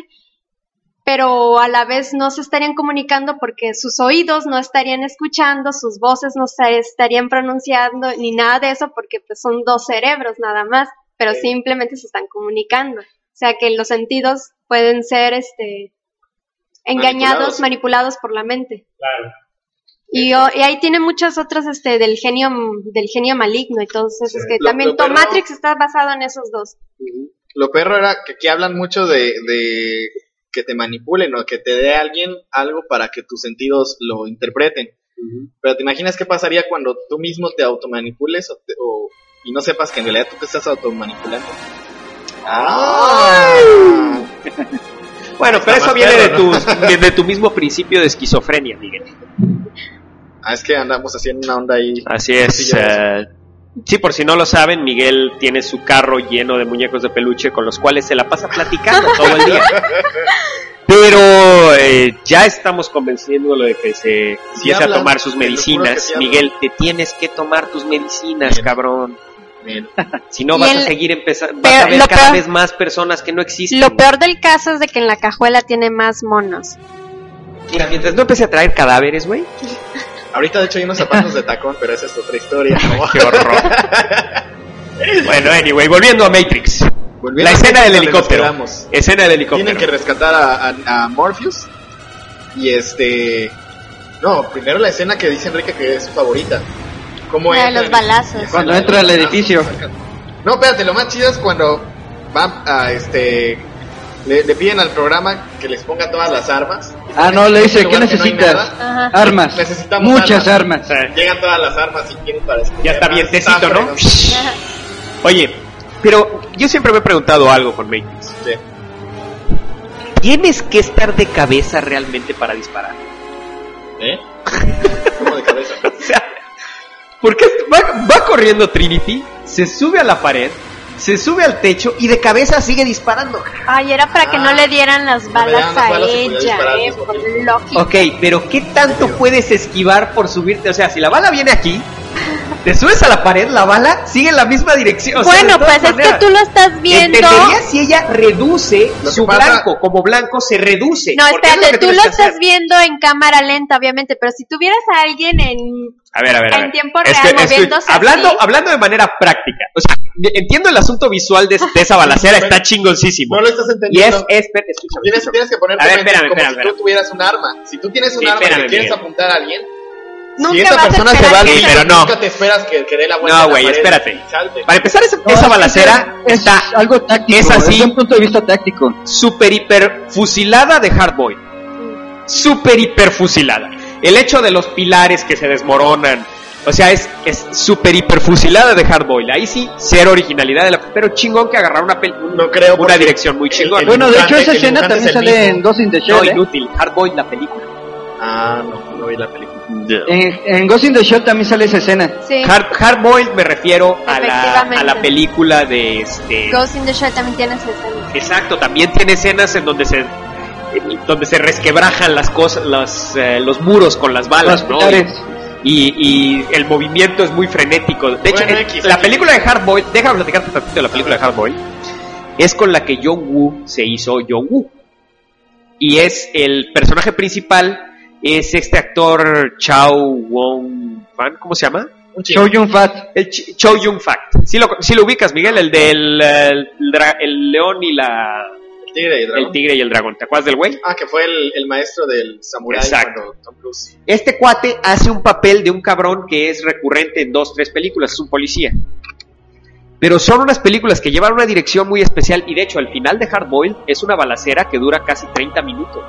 [SPEAKER 2] pero a la vez no se estarían comunicando porque sus oídos no estarían escuchando, sus voces no se estarían pronunciando, ni nada de eso, porque pues son dos cerebros nada más, pero sí. Simplemente se están comunicando. O sea que los sentidos pueden ser este engañados, manipulados, manipulados por la mente.
[SPEAKER 1] Claro.
[SPEAKER 2] Y, oh, y ahí tiene muchos otros este del genio del genio maligno y todos esos sí. que lo, también lo perro, Matrix está basado en esos dos.
[SPEAKER 3] Uh-huh. Lo perro era que aquí hablan mucho de, de que te manipulen o que te dé alguien algo para que tus sentidos lo interpreten. Uh-huh. Pero te imaginas qué pasaría cuando tú mismo te automanipules o, te, o y no sepas que en realidad tú te estás automanipulando.
[SPEAKER 1] ¡Ah! Bueno, pero eso viene de tu, de, de tu mismo principio de esquizofrenia, Miguel.
[SPEAKER 3] Ah, es que andamos haciendo una onda ahí.
[SPEAKER 1] Así es. Uh, Sí, por si no lo saben, Miguel tiene su carro lleno de muñecos de peluche con los cuales se la pasa platicando todo el día. Pero eh, ya estamos convenciéndolo de que se empiece a tomar sus medicinas. Miguel, te tienes que tomar tus medicinas, Bien. cabrón. Bien. Si no, vas el, a seguir empezando. Vas a ver cada peor, vez más personas que no existen.
[SPEAKER 2] Lo peor del caso es de que en la cajuela tiene más monos.
[SPEAKER 1] Mira, mientras no empiece a traer cadáveres, güey.
[SPEAKER 3] Ahorita, de hecho, hay unos zapatos de tacón, pero esa es otra historia.
[SPEAKER 1] ¡Qué horror! Bueno, anyway, volviendo a Matrix.
[SPEAKER 3] Volviendo
[SPEAKER 1] la escena
[SPEAKER 3] a
[SPEAKER 1] del helicóptero. Escena del helicóptero.
[SPEAKER 3] Tienen que rescatar a, a, a Morpheus. Y este... No, primero la escena que dice Enrique que es su favorita.
[SPEAKER 2] Como de los balazos.
[SPEAKER 4] Cuando entra al edificio.
[SPEAKER 3] No, espérate, lo más chido es cuando van a este... Le, le piden al programa que les ponga todas las armas.
[SPEAKER 4] Ah, no, le dice, ¿qué necesitas? No armas.
[SPEAKER 3] Necesitamos
[SPEAKER 4] muchas armas.
[SPEAKER 3] armas. Llegan todas las armas y quieren para escoger.
[SPEAKER 1] Ya está vientecito, ¿no? Oye, pero yo siempre me he preguntado algo con Matrix.
[SPEAKER 3] Sí.
[SPEAKER 1] ¿Tienes que estar de cabeza realmente para disparar?
[SPEAKER 3] ¿Eh? ¿Cómo de cabeza?
[SPEAKER 1] O sea, porque va, va corriendo Trinity, se sube a la pared, se sube al techo y de cabeza sigue disparando.
[SPEAKER 2] Ay, era para que ah, no le dieran las balas no a balas ella, eh, por lógica.
[SPEAKER 1] Ok, pero ¿qué tanto puedes esquivar por subirte? O sea, si la bala viene aquí, te subes a la pared, la bala sigue en la misma dirección. O
[SPEAKER 2] bueno,
[SPEAKER 1] sea,
[SPEAKER 2] pues maneras, es que tú lo estás viendo.
[SPEAKER 1] Entendería si ella reduce su pasa... blanco, como blanco se reduce.
[SPEAKER 2] No, espérate, es tú lo estás hacer. viendo en cámara lenta, obviamente, pero si tuvieras a alguien en...
[SPEAKER 1] A ver, a ver, a ver.
[SPEAKER 2] En tiempo real, es que, moviéndose
[SPEAKER 1] es que, hablando,
[SPEAKER 2] así.
[SPEAKER 1] hablando de manera práctica, o sea, entiendo el asunto visual de, de esa balacera, está chingoncísimo.
[SPEAKER 3] No lo estás entendiendo.
[SPEAKER 1] Y es, es, escúchame.
[SPEAKER 3] Tienes, tienes que ponerte
[SPEAKER 1] a ver, espérame,
[SPEAKER 3] como
[SPEAKER 1] espérame,
[SPEAKER 3] si
[SPEAKER 1] espérame.
[SPEAKER 3] tú tuvieras un arma. Si tú tienes un
[SPEAKER 1] sí,
[SPEAKER 3] arma
[SPEAKER 1] espérame,
[SPEAKER 3] y quieres
[SPEAKER 1] Miguel.
[SPEAKER 3] apuntar a alguien,
[SPEAKER 2] nunca
[SPEAKER 3] si esa persona se va a
[SPEAKER 1] sí, pero no.
[SPEAKER 3] nunca te esperas que, que dé la vuelta.
[SPEAKER 1] No, güey, espérate. Para empezar, esa, no, esa balacera
[SPEAKER 4] es
[SPEAKER 1] está
[SPEAKER 4] algo táctico,
[SPEAKER 1] es así,
[SPEAKER 4] desde un punto de vista táctico.
[SPEAKER 1] Super hiper fusilada de Hardboy. Super hiper fusilada. El hecho de los pilares que se desmoronan. O sea, es es super hiper fusilada de Hardboiled. Ahí sí, cero originalidad de la, pero chingón que agarrar una pel un,
[SPEAKER 3] no creo
[SPEAKER 1] una dirección muy chingona.
[SPEAKER 4] Bueno, de hecho esa escena también sale en Ghost in the Shell.
[SPEAKER 1] No, inútil. Hardboiled la película.
[SPEAKER 3] Ah, no, no vi la película.
[SPEAKER 4] Yeah. En, en Ghost in the Shell también sale esa escena.
[SPEAKER 2] Sí.
[SPEAKER 1] Hard, Hardboiled me refiero a la, a la película de este.
[SPEAKER 2] Ghost in the Shell también tiene esa escena.
[SPEAKER 1] Exacto, también tiene escenas en donde se donde se resquebrajan las cosas, los eh, los muros con las balas, los ¿no? Pilares. Y, y el movimiento es muy frenético. De hecho, bueno, X, la X. película de Hardboiled, déjame platicarte un ratito de la película de Hardboiled, es con la que John Woo se hizo John Woo. Y es el personaje principal, es este actor Chow Won Fan, ¿cómo se llama?
[SPEAKER 4] Chow Yun Fat.
[SPEAKER 1] El Ch- Chow Yun Fat. Sí lo, sí lo ubicas, Miguel, el del el, dra- el león y la...
[SPEAKER 3] El tigre y el dragón.
[SPEAKER 1] El tigre y el dragón. ¿Te acuerdas del güey?
[SPEAKER 3] Ah, que fue el, el maestro del samurái.
[SPEAKER 1] Exacto.
[SPEAKER 3] Tom Cruise.
[SPEAKER 1] Este cuate hace un papel de un cabrón que es recurrente en dos, tres películas, es un policía. Pero son unas películas que llevan una dirección muy especial y de hecho al final de Hardboiled es una balacera que dura casi treinta minutos.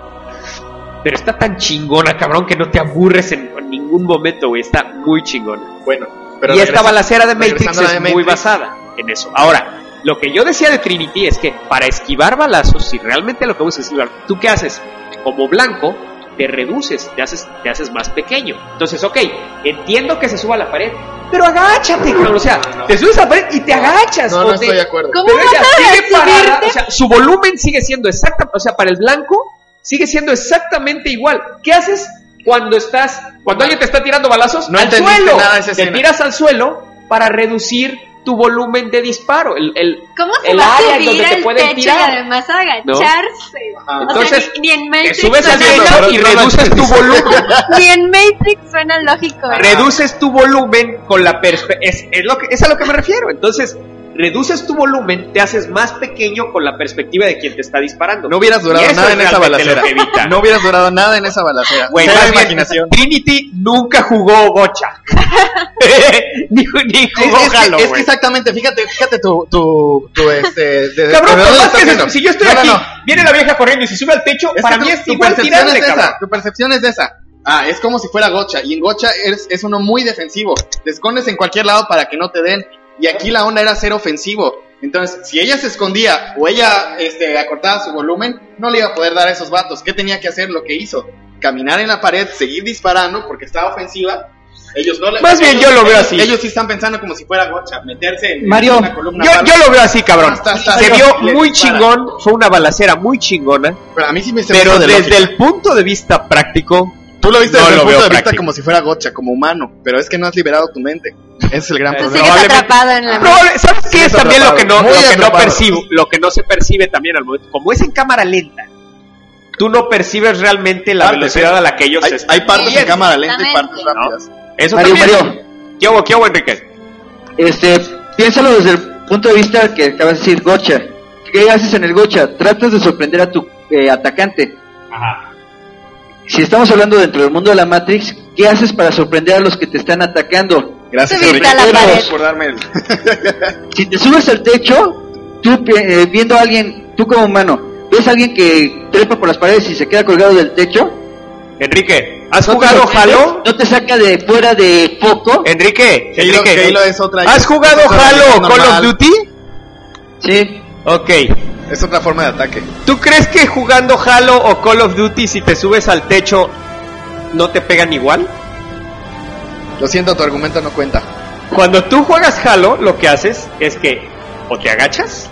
[SPEAKER 1] Pero está tan chingona, cabrón, que no te aburres en, en ningún momento, güey. Está muy chingona.
[SPEAKER 3] Bueno, pero
[SPEAKER 1] y esta balacera de Matrix es
[SPEAKER 3] de
[SPEAKER 1] muy
[SPEAKER 3] Matrix.
[SPEAKER 1] basada en eso. Ahora, lo que yo decía de Trinity es que para esquivar balazos, si realmente lo que buscas es esquivar, ¿tú qué haces? Como blanco, te reduces, te haces, te haces más pequeño. Entonces, ok, entiendo que se suba a la pared, pero agáchate, cabrón. O sea, no, no. te subes a la pared y te agachas.
[SPEAKER 3] No, no
[SPEAKER 1] te,
[SPEAKER 3] estoy de acuerdo.
[SPEAKER 2] ¿Cómo
[SPEAKER 1] pero
[SPEAKER 2] vas
[SPEAKER 1] ella
[SPEAKER 2] a
[SPEAKER 1] sigue parada,
[SPEAKER 2] subirte?
[SPEAKER 1] o sea, su volumen sigue siendo exacta, o sea, para el blanco sigue siendo exactamente igual. ¿Qué haces cuando estás, cuando alguien te está tirando balazos?
[SPEAKER 3] No
[SPEAKER 1] al suelo.
[SPEAKER 3] Nada de esa
[SPEAKER 1] te
[SPEAKER 3] escena.
[SPEAKER 1] tiras al suelo para reducir tu volumen de disparo, el, el,
[SPEAKER 2] ¿cómo se
[SPEAKER 1] el
[SPEAKER 2] va a
[SPEAKER 1] área
[SPEAKER 2] subir
[SPEAKER 1] donde te
[SPEAKER 2] el
[SPEAKER 1] pueden
[SPEAKER 2] techo
[SPEAKER 1] tirar,
[SPEAKER 2] y además agacharse?
[SPEAKER 3] ¿no?
[SPEAKER 1] Entonces,
[SPEAKER 2] o sea, ni, ni en Matrix
[SPEAKER 1] te subes al
[SPEAKER 2] suena
[SPEAKER 1] suelo y
[SPEAKER 2] lógico.
[SPEAKER 1] reduces tu volumen.
[SPEAKER 2] Ni en Matrix suena lógico.
[SPEAKER 1] Reduces tu volumen con la perspectiva, es, es, lo que, es a lo que me refiero. Entonces, reduces tu volumen, te haces más pequeño con la perspectiva de quien te está disparando.
[SPEAKER 3] No hubieras durado nada en esa balacera. No hubieras durado nada en esa balacera.
[SPEAKER 1] Güey, más imaginación. Trinity nunca jugó bocha. ni, ni jugó
[SPEAKER 3] es,
[SPEAKER 1] Halo,
[SPEAKER 3] es, es que exactamente, fíjate, fíjate tu, tu, tu este... De,
[SPEAKER 1] cabrón,
[SPEAKER 3] de,
[SPEAKER 1] por
[SPEAKER 3] de
[SPEAKER 1] más que se, si yo estoy
[SPEAKER 3] no,
[SPEAKER 1] aquí,
[SPEAKER 3] no, no.
[SPEAKER 1] viene la vieja corriendo y se sube al techo,
[SPEAKER 3] es
[SPEAKER 1] para
[SPEAKER 3] tu,
[SPEAKER 1] mí es
[SPEAKER 3] tu
[SPEAKER 1] igual
[SPEAKER 3] percepción
[SPEAKER 1] tirarle,
[SPEAKER 3] es de
[SPEAKER 1] cabrón.
[SPEAKER 3] esa, tu percepción es de esa. Ah, es como si fuera gocha, y en gocha es, es uno muy defensivo. Te escondes en cualquier lado para que no te den, y aquí la onda era ser ofensivo. Entonces, si ella se escondía o ella este, acortaba su volumen, no le iba a poder dar a esos vatos. ¿Qué tenía que hacer? Lo que hizo, caminar en la pared, seguir disparando porque estaba ofensiva Ellos no le-
[SPEAKER 1] Más bien
[SPEAKER 3] ellos-
[SPEAKER 1] yo lo veo
[SPEAKER 3] ellos-
[SPEAKER 1] así.
[SPEAKER 3] Ellos sí están pensando como si fuera gocha, meterse en
[SPEAKER 4] Mario,
[SPEAKER 3] una columna.
[SPEAKER 1] Yo,
[SPEAKER 3] bala.
[SPEAKER 1] yo lo veo así, cabrón.
[SPEAKER 3] Hasta- hasta-
[SPEAKER 1] Se
[SPEAKER 3] hasta-
[SPEAKER 1] vio
[SPEAKER 3] le
[SPEAKER 1] muy
[SPEAKER 3] dispara.
[SPEAKER 1] chingón, fue una balacera muy chingona,
[SPEAKER 3] Pero a mí sí me se
[SPEAKER 1] pero
[SPEAKER 3] me hizo de
[SPEAKER 1] desde
[SPEAKER 3] lógica.
[SPEAKER 1] el punto de vista práctico,
[SPEAKER 3] Tú lo viste
[SPEAKER 1] no
[SPEAKER 3] desde
[SPEAKER 1] lo
[SPEAKER 3] el
[SPEAKER 1] veo
[SPEAKER 3] punto de vista
[SPEAKER 1] práctico.
[SPEAKER 3] como si fuera gocha, como humano, pero es que no has liberado tu mente. Ese es el gran
[SPEAKER 1] Eh,
[SPEAKER 2] Tú
[SPEAKER 3] problema.
[SPEAKER 2] sigues
[SPEAKER 1] probablemente-
[SPEAKER 2] atrapado en la
[SPEAKER 1] probable- ¿sabes qué
[SPEAKER 3] Sigues
[SPEAKER 1] es también lo que no,
[SPEAKER 3] atrapado,
[SPEAKER 1] lo
[SPEAKER 3] muy
[SPEAKER 1] que no
[SPEAKER 3] atrapado.
[SPEAKER 1] percibo, lo que no se percibe también al momento, como es en cámara lenta, tú no percibes realmente la
[SPEAKER 3] Partes,
[SPEAKER 1] velocidad
[SPEAKER 3] ¿eh?
[SPEAKER 1] a la que ellos
[SPEAKER 3] Hay,
[SPEAKER 1] se están
[SPEAKER 3] hay partes en
[SPEAKER 1] moviendo.
[SPEAKER 3] cámara lenta y partes
[SPEAKER 2] Exactamente.
[SPEAKER 3] rápidas.
[SPEAKER 1] Eso
[SPEAKER 4] Mario,
[SPEAKER 1] también.
[SPEAKER 4] Mario.
[SPEAKER 1] ¿Qué hubo, qué hubo, Enrique?
[SPEAKER 4] Este, piénsalo desde el punto de vista que acabas de decir, gocha. ¿Qué haces en el gocha? Tratas de sorprender a tu eh, atacante.
[SPEAKER 1] Ajá.
[SPEAKER 4] Si estamos hablando dentro del mundo de la Matrix, ¿qué haces para sorprender a los que te están atacando?
[SPEAKER 3] Gracias,
[SPEAKER 2] Subirte
[SPEAKER 3] Enrique.
[SPEAKER 2] a la
[SPEAKER 3] Gracias
[SPEAKER 2] pared.
[SPEAKER 3] por darme el...
[SPEAKER 4] Si te subes al techo, tú eh, viendo a alguien, tú como humano, ves a alguien que trepa por las paredes y se queda colgado del techo,
[SPEAKER 1] Enrique, ¿has
[SPEAKER 4] ¿no te
[SPEAKER 1] jugado
[SPEAKER 4] sorprende?
[SPEAKER 1] Halo?
[SPEAKER 4] ¿No te saca de fuera de foco?
[SPEAKER 1] Enrique,
[SPEAKER 3] Halo-
[SPEAKER 1] Enrique,
[SPEAKER 3] Halo es otra-
[SPEAKER 1] ¿has jugado
[SPEAKER 3] es otra
[SPEAKER 1] Halo
[SPEAKER 3] realidad
[SPEAKER 1] o Call of
[SPEAKER 3] normal.
[SPEAKER 1] Duty?
[SPEAKER 4] Sí.
[SPEAKER 1] Ok.
[SPEAKER 3] Es otra forma de ataque.
[SPEAKER 1] ¿Tú crees que jugando Halo o Call of Duty, si te subes al techo, no te pegan igual?
[SPEAKER 3] Lo siento, tu argumento no cuenta.
[SPEAKER 1] Cuando tú juegas Halo, lo que haces es que o te agachas,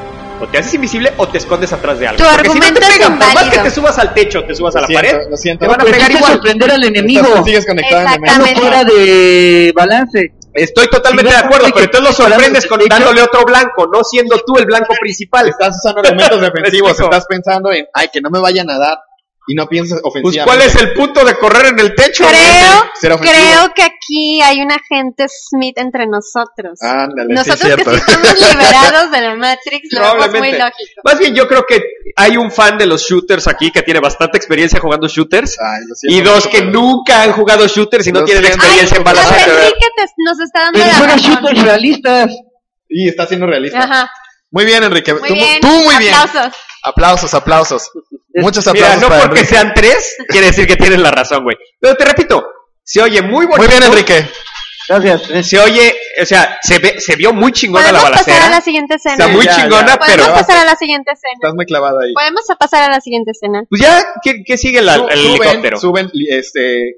[SPEAKER 1] o te haces invisible, o te escondes atrás de algo.
[SPEAKER 2] Tu
[SPEAKER 1] Porque si no te
[SPEAKER 2] argumento es
[SPEAKER 1] pegan, por más que
[SPEAKER 2] inválido.
[SPEAKER 1] te subas al techo, o te subas a
[SPEAKER 3] Lo
[SPEAKER 1] la
[SPEAKER 3] siento,
[SPEAKER 1] pared,
[SPEAKER 3] lo siento.
[SPEAKER 1] te van a
[SPEAKER 4] Pero
[SPEAKER 1] pegar
[SPEAKER 4] quieres
[SPEAKER 1] igual.
[SPEAKER 4] sorprender al enemigo.
[SPEAKER 3] Estás- sigues conectado en la mente.
[SPEAKER 2] Exactamente.
[SPEAKER 4] No fuera de balance.
[SPEAKER 1] Estoy totalmente
[SPEAKER 4] Si
[SPEAKER 1] de
[SPEAKER 4] ves
[SPEAKER 1] acuerdo,
[SPEAKER 4] que
[SPEAKER 1] pero entonces lo
[SPEAKER 4] te paran
[SPEAKER 1] sorprendes
[SPEAKER 4] del
[SPEAKER 1] con
[SPEAKER 4] techo-
[SPEAKER 1] dándole otro blanco, no siendo tú el blanco principal.
[SPEAKER 3] Estás usando argumentos defensivos.
[SPEAKER 1] explico.
[SPEAKER 3] Estás pensando en, ay, que no me vayan a dar. Y no piensas
[SPEAKER 1] Pues,
[SPEAKER 3] ofensivamente.
[SPEAKER 1] ¿cuál es el punto de correr en el techo?
[SPEAKER 2] Creo,
[SPEAKER 3] Ser ofensivo.
[SPEAKER 2] creo que aquí hay un agente Smith entre nosotros.
[SPEAKER 3] Ándale, sí,
[SPEAKER 2] Nosotros
[SPEAKER 3] cierto.
[SPEAKER 2] que sí estamos liberados de la Matrix, lo vemos muy
[SPEAKER 1] Probablemente.
[SPEAKER 2] lógico.
[SPEAKER 1] Más bien, yo creo que hay un fan de los shooters aquí que tiene bastante experiencia jugando shooters.
[SPEAKER 3] Ay, lo siento.
[SPEAKER 1] Y dos que nunca han jugado shooters y no
[SPEAKER 3] Lo
[SPEAKER 1] tienen
[SPEAKER 3] siento.
[SPEAKER 1] experiencia en
[SPEAKER 2] Ay,
[SPEAKER 1] balacera.
[SPEAKER 2] Enrique te- nos está dando
[SPEAKER 4] Pero
[SPEAKER 2] la
[SPEAKER 4] juegan
[SPEAKER 2] razón.
[SPEAKER 4] shooters realistas.
[SPEAKER 3] Y está siendo realista.
[SPEAKER 2] Ajá,
[SPEAKER 3] Muy bien, Enrique.
[SPEAKER 2] muy
[SPEAKER 3] tú,
[SPEAKER 2] bien.
[SPEAKER 3] tú muy bien.
[SPEAKER 2] Aplausos.
[SPEAKER 3] Aplausos, aplausos. Muchos
[SPEAKER 1] Mira,
[SPEAKER 3] aplausos
[SPEAKER 1] no
[SPEAKER 3] para
[SPEAKER 1] porque
[SPEAKER 3] Enrique.
[SPEAKER 1] sean tres, quiere decir que tienes la razón, güey. Pero te repito, se oye muy bonito.
[SPEAKER 3] Muy bien, Enrique.
[SPEAKER 4] Gracias.
[SPEAKER 1] Se oye, o sea, se ve, se vio muy chingona la
[SPEAKER 2] Podemos pasar a la
[SPEAKER 1] balacera.
[SPEAKER 2] siguiente escena.
[SPEAKER 1] Está muy
[SPEAKER 3] Ya,
[SPEAKER 1] chingona,
[SPEAKER 3] ya.
[SPEAKER 2] Podemos
[SPEAKER 1] pero
[SPEAKER 2] pasar a la siguiente escena.
[SPEAKER 3] Estás muy clavado ahí.
[SPEAKER 2] Podemos pasar a la siguiente escena.
[SPEAKER 1] pues ya, ¿qué, qué sigue la-
[SPEAKER 3] Su-
[SPEAKER 1] el
[SPEAKER 3] suben,
[SPEAKER 1] helicóptero?
[SPEAKER 3] Suben, li- este...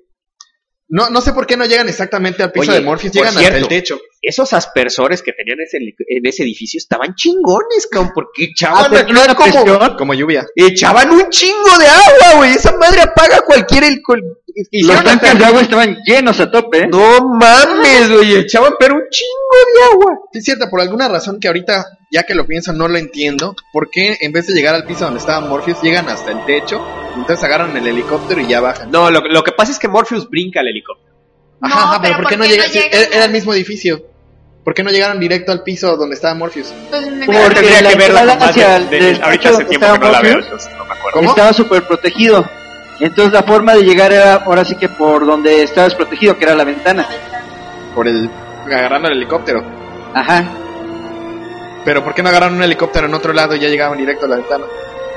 [SPEAKER 3] No, no sé por qué no llegan exactamente al piso
[SPEAKER 1] Oye,
[SPEAKER 3] de Morpheus,
[SPEAKER 1] por
[SPEAKER 3] llegan
[SPEAKER 1] cierto,
[SPEAKER 3] hasta el techo.
[SPEAKER 1] Esos aspersores que tenían ese, en ese edificio estaban chingones, cabrón, porque echaban
[SPEAKER 4] Ah, pero
[SPEAKER 1] acá
[SPEAKER 4] no era
[SPEAKER 1] como,
[SPEAKER 4] presión.
[SPEAKER 3] Como lluvia.
[SPEAKER 1] echaban un chingo de agua, güey. Esa madre apaga cualquier el, col-
[SPEAKER 4] Los
[SPEAKER 1] hicieron
[SPEAKER 4] tanques
[SPEAKER 1] hasta-
[SPEAKER 4] de agua estaban llenos a tope, ¿eh?
[SPEAKER 1] No mames, güey, echaban pero un chingo de agua.
[SPEAKER 3] Sí, es cierto, por alguna razón que ahorita, ya que lo pienso, no lo entiendo. ¿Por qué en vez de llegar al piso donde estaba Morpheus, llegan hasta el techo? Entonces agarran el helicóptero y ya bajan.
[SPEAKER 1] No, lo, lo que pasa es que Morpheus brinca al helicóptero.
[SPEAKER 3] Ajá,
[SPEAKER 2] No,
[SPEAKER 3] ajá, pero,
[SPEAKER 2] pero
[SPEAKER 3] ¿por qué
[SPEAKER 2] ¿por
[SPEAKER 3] no
[SPEAKER 2] qué
[SPEAKER 3] llegan?
[SPEAKER 2] no llegan
[SPEAKER 3] era, era
[SPEAKER 2] a-
[SPEAKER 3] el mismo edificio. ¿Por qué no llegaron directo al piso donde estaba Morpheus?
[SPEAKER 2] Pues me
[SPEAKER 4] Porque
[SPEAKER 2] imagino-
[SPEAKER 1] Tendría
[SPEAKER 4] la
[SPEAKER 1] que verla
[SPEAKER 4] entrada
[SPEAKER 1] con más
[SPEAKER 4] hacia
[SPEAKER 1] de-
[SPEAKER 4] el
[SPEAKER 1] de-
[SPEAKER 4] despacho
[SPEAKER 1] ahorita hace
[SPEAKER 4] donde
[SPEAKER 1] tiempo que no
[SPEAKER 4] estaba
[SPEAKER 1] la veo,
[SPEAKER 4] Morpheus
[SPEAKER 1] entonces no me acuerdo.
[SPEAKER 3] ¿Cómo?
[SPEAKER 4] estaba súper protegido. Entonces la forma de llegar era ahora sí que por donde estabas protegido, que era la ventana.
[SPEAKER 3] Por el... agarrando el helicóptero.
[SPEAKER 4] Ajá.
[SPEAKER 3] Pero ¿por qué no agarraron un helicóptero en otro lado y ya llegaban directo a la ventana?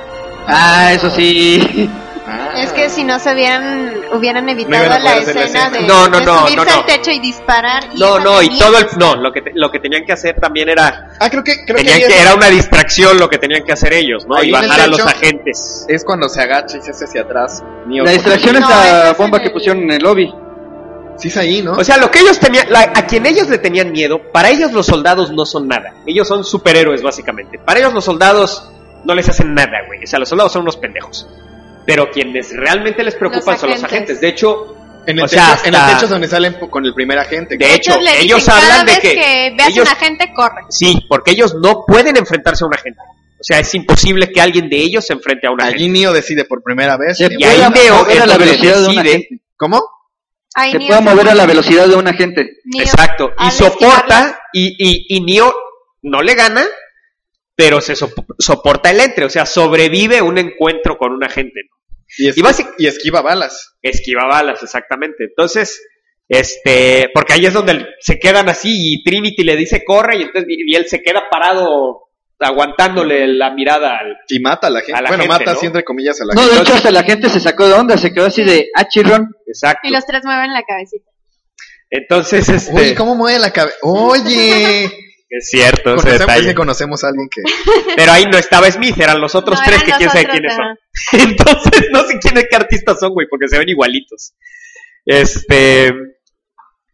[SPEAKER 4] Ah, eso sí.
[SPEAKER 3] Ah.
[SPEAKER 2] Es que si no se hubieran, hubieran evitado
[SPEAKER 3] iban a
[SPEAKER 2] la
[SPEAKER 3] poder hacer la
[SPEAKER 2] escena
[SPEAKER 3] escena.
[SPEAKER 2] de,
[SPEAKER 1] No, no,
[SPEAKER 2] de
[SPEAKER 1] no,
[SPEAKER 2] subirse
[SPEAKER 1] no, no.
[SPEAKER 2] al techo y disparar. Y
[SPEAKER 1] No,
[SPEAKER 2] esa
[SPEAKER 1] no, y
[SPEAKER 2] tenía-
[SPEAKER 1] todo el... No, lo que, te- lo que tenían que hacer también era...
[SPEAKER 3] Ah, creo que, creo
[SPEAKER 1] Tenían
[SPEAKER 3] que, ahí
[SPEAKER 1] que,
[SPEAKER 3] es,
[SPEAKER 1] era una distracción lo que tenían que hacer ellos, ¿no?
[SPEAKER 3] Ahí
[SPEAKER 1] Y
[SPEAKER 3] en el
[SPEAKER 1] bajar a los
[SPEAKER 3] techo-
[SPEAKER 1] agentes.
[SPEAKER 3] es cuando se agacha y se hace hacia atrás. Neo-
[SPEAKER 4] La distracción es
[SPEAKER 2] No, esa
[SPEAKER 4] la
[SPEAKER 2] es
[SPEAKER 4] bomba
[SPEAKER 2] en
[SPEAKER 4] que
[SPEAKER 2] el-
[SPEAKER 4] pusieron en el lobby.
[SPEAKER 3] Sí es ahí, ¿no?
[SPEAKER 1] O sea, lo que ellos tenían, la- a quien ellos le tenían miedo, para ellos los soldados no son nada. Ellos son superhéroes, básicamente. Para ellos los soldados no les hacen nada, güey. O sea, los soldados son unos pendejos. Pero quienes realmente les preocupan
[SPEAKER 2] Los
[SPEAKER 1] son los
[SPEAKER 2] agentes.
[SPEAKER 1] agentes. De hecho,
[SPEAKER 3] en, el
[SPEAKER 1] o
[SPEAKER 3] techo,
[SPEAKER 1] sea,
[SPEAKER 3] en el
[SPEAKER 1] hasta-
[SPEAKER 3] techo es donde salen po- con el primer agente.
[SPEAKER 1] De hecho,
[SPEAKER 2] Entonces le
[SPEAKER 1] ellos
[SPEAKER 2] dicen, cada
[SPEAKER 1] hablan de
[SPEAKER 2] vez
[SPEAKER 1] que
[SPEAKER 2] que veas
[SPEAKER 1] ellos-
[SPEAKER 2] un agente, corre.
[SPEAKER 1] sí, porque ellos no pueden enfrentarse a un agente. O sea, es imposible que alguien de ellos se enfrente a un agente.
[SPEAKER 3] Allí Neo decide por primera vez.
[SPEAKER 4] Se
[SPEAKER 3] Neo-
[SPEAKER 1] Y ahí
[SPEAKER 4] puede
[SPEAKER 1] Neo
[SPEAKER 4] mover
[SPEAKER 1] es
[SPEAKER 4] a la
[SPEAKER 1] donde
[SPEAKER 4] velocidad de un
[SPEAKER 1] decide-
[SPEAKER 4] agente.
[SPEAKER 3] ¿Cómo?
[SPEAKER 2] Ay,
[SPEAKER 4] Se
[SPEAKER 2] Neo
[SPEAKER 4] puede
[SPEAKER 2] se
[SPEAKER 4] mover a la
[SPEAKER 2] mueve.
[SPEAKER 4] velocidad de un agente.
[SPEAKER 2] Neo,
[SPEAKER 1] Exacto. Y
[SPEAKER 2] al
[SPEAKER 1] soporta,
[SPEAKER 2] esquivarla.
[SPEAKER 1] y, y, y Neo no le gana, pero se sop- soporta el entre. O sea, sobrevive un encuentro con un agente.
[SPEAKER 3] Y, es-
[SPEAKER 1] Y basic-
[SPEAKER 3] y esquiva balas.
[SPEAKER 1] Esquiva balas, exactamente. Entonces, este, porque ahí es donde se quedan así y Trinity le dice corre y entonces y él se queda parado aguantándole la mirada al...
[SPEAKER 3] Y mata a la gente.
[SPEAKER 1] A la
[SPEAKER 3] bueno,
[SPEAKER 1] gente,
[SPEAKER 3] mata
[SPEAKER 1] ¿no?
[SPEAKER 3] así entre comillas a la
[SPEAKER 4] No,
[SPEAKER 3] gente.
[SPEAKER 4] de hecho hasta la gente se sacó de onda, se quedó así de, ah, chirrón.
[SPEAKER 1] Exacto.
[SPEAKER 2] Y los tres mueven la cabecita.
[SPEAKER 1] Entonces, este,
[SPEAKER 3] Oye, ¿cómo mueve la cabeza? Oye.
[SPEAKER 1] es cierto ese
[SPEAKER 3] Conocemos, es
[SPEAKER 1] detalle.
[SPEAKER 3] que conocemos a alguien que...
[SPEAKER 1] Pero ahí no estaba Smith, eran los otros
[SPEAKER 2] No,
[SPEAKER 1] tres
[SPEAKER 2] eran
[SPEAKER 1] que
[SPEAKER 2] los
[SPEAKER 1] quién sabe
[SPEAKER 2] otros,
[SPEAKER 1] quiénes
[SPEAKER 2] ajá.
[SPEAKER 1] son. Entonces, no sé quiénes qué artistas son, güey, porque se ven igualitos. Este,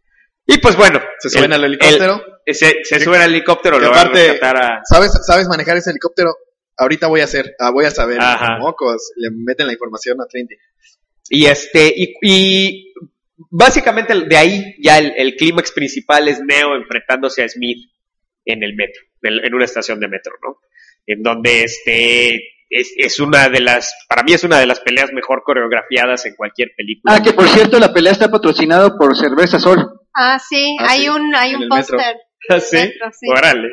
[SPEAKER 1] Y pues bueno,
[SPEAKER 3] se suben
[SPEAKER 1] el,
[SPEAKER 3] al helicóptero.
[SPEAKER 1] El, se se suben al helicóptero,
[SPEAKER 3] que
[SPEAKER 1] lo
[SPEAKER 3] aparte,
[SPEAKER 1] van a rescatar a...
[SPEAKER 3] ¿sabes, ¿Sabes manejar ese helicóptero? Ahorita voy a hacer, ah, voy a saber.
[SPEAKER 1] Ajá.
[SPEAKER 3] Mocos, le meten la información a Trinity.
[SPEAKER 1] Y este, y, y básicamente de ahí ya el, el clímax principal es Neo enfrentándose a Smith en el metro, en, en una estación de metro, ¿no? En donde este es, es una de las, para mí es una de las peleas mejor coreografiadas en cualquier película.
[SPEAKER 4] Ah, que por cierto la pelea está patrocinada por Cerveza Sol.
[SPEAKER 2] Ah, sí,
[SPEAKER 3] Ah,
[SPEAKER 2] hay
[SPEAKER 3] sí,
[SPEAKER 2] un hay
[SPEAKER 3] en
[SPEAKER 2] un
[SPEAKER 3] el metro.
[SPEAKER 2] póster.
[SPEAKER 1] ¿Ah, sí?
[SPEAKER 2] Metro, sí.
[SPEAKER 1] Órale.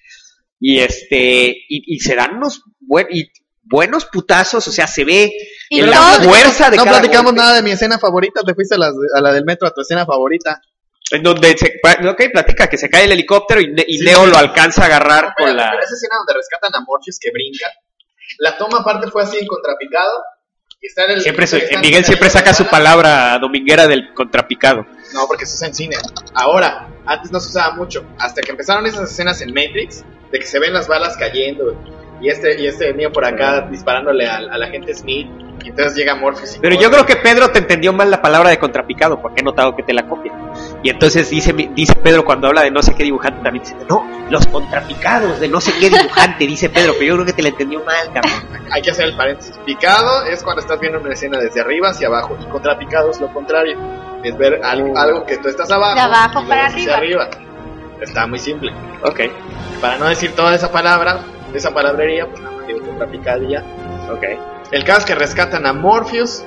[SPEAKER 1] Y este, y, y se dan unos buen, y buenos putazos, o sea, se ve
[SPEAKER 2] Y
[SPEAKER 1] en
[SPEAKER 2] todo-
[SPEAKER 1] la fuerza de
[SPEAKER 3] No
[SPEAKER 1] cada
[SPEAKER 3] platicamos
[SPEAKER 1] golpe.
[SPEAKER 3] nada de mi escena favorita. Te fuiste a, las, a la del metro, a tu escena favorita.
[SPEAKER 1] En donde se, ok, platica que se cae el helicóptero y, Ne- y
[SPEAKER 3] Sí,
[SPEAKER 1] Neo
[SPEAKER 3] sí.
[SPEAKER 1] lo alcanza a agarrar
[SPEAKER 3] Pero,
[SPEAKER 1] con la...
[SPEAKER 3] pero esa escena donde rescatan a Morpheus que brinca. La toma aparte fue así en contrapicado. Y está en el,
[SPEAKER 1] Siempre se-
[SPEAKER 3] está en-
[SPEAKER 1] Miguel siempre
[SPEAKER 3] está en
[SPEAKER 1] saca su
[SPEAKER 3] la-
[SPEAKER 1] palabra dominguera del contrapicado.
[SPEAKER 3] No, porque se usa en cine. Ahora, antes no se usaba mucho. Hasta que empezaron esas escenas en Matrix, de que se ven las balas cayendo. Y este, y este niño por acá disparándole al, al agente Smith. Y entonces llega Morpheus. y
[SPEAKER 1] Pero
[SPEAKER 3] corre.
[SPEAKER 1] yo creo que Pedro te entendió mal la palabra de contrapicado, porque he notado que te la copia. Y entonces dice, dice Pedro cuando habla de no sé qué dibujante, también dice, no, los contrapicados de no sé qué dibujante, dice Pedro, pero yo creo que te la entendió mal, cabrón.
[SPEAKER 3] Hay que hacer el paréntesis. Picado es cuando estás viendo una escena desde arriba hacia abajo. Y contrapicado es lo contrario. Es ver algo, algo que tú estás abajo.
[SPEAKER 2] De abajo
[SPEAKER 3] y lo
[SPEAKER 2] para
[SPEAKER 3] ves hacia
[SPEAKER 2] arriba.
[SPEAKER 3] arriba. Está muy simple.
[SPEAKER 1] Ok,
[SPEAKER 3] Para no decir toda esa palabra, esa palabrería, pues nada más digo contrapicadilla.
[SPEAKER 1] ok.
[SPEAKER 3] El caso es que rescatan a Morpheus,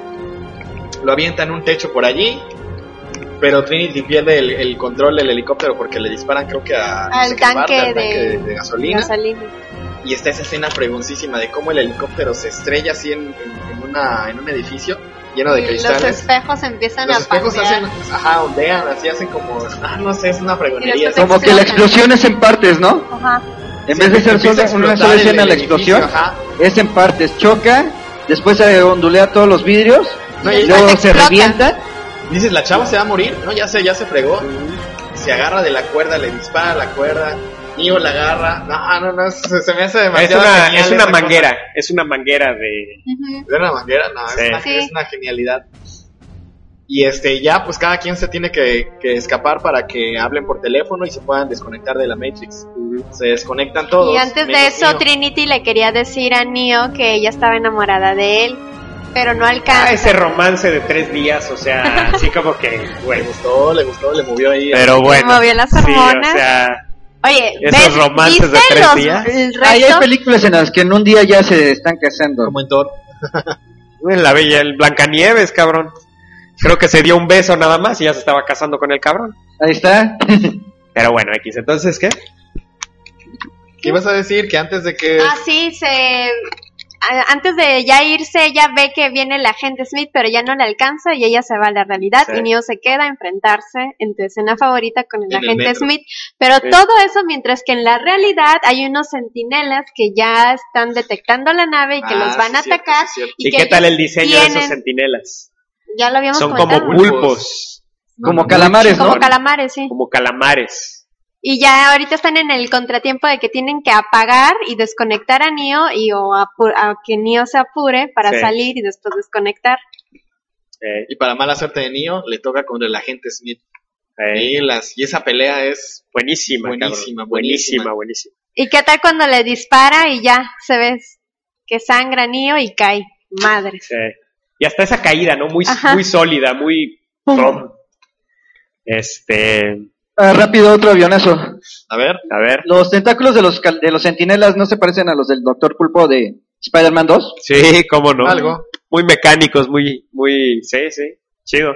[SPEAKER 3] lo avientan en un techo por allí, pero Trinity pierde el, el control del helicóptero porque le disparan, creo que a no
[SPEAKER 2] Al
[SPEAKER 3] sé qué
[SPEAKER 2] tanque
[SPEAKER 3] parte, al
[SPEAKER 2] de-
[SPEAKER 3] tanque de, de gasolina.
[SPEAKER 2] Gasolina.
[SPEAKER 3] Y está esa escena fregoncísima de cómo el helicóptero se estrella así en, en, en una, en un edificio lleno de
[SPEAKER 2] Y los
[SPEAKER 3] cristales.
[SPEAKER 2] espejos empiezan
[SPEAKER 3] Los
[SPEAKER 2] a
[SPEAKER 3] espejos
[SPEAKER 2] pandear.
[SPEAKER 3] hacen, ajá, ondean, así hacen como, ah, no sé, es una fregonería.
[SPEAKER 2] Y después
[SPEAKER 3] Es
[SPEAKER 4] Como que la explosión es en partes, ¿no?
[SPEAKER 2] Ajá.
[SPEAKER 4] En vez de ser
[SPEAKER 3] empieza a
[SPEAKER 4] solo una
[SPEAKER 3] explotar
[SPEAKER 4] sola
[SPEAKER 3] el-
[SPEAKER 4] escena
[SPEAKER 3] el
[SPEAKER 4] la
[SPEAKER 3] edificio,
[SPEAKER 4] explosión,
[SPEAKER 3] ajá.
[SPEAKER 4] es en partes. Choca, después se ondulea todos los vidrios,
[SPEAKER 3] No,
[SPEAKER 2] Y
[SPEAKER 3] y
[SPEAKER 4] luego
[SPEAKER 2] después
[SPEAKER 4] se
[SPEAKER 2] explota.
[SPEAKER 4] revienta.
[SPEAKER 3] dices, la chava se va a morir, no, ya se, ya se fregó. Se agarra de la cuerda, le dispara a la cuerda, Neo la agarra. No, no, no, se, se me hace
[SPEAKER 1] Es
[SPEAKER 3] demasiado
[SPEAKER 1] una,
[SPEAKER 3] genial
[SPEAKER 1] es una
[SPEAKER 3] esa cosa.
[SPEAKER 1] manguera, es una manguera de...
[SPEAKER 2] Ujú.
[SPEAKER 3] ¿Es una manguera? No,
[SPEAKER 1] Sí.
[SPEAKER 3] es, una,
[SPEAKER 2] Sí.
[SPEAKER 3] es una genialidad. Y este, ya, pues cada quien se tiene que, que escapar para que hablen por teléfono y se puedan desconectar de la Matrix. Se desconectan todos.
[SPEAKER 2] Y antes de
[SPEAKER 3] menos
[SPEAKER 2] eso,
[SPEAKER 3] Neo.
[SPEAKER 2] Trinity le quería decir a Neo que ella estaba enamorada de él, pero no
[SPEAKER 1] Ah,
[SPEAKER 2] alcanza.
[SPEAKER 1] ese romance de tres días, o sea, así como que,
[SPEAKER 3] Le
[SPEAKER 1] bueno.
[SPEAKER 3] gustó, le gustó, le movió ahí.
[SPEAKER 1] Pero bueno,
[SPEAKER 2] movió las
[SPEAKER 1] sí,
[SPEAKER 2] hormonas.
[SPEAKER 1] o sea,
[SPEAKER 2] Oye,
[SPEAKER 1] esos
[SPEAKER 2] ¿ves?
[SPEAKER 1] romances de
[SPEAKER 2] ¿Viste
[SPEAKER 1] tres
[SPEAKER 2] los-
[SPEAKER 1] días?
[SPEAKER 2] el
[SPEAKER 4] Ahí hay
[SPEAKER 2] resto?
[SPEAKER 4] películas en las que en un día ya se están casando.
[SPEAKER 3] Como en Thor.
[SPEAKER 1] en la bella, el Blancanieves, cabrón. Creo que se dio un beso nada más y ya se estaba casando con el cabrón.
[SPEAKER 4] Ahí está.
[SPEAKER 1] Pero bueno, X, entonces, ¿qué?
[SPEAKER 3] ¿Qué ibas a decir? Que antes de que...
[SPEAKER 2] Ah, sí, se... a- Antes de ya irse, ella ve que viene el agente Smith, pero ya no le alcanza y ella se va a la realidad
[SPEAKER 1] Sí.
[SPEAKER 2] y Neo se queda a enfrentarse en tu escena favorita con el
[SPEAKER 3] En el
[SPEAKER 2] agente
[SPEAKER 3] metro.
[SPEAKER 2] Smith. Pero
[SPEAKER 1] Sí.
[SPEAKER 2] todo eso mientras que en la realidad hay unos centinelas que ya están detectando la nave y que
[SPEAKER 3] Ah,
[SPEAKER 2] los van
[SPEAKER 3] sí,
[SPEAKER 2] a
[SPEAKER 3] cierto,
[SPEAKER 2] atacar.
[SPEAKER 3] sí, cierto.
[SPEAKER 1] ¿Y
[SPEAKER 2] que
[SPEAKER 1] qué tal
[SPEAKER 2] ellos
[SPEAKER 1] el diseño de esos
[SPEAKER 2] tienen-
[SPEAKER 1] centinelas?
[SPEAKER 2] Ya lo habíamos
[SPEAKER 1] Son
[SPEAKER 2] comentado.
[SPEAKER 1] como pulpos,
[SPEAKER 4] Como
[SPEAKER 3] No,
[SPEAKER 4] calamares, ¿no?
[SPEAKER 2] Como calamares, sí.
[SPEAKER 1] como calamares.
[SPEAKER 2] Y ya ahorita están en el contratiempo de que tienen que apagar y desconectar a Neo y o apu- a que Neo se apure para
[SPEAKER 1] Sí.
[SPEAKER 2] salir y después desconectar.
[SPEAKER 1] Eh,
[SPEAKER 3] Y para mala suerte de Neo, le toca contra el agente Smith.
[SPEAKER 1] eh,
[SPEAKER 3] Y, las, y esa pelea es...
[SPEAKER 1] buenísima,
[SPEAKER 3] Buenísima,
[SPEAKER 1] cabrón. buenísima,
[SPEAKER 3] buenísima.
[SPEAKER 1] buenísima.
[SPEAKER 2] ¿Y qué tal cuando le dispara y ya se ve que sangra Neo y cae? Madre.
[SPEAKER 1] Sí. Y hasta esa caída, ¿no? Muy,
[SPEAKER 2] Ajá.
[SPEAKER 1] muy sólida, muy...
[SPEAKER 2] Pum.
[SPEAKER 1] Este...
[SPEAKER 4] Ah, rápido, otro avionazo.
[SPEAKER 3] A ver,
[SPEAKER 1] A ver.
[SPEAKER 4] Los tentáculos de los cal- de los centinelas no se parecen a los del Doctor Pulpo de Spider-Man dos.
[SPEAKER 1] Sí, cómo no.
[SPEAKER 3] algo.
[SPEAKER 1] Muy mecánicos, muy, muy... Sí, sí. Chido.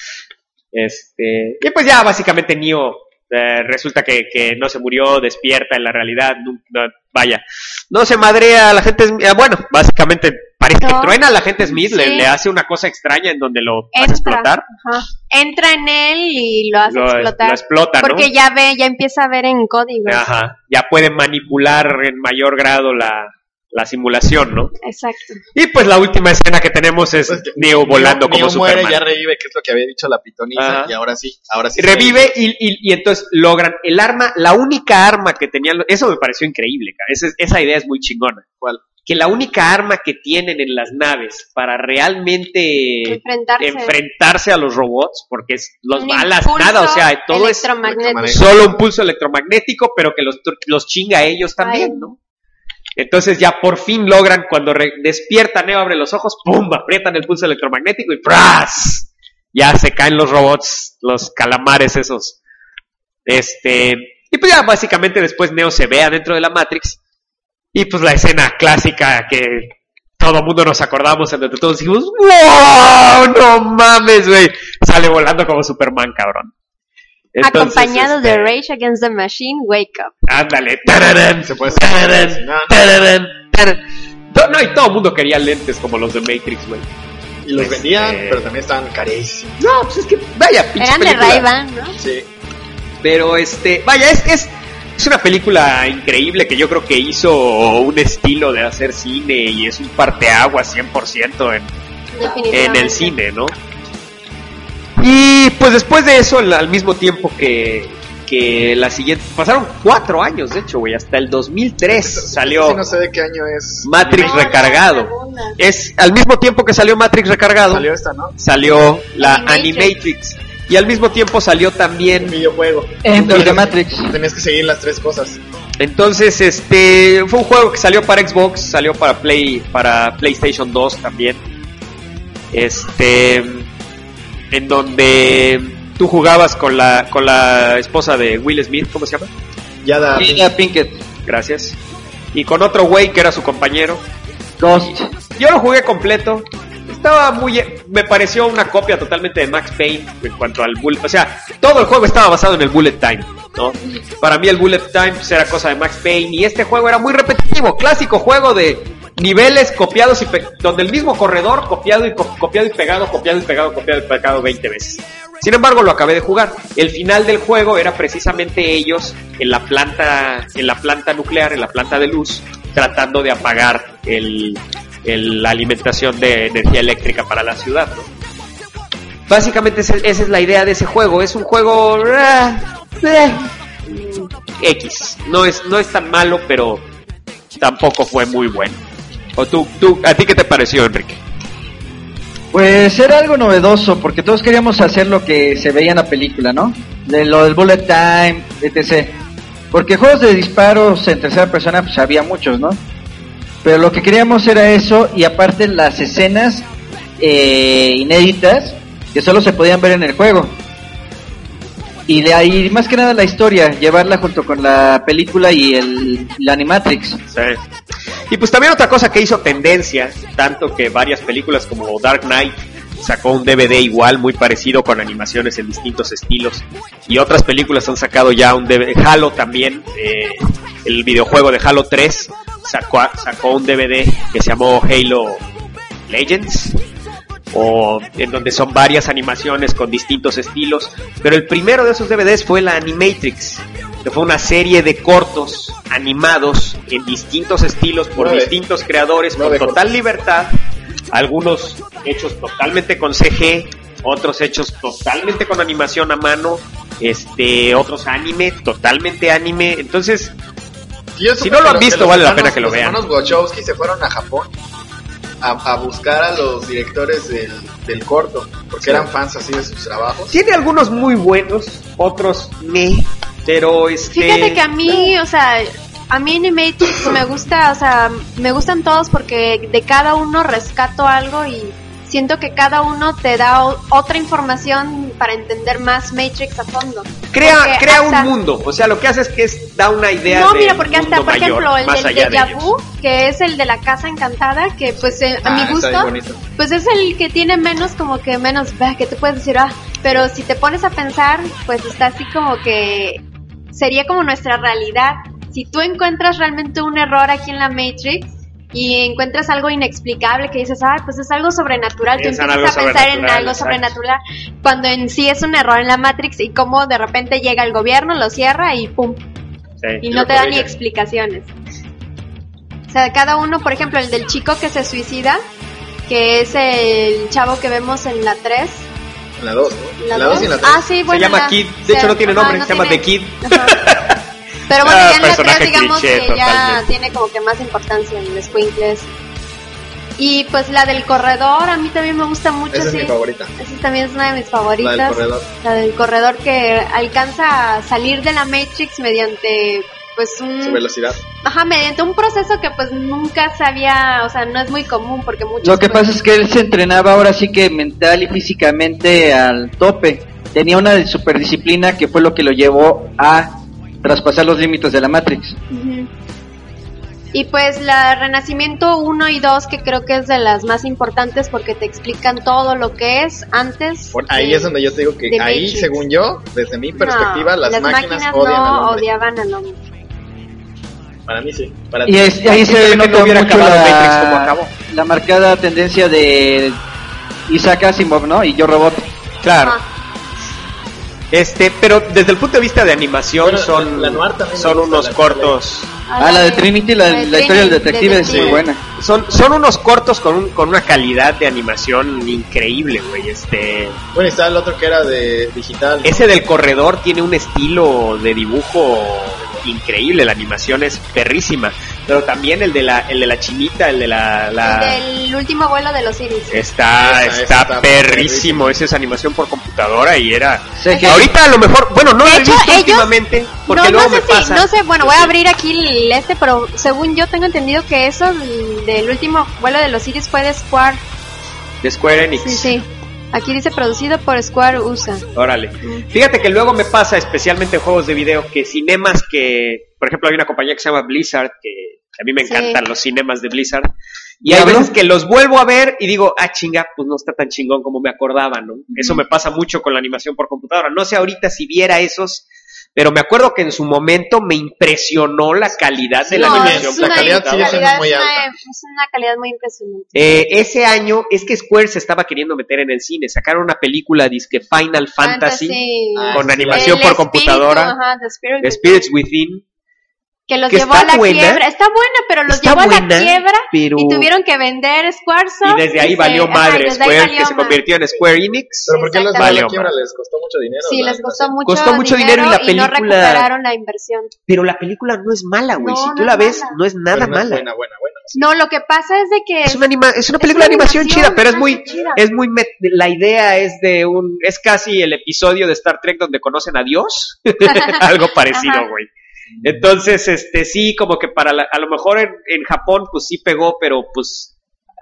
[SPEAKER 1] Este... Y pues ya básicamente Neo... eh, resulta que, que no se murió, despierta en la realidad, no, no- vaya, no se madrea a la gente, Smith, eh, bueno, básicamente parece
[SPEAKER 2] No.
[SPEAKER 1] que truena a la gente Smith, le,
[SPEAKER 2] Sí.
[SPEAKER 1] le hace una cosa extraña en donde lo hace
[SPEAKER 2] Entra.
[SPEAKER 1] explotar,
[SPEAKER 2] Ajá. Entra en él y lo hace
[SPEAKER 1] lo,
[SPEAKER 2] explotar.
[SPEAKER 1] lo explota, ¿no?
[SPEAKER 2] Porque ya ve, ya empieza a ver en código.
[SPEAKER 1] Ajá, ya puede manipular en mayor grado la, la simulación, ¿no?
[SPEAKER 2] Exacto.
[SPEAKER 1] Y pues la última escena que tenemos es
[SPEAKER 3] Pues que
[SPEAKER 1] Neo volando
[SPEAKER 3] Neo,
[SPEAKER 1] como
[SPEAKER 3] Neo muere,
[SPEAKER 1] Superman.
[SPEAKER 3] ya revive, que es lo que había dicho la pitonisa.
[SPEAKER 1] Ajá.
[SPEAKER 3] Y ahora sí, ahora sí.
[SPEAKER 1] Y revive y, y, y entonces logran el arma, la única arma que tenían, eso me pareció increíble, cara. Esa, esa idea es muy chingona.
[SPEAKER 3] ¿Cuál?
[SPEAKER 1] que la única arma que tienen en las naves para realmente
[SPEAKER 2] enfrentarse,
[SPEAKER 1] enfrentarse a los robots, porque es los
[SPEAKER 2] un
[SPEAKER 1] balas, nada, o sea, todo es solo un pulso electromagnético, pero que los, los chinga a ellos también, Ay. ¿no? Entonces ya por fin logran, cuando re- despierta Neo, abre los ojos, ¡pum!, aprietan el pulso electromagnético y ¡pras! Ya se caen los robots, los calamares esos. Este, y pues ya básicamente después Neo se ve adentro de la Matrix, y pues la escena clásica que todo mundo nos acordamos, en donde todos dijimos, ¡wow! ¡No mames, güey! Sale volando como Superman, cabrón.
[SPEAKER 2] Entonces, acompañado este, de Rage Against the Machine, Wake Up.
[SPEAKER 1] Ándale, tararán, se puede tararán, tararán, tararán. No, y todo el mundo quería lentes como los de Matrix, güey.
[SPEAKER 3] Y los este... vendían, pero también estaban carísimos.
[SPEAKER 1] No, pues es que, vaya, pinche
[SPEAKER 2] Eran
[SPEAKER 1] película.
[SPEAKER 2] de Ray-Ban, ¿no?
[SPEAKER 3] Sí.
[SPEAKER 1] Pero, este, vaya, es, es, es una película increíble que yo creo que hizo un estilo de hacer cine y es un parteaguas cien por ciento en, en el cine, ¿no? Y pues después de eso, al mismo tiempo que, que la siguiente... Pasaron cuatro años, de hecho, güey. Hasta el dos mil tres salió...
[SPEAKER 3] Sí, no sé de qué año es.
[SPEAKER 1] Matrix Recargado. Es al mismo tiempo que salió Matrix Recargado.
[SPEAKER 3] Salió esta, ¿no?
[SPEAKER 1] Salió la Animatrix. Y al mismo tiempo salió también...
[SPEAKER 3] Un videojuego.
[SPEAKER 4] Enter the Matrix.
[SPEAKER 3] Tenías que seguir las tres cosas.
[SPEAKER 1] Entonces, este... Fue un juego que salió para Xbox, salió para Play, para PlayStation dos también. Este... En donde tú jugabas con la con la esposa de Will Smith, ¿cómo se llama?
[SPEAKER 3] Jada
[SPEAKER 4] Jada Pinkett.
[SPEAKER 1] Gracias. Y con otro güey que era su compañero.
[SPEAKER 4] Ghost.
[SPEAKER 1] Yo lo jugué completo. Estaba muy... Me pareció una copia totalmente de Max Payne en cuanto al bullet... O sea, todo el juego estaba basado en el bullet time, ¿no? Para mí el bullet time pues, era cosa de Max Payne. Y este juego era muy repetitivo. Clásico juego de... niveles copiados y pe- donde el mismo corredor copiado y co- copiado y pegado, copiado y pegado, copiado y pegado veinte veces. Sin embargo, lo acabé de jugar. El final del juego era precisamente ellos en la planta, en la planta nuclear, en la planta de luz, tratando de apagar el, el, la alimentación de energía eléctrica para la ciudad, ¿no? Básicamente esa, esa es la idea de ese juego. Es un juego uh, uh, X. No es, no es tan malo, pero tampoco fue muy bueno. ¿O tú, tú, a ti qué te pareció, Enrique?
[SPEAKER 4] Pues era algo novedoso, porque todos queríamos hacer lo que se veía en la película, ¿no? De lo del bullet time, etcétera. Porque juegos de disparos en tercera persona, pues había muchos, ¿no? Pero lo que queríamos era eso, y aparte las escenas eh, inéditas, que solo se podían ver en el juego. Y de ahí, más que nada la historia, llevarla junto con la película y el la Animatrix.
[SPEAKER 1] Sí. Y pues también otra cosa que hizo tendencia, tanto que varias películas como Dark Knight sacó un D V D igual, muy parecido, con animaciones en distintos estilos. Y otras películas han sacado ya un D V D. Halo también, eh, el videojuego de Halo tres sacó, sacó un D V D que se llamó Halo Legends, o en donde son varias animaciones con distintos estilos. Pero el primero de esos D V Ds fue la Animatrix, que fue una serie de cortos animados en distintos estilos por no distintos de, creadores no con total cortos. Libertad, algunos hechos totalmente con C G, otros hechos totalmente con animación a mano, este, otros anime, totalmente anime. Entonces, si no lo han visto, vale la pena que lo vean.
[SPEAKER 3] Los hermanos Wachowski se fueron a Japón A, a buscar a los directores del, del corto, porque sí. eran fans así de sus trabajos.
[SPEAKER 1] Tiene algunos muy buenos, otros me, pero este...
[SPEAKER 2] Fíjate que a mí, o sea, a mí Animatrix me gusta, o sea, me gustan todos porque de cada uno rescato algo y siento que cada uno te da o, otra información para entender más Matrix a fondo.
[SPEAKER 1] Crea, crea hasta, un mundo, o sea, lo que hace es que es, da una idea.
[SPEAKER 2] No,
[SPEAKER 1] de
[SPEAKER 2] mira, porque hasta, por
[SPEAKER 1] mayor,
[SPEAKER 2] ejemplo, el del Déjà Vu, que es el de la casa encantada, que pues eh, a ah, mi gusto, pues es el que tiene menos, como que menos, que te puedes decir, ah, pero si te pones a pensar, pues está así como que sería como nuestra realidad. Si tú encuentras realmente un error aquí en la Matrix y encuentras algo inexplicable que dices, ah, pues es algo sobrenatural, tú empiezas a pensar en algo exacto. sobrenatural, cuando en sí es un error en la Matrix y cómo de repente llega el gobierno, lo cierra y pum, sí, y no te da ni explicaciones. O sea, cada uno, por ejemplo, el del chico que se suicida, que es el chavo que vemos en la tres.
[SPEAKER 3] En la dos, ¿no? En la dos y en la tres.
[SPEAKER 2] Ah, sí, bueno.
[SPEAKER 1] Se llama
[SPEAKER 2] la,
[SPEAKER 1] Kid, de hecho no tiene nombre, no se llama The Kid.
[SPEAKER 2] Pero bueno,
[SPEAKER 1] Ah,
[SPEAKER 2] ya en la
[SPEAKER 1] personaje
[SPEAKER 2] tres digamos
[SPEAKER 1] cliché,
[SPEAKER 2] que ya
[SPEAKER 1] totalmente.
[SPEAKER 2] tiene como que más importancia en los Squinkles. Y pues la del corredor, a mí también me gusta mucho.
[SPEAKER 3] Esa es
[SPEAKER 2] sí.
[SPEAKER 3] mi favorita.
[SPEAKER 2] Esa también es una de mis favoritas.
[SPEAKER 3] La del corredor.
[SPEAKER 2] La del corredor que alcanza a salir de la Matrix mediante pues un...
[SPEAKER 3] Su velocidad.
[SPEAKER 2] Ajá, mediante un proceso que pues nunca se había, o sea, no es muy común porque muchos...
[SPEAKER 4] Lo que
[SPEAKER 2] pues,
[SPEAKER 4] pasa es que él se entrenaba ahora sí que mental y físicamente al tope. Tenía una superdisciplina que fue lo que lo llevó a traspasar los límites de la Matrix.
[SPEAKER 2] Ujú. Y pues la Renacimiento uno y dos, que creo que es de las más importantes porque te explican todo lo que es antes.
[SPEAKER 3] Por ahí
[SPEAKER 2] de-
[SPEAKER 3] es donde yo te digo que
[SPEAKER 2] de
[SPEAKER 3] ahí,
[SPEAKER 2] Matrix.
[SPEAKER 3] según yo, desde mi perspectiva,
[SPEAKER 2] No,
[SPEAKER 3] las, máquinas, odian
[SPEAKER 2] no
[SPEAKER 3] al hombre.
[SPEAKER 2] odiaban al hombre.
[SPEAKER 3] Para mí sí. Para
[SPEAKER 4] Y
[SPEAKER 3] ti.
[SPEAKER 4] es- ahí se
[SPEAKER 1] Simplemente
[SPEAKER 4] nota
[SPEAKER 1] no hubiera
[SPEAKER 4] mucho
[SPEAKER 1] acabado
[SPEAKER 4] la,
[SPEAKER 1] Matrix como acabó.
[SPEAKER 4] la marcada tendencia de Isaac Asimov, ¿no? Y Yo Robot.
[SPEAKER 1] Claro.
[SPEAKER 2] Ajá.
[SPEAKER 1] Este, pero desde el punto de vista de animación
[SPEAKER 3] Bueno,
[SPEAKER 1] son,
[SPEAKER 3] la noir también me
[SPEAKER 1] son
[SPEAKER 3] gusta,
[SPEAKER 1] unos
[SPEAKER 3] la-
[SPEAKER 1] cortos.
[SPEAKER 4] Ah, la de Trinity, la,
[SPEAKER 2] de
[SPEAKER 4] la historia del
[SPEAKER 2] Trinity,
[SPEAKER 4] detective es muy
[SPEAKER 2] detective.
[SPEAKER 4] buena.
[SPEAKER 1] Son, son unos cortos con, un, con una calidad de animación increíble, güey. Este,
[SPEAKER 3] Bueno, y está el otro que era de digital. ¿no?
[SPEAKER 1] ese del corredor tiene un estilo de dibujo increíble, la animación es perrísima. Pero también el de la, el de la chinita, el de la, la
[SPEAKER 2] El del último vuelo de los Iris.
[SPEAKER 1] está,
[SPEAKER 3] Esa-
[SPEAKER 1] está,
[SPEAKER 3] esa está
[SPEAKER 1] perrísimo.
[SPEAKER 3] perrísimo.
[SPEAKER 1] Esa es animación por computadora y era.
[SPEAKER 4] Sé que-
[SPEAKER 1] Ahorita a lo mejor, bueno, no
[SPEAKER 2] De
[SPEAKER 1] lo he
[SPEAKER 2] hecho,
[SPEAKER 1] visto
[SPEAKER 2] ellos-
[SPEAKER 1] últimamente, porque
[SPEAKER 2] no,
[SPEAKER 1] luego
[SPEAKER 2] no
[SPEAKER 1] me
[SPEAKER 2] sé si,
[SPEAKER 1] pasa.
[SPEAKER 2] no sé, bueno, voy a abrir aquí el este, pero según yo tengo entendido que eso del del último vuelo de los Iris fue de Square.
[SPEAKER 1] De Square Enix.
[SPEAKER 2] Sí, sí. Aquí dice producido por Square U S A.
[SPEAKER 1] Órale. Fíjate que luego me pasa, especialmente en juegos de video, que cinemas que, por ejemplo, hay una compañía que se llama Blizzard, que a mí me
[SPEAKER 2] Sí.
[SPEAKER 1] encantan los cinemas de Blizzard, y hay
[SPEAKER 4] ¿Diablo?
[SPEAKER 1] veces que los vuelvo a ver y digo, ah, chinga, pues no está tan chingón como me acordaba, ¿no? Eso me pasa mucho con la animación por computadora. No sé ahorita si viera esos, pero me acuerdo que en su momento me impresionó la calidad de la
[SPEAKER 3] No,
[SPEAKER 1] animación
[SPEAKER 3] es
[SPEAKER 1] por
[SPEAKER 3] una calidad
[SPEAKER 1] computadora.
[SPEAKER 3] sigue siendo muy
[SPEAKER 2] es una-
[SPEAKER 3] alta.
[SPEAKER 2] es una calidad muy impresionante.
[SPEAKER 1] Eh, ese año es que Square se estaba queriendo meter en el cine, sacaron una película disque Final Fantasy,
[SPEAKER 3] Ah,
[SPEAKER 1] con
[SPEAKER 3] sí,
[SPEAKER 1] animación
[SPEAKER 2] El
[SPEAKER 1] por
[SPEAKER 2] espíritu,
[SPEAKER 1] computadora,
[SPEAKER 2] ajá, The Spirit
[SPEAKER 1] The Spirits Within.
[SPEAKER 2] que los
[SPEAKER 1] que
[SPEAKER 2] llevó
[SPEAKER 1] está
[SPEAKER 2] a la
[SPEAKER 1] buena.
[SPEAKER 2] quiebra. Está buena, pero los
[SPEAKER 1] Está
[SPEAKER 2] llevó a la
[SPEAKER 1] buena,
[SPEAKER 2] quiebra
[SPEAKER 1] pero-
[SPEAKER 2] y tuvieron que vender Squaresoft.
[SPEAKER 1] Y desde ahí
[SPEAKER 2] se-
[SPEAKER 1] valió
[SPEAKER 2] ajá,
[SPEAKER 1] madre
[SPEAKER 2] y desde ahí
[SPEAKER 1] Square,
[SPEAKER 2] valió
[SPEAKER 1] que se
[SPEAKER 2] madre.
[SPEAKER 1] convirtió en Square Enix.
[SPEAKER 3] Pero ¿por qué les
[SPEAKER 2] Exactamente.
[SPEAKER 3] dio
[SPEAKER 1] Valió
[SPEAKER 3] la quiebra?
[SPEAKER 1] madre.
[SPEAKER 3] Les costó mucho dinero.
[SPEAKER 2] Sí,
[SPEAKER 3] la
[SPEAKER 2] les costó
[SPEAKER 3] animación.
[SPEAKER 2] mucho,
[SPEAKER 1] Costó mucho dinero y la
[SPEAKER 2] no
[SPEAKER 1] película-
[SPEAKER 2] recuperaron la inversión.
[SPEAKER 1] Pero la película no es mala, güey.
[SPEAKER 2] No,
[SPEAKER 1] si tú
[SPEAKER 2] no
[SPEAKER 1] la
[SPEAKER 2] es
[SPEAKER 1] ves,
[SPEAKER 2] mala.
[SPEAKER 1] no es nada
[SPEAKER 3] Pero no es
[SPEAKER 1] mala.
[SPEAKER 3] Buena, buena, buena. sí.
[SPEAKER 2] No, lo que pasa es de que
[SPEAKER 1] Es una, anima- es una
[SPEAKER 2] Es
[SPEAKER 1] película
[SPEAKER 2] una
[SPEAKER 1] de animación
[SPEAKER 2] animación,
[SPEAKER 1] chida, pero es
[SPEAKER 2] ajá,
[SPEAKER 1] muy,
[SPEAKER 2] está chida.
[SPEAKER 1] es muy, met- la idea es de un, es casi el episodio de Star Trek donde conocen a Dios, algo parecido,
[SPEAKER 2] Ajá.
[SPEAKER 1] güey. Entonces, este, sí, como que para, la- a lo mejor en, en Japón, pues sí pegó, pero pues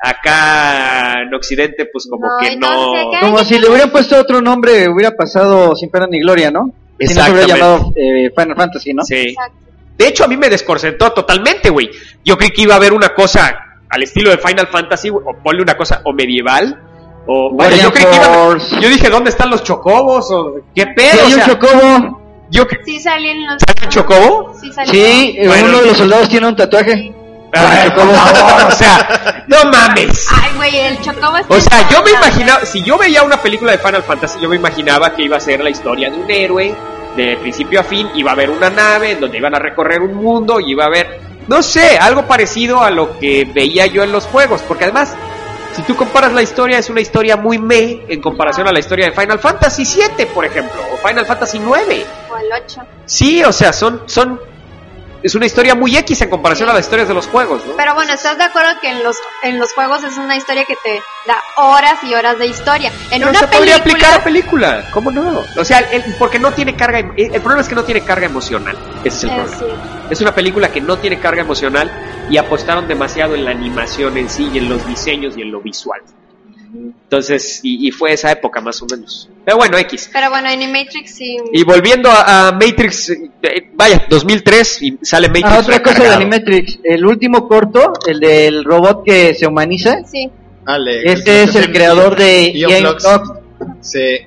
[SPEAKER 1] acá en Occidente, pues como
[SPEAKER 2] No,
[SPEAKER 1] que
[SPEAKER 2] y no,
[SPEAKER 1] no.
[SPEAKER 2] se cae.
[SPEAKER 4] Como si le hubieran puesto otro nombre, hubiera pasado sin pena ni gloria, ¿no? Si no se hubiera
[SPEAKER 1] Exactamente.
[SPEAKER 4] llamado eh, Final Fantasy, ¿no?
[SPEAKER 1] Sí.
[SPEAKER 2] Exacto.
[SPEAKER 1] De hecho, a mí me desconcentró totalmente, güey. Yo creí que iba a haber una cosa al estilo de Final Fantasy, güey, o ponle una cosa o medieval, o vaya,
[SPEAKER 4] Guardian
[SPEAKER 1] yo creí que iba a-
[SPEAKER 4] Force.
[SPEAKER 1] yo dije, ¿dónde están los chocobos? O qué
[SPEAKER 4] Sí,
[SPEAKER 1] pedo,
[SPEAKER 4] hay
[SPEAKER 1] o
[SPEAKER 4] un
[SPEAKER 1] sea,
[SPEAKER 4] chocobo.
[SPEAKER 1] yo que
[SPEAKER 2] Sí salían los...
[SPEAKER 1] ¿sale un chocobo?
[SPEAKER 2] Sí salió.
[SPEAKER 4] Sí, eh,
[SPEAKER 1] Bueno.
[SPEAKER 4] uno de los soldados tiene un tatuaje.
[SPEAKER 1] Ay, por favor, o sea, no mames.
[SPEAKER 2] Ay, güey, el chocobo está
[SPEAKER 1] O sea, yo me
[SPEAKER 2] encantado.
[SPEAKER 1] imaginaba, si yo veía una película de Final Fantasy, yo me imaginaba que iba a ser la historia de un héroe, de principio a fin, iba a haber una nave en donde iban a recorrer un mundo y iba a haber, no sé, algo parecido a lo que veía yo en los juegos, porque además, si tú comparas la historia, es una historia muy meh en comparación a la historia de Final Fantasy siete, por ejemplo, o Final Fantasy nueve.
[SPEAKER 2] O el ocho.
[SPEAKER 1] Sí, o sea, son, son, es una historia muy X en comparación
[SPEAKER 2] Sí.
[SPEAKER 1] a las historias de los juegos, ¿no?
[SPEAKER 2] Pero bueno, ¿estás de acuerdo que en los en los juegos es una historia que te da horas y horas de historia? En
[SPEAKER 1] Pero
[SPEAKER 2] una
[SPEAKER 1] se podría
[SPEAKER 2] película...
[SPEAKER 1] aplicar a película, ¿cómo no? O sea, el- porque no tiene carga, em- el problema es que no tiene carga emocional, ese es el
[SPEAKER 2] Eh,
[SPEAKER 1] problema.
[SPEAKER 2] sí.
[SPEAKER 1] Es una película que no tiene carga emocional y apostaron demasiado en la animación en sí y en los diseños y en lo visual. Entonces, y, y fue esa época más o menos. Pero bueno, X.
[SPEAKER 2] Pero bueno, en Matrix sí...
[SPEAKER 1] Y volviendo a, a Matrix, eh, eh, vaya, dos mil tres y sale Matrix.
[SPEAKER 4] Ah, otra cosa de
[SPEAKER 1] recargado.
[SPEAKER 4] Animatrix. El último corto, el del robot que se humaniza,
[SPEAKER 2] Sí.
[SPEAKER 3] Ale,
[SPEAKER 4] este es el creador de
[SPEAKER 3] Ion
[SPEAKER 4] Ian
[SPEAKER 3] Flux.
[SPEAKER 4] Flux.
[SPEAKER 3] Sí,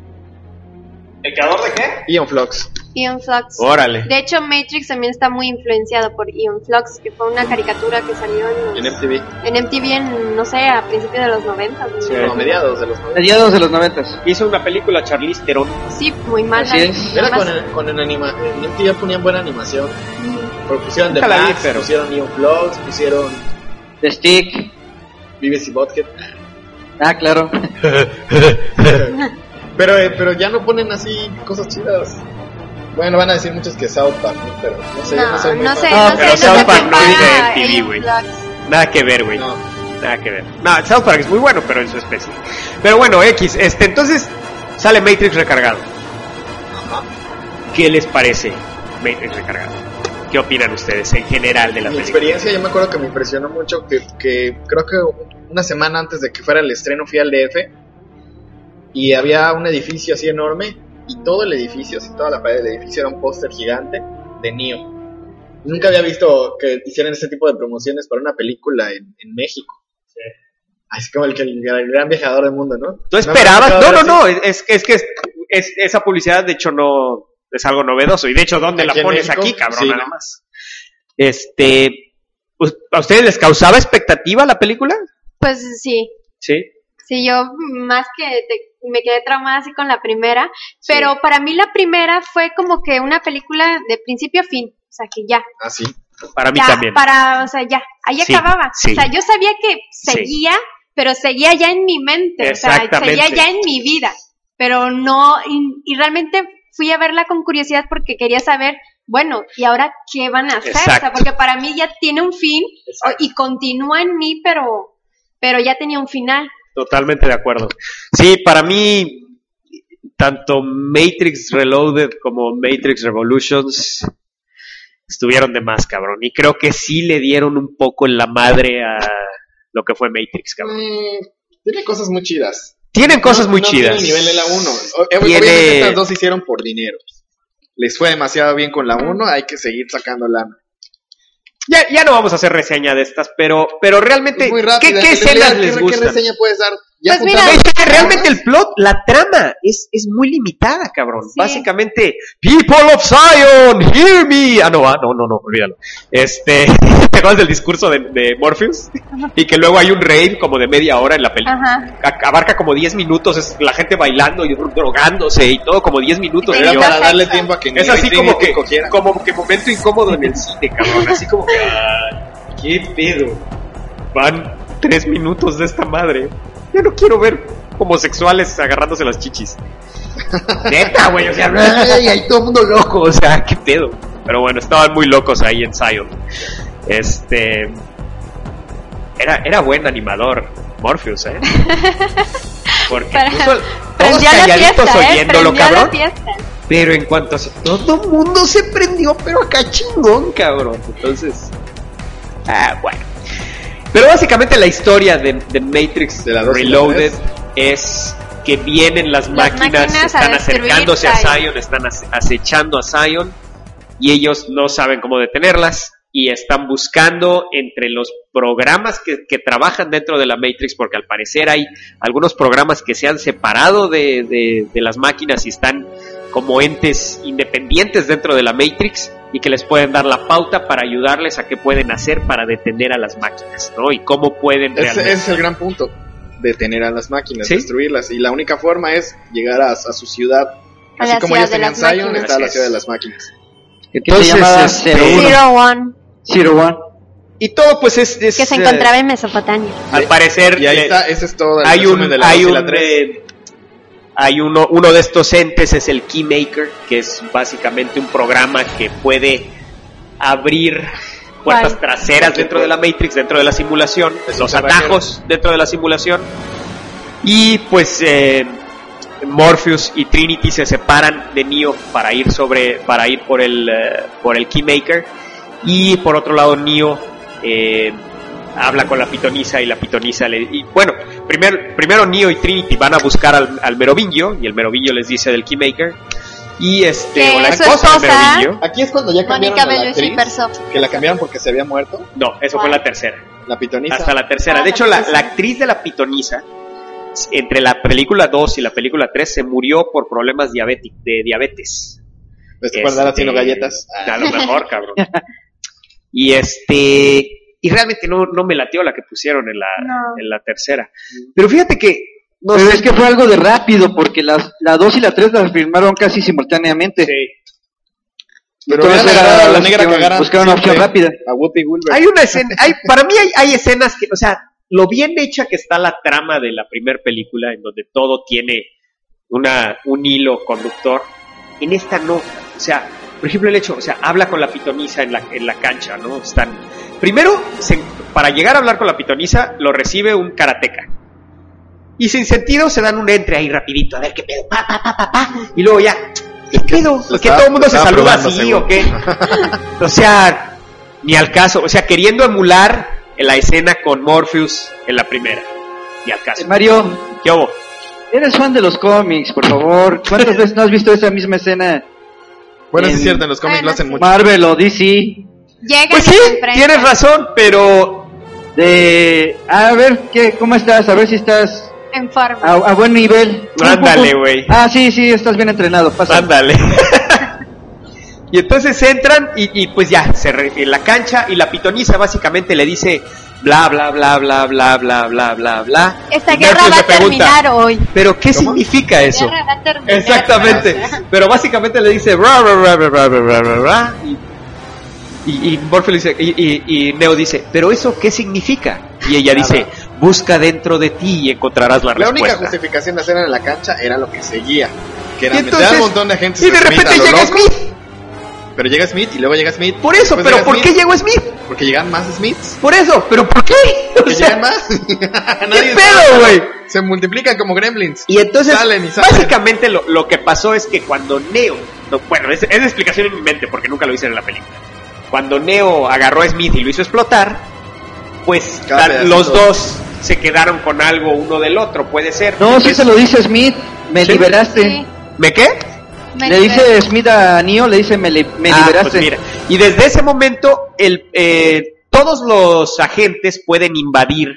[SPEAKER 1] ¿El creador de qué?
[SPEAKER 3] Ion Flux.
[SPEAKER 2] Ion Flux.
[SPEAKER 1] Órale.
[SPEAKER 2] De hecho, Matrix también está muy influenciado por Ion Flux, que fue una caricatura que salió en, los-
[SPEAKER 3] En M T V.
[SPEAKER 2] en M T V en, no sé, a principios de los noventa. ¿no?
[SPEAKER 1] Sí.
[SPEAKER 3] No, a mediados de los noventa.
[SPEAKER 4] Mediados de los noventas.
[SPEAKER 1] Hizo una película Charlize Theron.
[SPEAKER 2] Sí, muy mala.
[SPEAKER 4] Así es.
[SPEAKER 3] Era
[SPEAKER 2] Nomás-
[SPEAKER 3] con el, con el anima. En M T V ponían buena animación. Porque pusieron The
[SPEAKER 1] Nunca la vi,
[SPEAKER 3] Max,
[SPEAKER 1] pero-
[SPEAKER 3] pusieron Ion Flux, pusieron
[SPEAKER 4] The Stick.
[SPEAKER 3] Beavis y Butthead.
[SPEAKER 4] Ah, claro.
[SPEAKER 3] Pero, eh, pero ya no ponen así cosas chidas. Bueno, van a decir muchos que South Park, ¿no? Pero no sé,
[SPEAKER 2] No,
[SPEAKER 3] no soy muy
[SPEAKER 2] no
[SPEAKER 3] fan.
[SPEAKER 2] sé,
[SPEAKER 1] No,
[SPEAKER 2] no
[SPEAKER 1] pero
[SPEAKER 2] sé,
[SPEAKER 1] South
[SPEAKER 2] no se
[SPEAKER 1] Park no es de
[SPEAKER 2] compara
[SPEAKER 1] M T V,
[SPEAKER 2] Alien
[SPEAKER 1] güey.
[SPEAKER 2] Vlogs.
[SPEAKER 1] Nada que ver, güey.
[SPEAKER 3] No.
[SPEAKER 1] Nada que ver. No, South Park es muy bueno, pero en su especie. Pero bueno, X, este, entonces sale Matrix recargado. ¿Qué les parece Matrix recargado? ¿Qué opinan ustedes en general de la
[SPEAKER 3] Mi
[SPEAKER 1] película?
[SPEAKER 3] experiencia, yo me acuerdo que me impresionó mucho que, que creo que una semana antes de que fuera el estreno fui al D F y había un edificio así enorme y todo el edificio, así toda la pared del edificio era un póster gigante de Neo. Nunca había visto que hicieran ese tipo de promociones para una película en, en México.
[SPEAKER 1] Sí.
[SPEAKER 3] Así como el, que el, el gran viajador del mundo, ¿no?
[SPEAKER 1] ¿Tú
[SPEAKER 3] me
[SPEAKER 1] esperabas?
[SPEAKER 3] había
[SPEAKER 1] No,
[SPEAKER 3] tocado
[SPEAKER 1] no,
[SPEAKER 3] ver
[SPEAKER 1] no, es, es que es, es- esa publicidad de hecho no es algo novedoso. Y de hecho, ¿dónde la
[SPEAKER 3] Aquí en
[SPEAKER 1] pones
[SPEAKER 3] México,
[SPEAKER 1] aquí, cabrón?
[SPEAKER 3] sí.
[SPEAKER 1] Nada más. Este, pues, ¿a ustedes les causaba expectativa la película?
[SPEAKER 2] Pues sí,
[SPEAKER 1] Sí.
[SPEAKER 2] sí, yo más que te- me quedé traumada así con la primera, pero para mí la primera fue como que una película de principio a fin, o sea que ya,
[SPEAKER 3] así.
[SPEAKER 1] Para mí
[SPEAKER 2] ya,
[SPEAKER 1] también.
[SPEAKER 2] para, o sea, ya, ahí
[SPEAKER 1] Sí,
[SPEAKER 2] acababa,
[SPEAKER 1] sí.
[SPEAKER 2] o sea, yo sabía que
[SPEAKER 1] Sí.
[SPEAKER 2] seguía, pero seguía ya en mi mente, o sea,
[SPEAKER 1] Exactamente.
[SPEAKER 2] seguía ya en mi vida, pero no, y, y realmente fui a verla con curiosidad porque quería saber, bueno, ¿y ahora qué van a hacer? O sea,
[SPEAKER 1] Exacto.
[SPEAKER 2] porque para mí ya tiene un fin
[SPEAKER 1] Exacto.
[SPEAKER 2] o- y continúa en mí, pero, pero ya tenía un final.
[SPEAKER 1] Totalmente de acuerdo. Sí, para mí, tanto Matrix Reloaded como Matrix Revolutions estuvieron de más, cabrón. Y creo que sí le dieron un poco en la madre a lo que fue Matrix, cabrón.
[SPEAKER 3] Mm, tiene cosas muy chidas.
[SPEAKER 1] Tienen cosas
[SPEAKER 3] No-
[SPEAKER 1] muy
[SPEAKER 3] no
[SPEAKER 1] chidas.
[SPEAKER 3] tiene el nivel de la uno. O-
[SPEAKER 1] Tiene-
[SPEAKER 3] Obviamente estas dos se hicieron por dinero. Les fue demasiado bien con la uno, hay que seguir sacando lana.
[SPEAKER 1] Ya, ya no vamos a hacer reseña de estas, pero, pero realmente,
[SPEAKER 3] Es muy
[SPEAKER 1] ¿qué,
[SPEAKER 3] rápida.
[SPEAKER 1] qué
[SPEAKER 3] En
[SPEAKER 1] escenas
[SPEAKER 3] realidad,
[SPEAKER 1] les
[SPEAKER 3] ¿qué-
[SPEAKER 1] gustan?
[SPEAKER 3] ¿Qué reseña puedes dar? Ya
[SPEAKER 2] Pues mira,
[SPEAKER 3] juntamos-
[SPEAKER 1] Es que realmente el plot, la trama, es, es muy limitada, cabrón.
[SPEAKER 2] Sí.
[SPEAKER 1] Básicamente, People of Zion, hear me. Ah, no, ah, no, no, no, olvídalo. Este, ¿te acuerdas del discurso de, de Morpheus? Y que luego hay un rave como de media hora en la película.
[SPEAKER 2] Ajá.
[SPEAKER 1] A- Abarca como diez minutos, es la gente bailando y drogándose y todo, como diez minutos.
[SPEAKER 3] Era
[SPEAKER 1] Y yo-
[SPEAKER 3] para darle
[SPEAKER 2] Sexo.
[SPEAKER 3] tiempo a que
[SPEAKER 1] es
[SPEAKER 3] Neo y
[SPEAKER 1] así como
[SPEAKER 3] Trinity
[SPEAKER 1] que,
[SPEAKER 3] cogieran.
[SPEAKER 1] como que momento incómodo en el cine, cabrón. Así como que, ah, ¿qué pedo? Van tres minutos de esta madre. Yo no quiero ver homosexuales agarrándose las chichis. Neta, güey, o sea, ay, hay todo el mundo loco, o sea, qué pedo. Pero bueno, estaban muy locos ahí en Zion. Este. Era, era buen animador, Morpheus, ¿eh? Porque
[SPEAKER 2] Para-
[SPEAKER 1] puso todos
[SPEAKER 2] Prendió la
[SPEAKER 1] calladitos
[SPEAKER 2] fiesta, ¿eh?
[SPEAKER 1] oyéndolo,
[SPEAKER 2] Prendió la
[SPEAKER 1] cabrón.
[SPEAKER 2] fiesta.
[SPEAKER 1] Pero en cuanto a eso, todo el mundo se prendió, pero acá chingón, cabrón. Entonces, ah, bueno. Pero básicamente la historia de, de Matrix
[SPEAKER 3] De la dos y la
[SPEAKER 1] Reloaded
[SPEAKER 3] tres.
[SPEAKER 1] es que vienen las,
[SPEAKER 2] Las
[SPEAKER 1] máquinas,
[SPEAKER 2] máquinas a
[SPEAKER 1] están
[SPEAKER 2] destruir
[SPEAKER 1] acercándose a
[SPEAKER 2] Zion.
[SPEAKER 1] Zion, están ace- acechando a Zion y ellos no saben cómo detenerlas y están buscando entre los programas que, que trabajan dentro de la Matrix, porque al parecer hay algunos programas que se han separado de, de, de las máquinas y están como entes independientes dentro de la Matrix y que les pueden dar la pauta para ayudarles a qué pueden hacer para detener a las máquinas, ¿no? Y cómo pueden
[SPEAKER 3] Ese,
[SPEAKER 1] realmente...
[SPEAKER 3] ese es el gran punto. Detener a las máquinas,
[SPEAKER 1] ¿Sí?
[SPEAKER 3] destruirlas. Y la única forma es llegar a, a su ciudad.
[SPEAKER 2] A
[SPEAKER 3] Así
[SPEAKER 2] la
[SPEAKER 3] como
[SPEAKER 2] ciudad
[SPEAKER 3] ellos
[SPEAKER 2] de
[SPEAKER 3] tenían
[SPEAKER 2] las
[SPEAKER 3] Zion,
[SPEAKER 2] máquinas.
[SPEAKER 3] está la
[SPEAKER 1] Así
[SPEAKER 3] ciudad
[SPEAKER 1] es.
[SPEAKER 3] de las máquinas.
[SPEAKER 4] Que se llamaba
[SPEAKER 1] este,
[SPEAKER 4] cero uno.
[SPEAKER 2] Zero One,
[SPEAKER 4] Zero One.
[SPEAKER 1] Y todo pues es... es,
[SPEAKER 2] que se
[SPEAKER 1] eh,
[SPEAKER 2] encontraba en Mesopotamia.
[SPEAKER 1] al parecer...
[SPEAKER 3] Y ahí
[SPEAKER 1] eh,
[SPEAKER 3] está, ese es todo el
[SPEAKER 1] hay
[SPEAKER 3] resumen
[SPEAKER 1] un,
[SPEAKER 3] de la
[SPEAKER 1] hay
[SPEAKER 3] dos y la
[SPEAKER 1] un,
[SPEAKER 3] tres.
[SPEAKER 1] eh, hay uno, uno de estos entes es el Keymaker, que es básicamente un programa que puede abrir puertas
[SPEAKER 2] ¿Cuál?
[SPEAKER 1] traseras dentro de la Matrix, dentro de la simulación,
[SPEAKER 3] Es
[SPEAKER 1] los
[SPEAKER 3] un cerrajero.
[SPEAKER 1] atajos dentro de la simulación, y pues eh, Morpheus y Trinity se separan de Neo para ir sobre, para ir por el, eh, por el Keymaker, y por otro lado Neo eh, habla con la pitonisa y la pitonisa le... Y bueno, primero, primero Neo y Trinity van a buscar al, al Merovingio y el Merovingio les dice del Keymaker y este...
[SPEAKER 2] Que
[SPEAKER 1] o la
[SPEAKER 2] su
[SPEAKER 1] esposa del
[SPEAKER 2] esposa-
[SPEAKER 1] Merovingio.
[SPEAKER 3] Aquí es cuando ya cambiaron
[SPEAKER 2] Mónica
[SPEAKER 3] a la
[SPEAKER 2] Bellucci
[SPEAKER 3] actriz,
[SPEAKER 2] Persoff.
[SPEAKER 3] que la cambiaron porque se había muerto,
[SPEAKER 1] No, eso fue la tercera.
[SPEAKER 3] la pitonisa.
[SPEAKER 1] Hasta la tercera.
[SPEAKER 2] Ah,
[SPEAKER 1] De
[SPEAKER 2] la
[SPEAKER 1] hecho, la,
[SPEAKER 2] pitonisa.
[SPEAKER 1] la actriz de la pitonisa, entre la película dos y la película tres, se murió por problemas diabeti- de diabetes.
[SPEAKER 3] Después de andar
[SPEAKER 1] Este,
[SPEAKER 3] haciendo galletas. Ah.
[SPEAKER 1] A lo mejor, cabrón. Y este... Y realmente no, no me latió la que pusieron en la,
[SPEAKER 2] No.
[SPEAKER 1] en la tercera. Pero fíjate que... No
[SPEAKER 4] Pero
[SPEAKER 1] sé,
[SPEAKER 4] es que fue algo de rápido, porque las, la dos y la tres las filmaron casi simultáneamente.
[SPEAKER 1] sí.
[SPEAKER 3] Pero
[SPEAKER 4] Entonces
[SPEAKER 3] hubieran agarrado a la
[SPEAKER 4] era-
[SPEAKER 3] negra que agarran
[SPEAKER 4] buscaron una opción
[SPEAKER 3] siempre
[SPEAKER 4] rápida.
[SPEAKER 3] A Whoopi Goldberg.
[SPEAKER 1] Hay una escena, hay, para mí hay, hay escenas que, o sea, lo bien hecha que está la trama de la primera película, en donde todo tiene una, un hilo conductor, en esta no. O sea, por ejemplo, el hecho, o sea, habla con la pitonisa en la, en la cancha, ¿no? Están... Primero, se, para llegar a hablar con la pitonisa, lo recibe un karateca. Y sin sentido se dan un entre ahí rapidito, a ver qué pedo, pa, pa, pa, pa, pa. Y luego ya, ¿qué pedo? ¿Por qué todo el mundo se saluda así o qué? O sea, ni al caso, o sea, queriendo emular la escena con Morpheus en la primera. Ni al caso.
[SPEAKER 4] Mario,
[SPEAKER 1] ¿qué hubo?
[SPEAKER 4] Eres fan de los cómics, por favor. ¿Cuántas veces no has visto esa misma escena?
[SPEAKER 3] Bueno,
[SPEAKER 4] en...
[SPEAKER 3] sí es cierto, en los cómics
[SPEAKER 2] bueno,
[SPEAKER 3] lo hacen
[SPEAKER 2] sí.
[SPEAKER 3] mucho.
[SPEAKER 4] Marvel o D C.
[SPEAKER 2] Llegan
[SPEAKER 1] Pues
[SPEAKER 2] y
[SPEAKER 1] sí,
[SPEAKER 2] se enfrentan.
[SPEAKER 1] tienes razón, pero...
[SPEAKER 4] De... A ver, ¿qué? ¿Cómo estás? A ver si estás
[SPEAKER 2] En forma.
[SPEAKER 4] a, a buen nivel.
[SPEAKER 1] Ándale, güey.
[SPEAKER 4] Ah, sí, sí, estás bien entrenado. Pasa.
[SPEAKER 1] Ándale. Y entonces entran y, y pues ya, se re, en la cancha y la pitonisa básicamente le dice bla, bla, bla, bla, bla, bla, bla, bla, bla.
[SPEAKER 2] Esta
[SPEAKER 1] Y
[SPEAKER 2] guerra
[SPEAKER 1] Morpheus
[SPEAKER 2] va
[SPEAKER 1] le
[SPEAKER 2] a
[SPEAKER 1] pregunta,
[SPEAKER 2] terminar hoy.
[SPEAKER 1] ¿pero qué
[SPEAKER 3] ¿Cómo?
[SPEAKER 1] significa eso?
[SPEAKER 2] La guerra va a terminar.
[SPEAKER 1] Exactamente. Pero básicamente le dice bra, bra, bra, bra, bra, bra, bra, bra, y, y, y Morpheus dice, y, y, y Neo dice, ¿pero eso qué significa? Y ella
[SPEAKER 3] Nada.
[SPEAKER 1] dice, busca dentro de ti y encontrarás la,
[SPEAKER 3] La única
[SPEAKER 1] respuesta.
[SPEAKER 3] justificación de hacer en la cancha era lo que seguía. Que era
[SPEAKER 1] Y
[SPEAKER 3] meter a un montón de gente.
[SPEAKER 1] y de repente
[SPEAKER 3] a lo
[SPEAKER 1] llega
[SPEAKER 3] loco,
[SPEAKER 1] Smith.
[SPEAKER 3] Pero llega Smith y luego llega Smith.
[SPEAKER 1] Por eso,
[SPEAKER 3] después
[SPEAKER 1] pero
[SPEAKER 3] llega
[SPEAKER 1] ¿por
[SPEAKER 3] Smith,
[SPEAKER 1] qué llegó Smith?
[SPEAKER 3] Porque llegan más Smiths.
[SPEAKER 1] Por eso, pero ¿por qué? O
[SPEAKER 3] Que
[SPEAKER 1] sea,
[SPEAKER 3] llegan más.
[SPEAKER 1] ¿qué
[SPEAKER 3] Nadie
[SPEAKER 1] pedo,
[SPEAKER 3] sabe.
[SPEAKER 1] güey?
[SPEAKER 3] Se multiplican como gremlins.
[SPEAKER 1] Y entonces,
[SPEAKER 3] Salen y salen.
[SPEAKER 1] básicamente lo, lo que pasó es que cuando Neo, no, bueno, es, es explicación en mi mente porque nunca lo hice en la película. Cuando Neo agarró a Smith y lo hizo explotar, pues
[SPEAKER 3] Cada
[SPEAKER 1] tal-
[SPEAKER 3] pedacito.
[SPEAKER 1] los dos se quedaron con algo uno del otro, puede ser.
[SPEAKER 4] No, sí
[SPEAKER 1] Entonces,
[SPEAKER 4] se lo dice Smith. Me
[SPEAKER 1] ¿Sí?
[SPEAKER 4] liberaste.
[SPEAKER 2] Sí,
[SPEAKER 1] ¿Me qué?
[SPEAKER 2] me
[SPEAKER 4] Le
[SPEAKER 2] liberé.
[SPEAKER 4] dice Smith a Neo, le dice, me, li- me
[SPEAKER 1] Ah,
[SPEAKER 4] liberaste.
[SPEAKER 1] pues mira, y desde ese momento el, eh, todos los agentes pueden invadir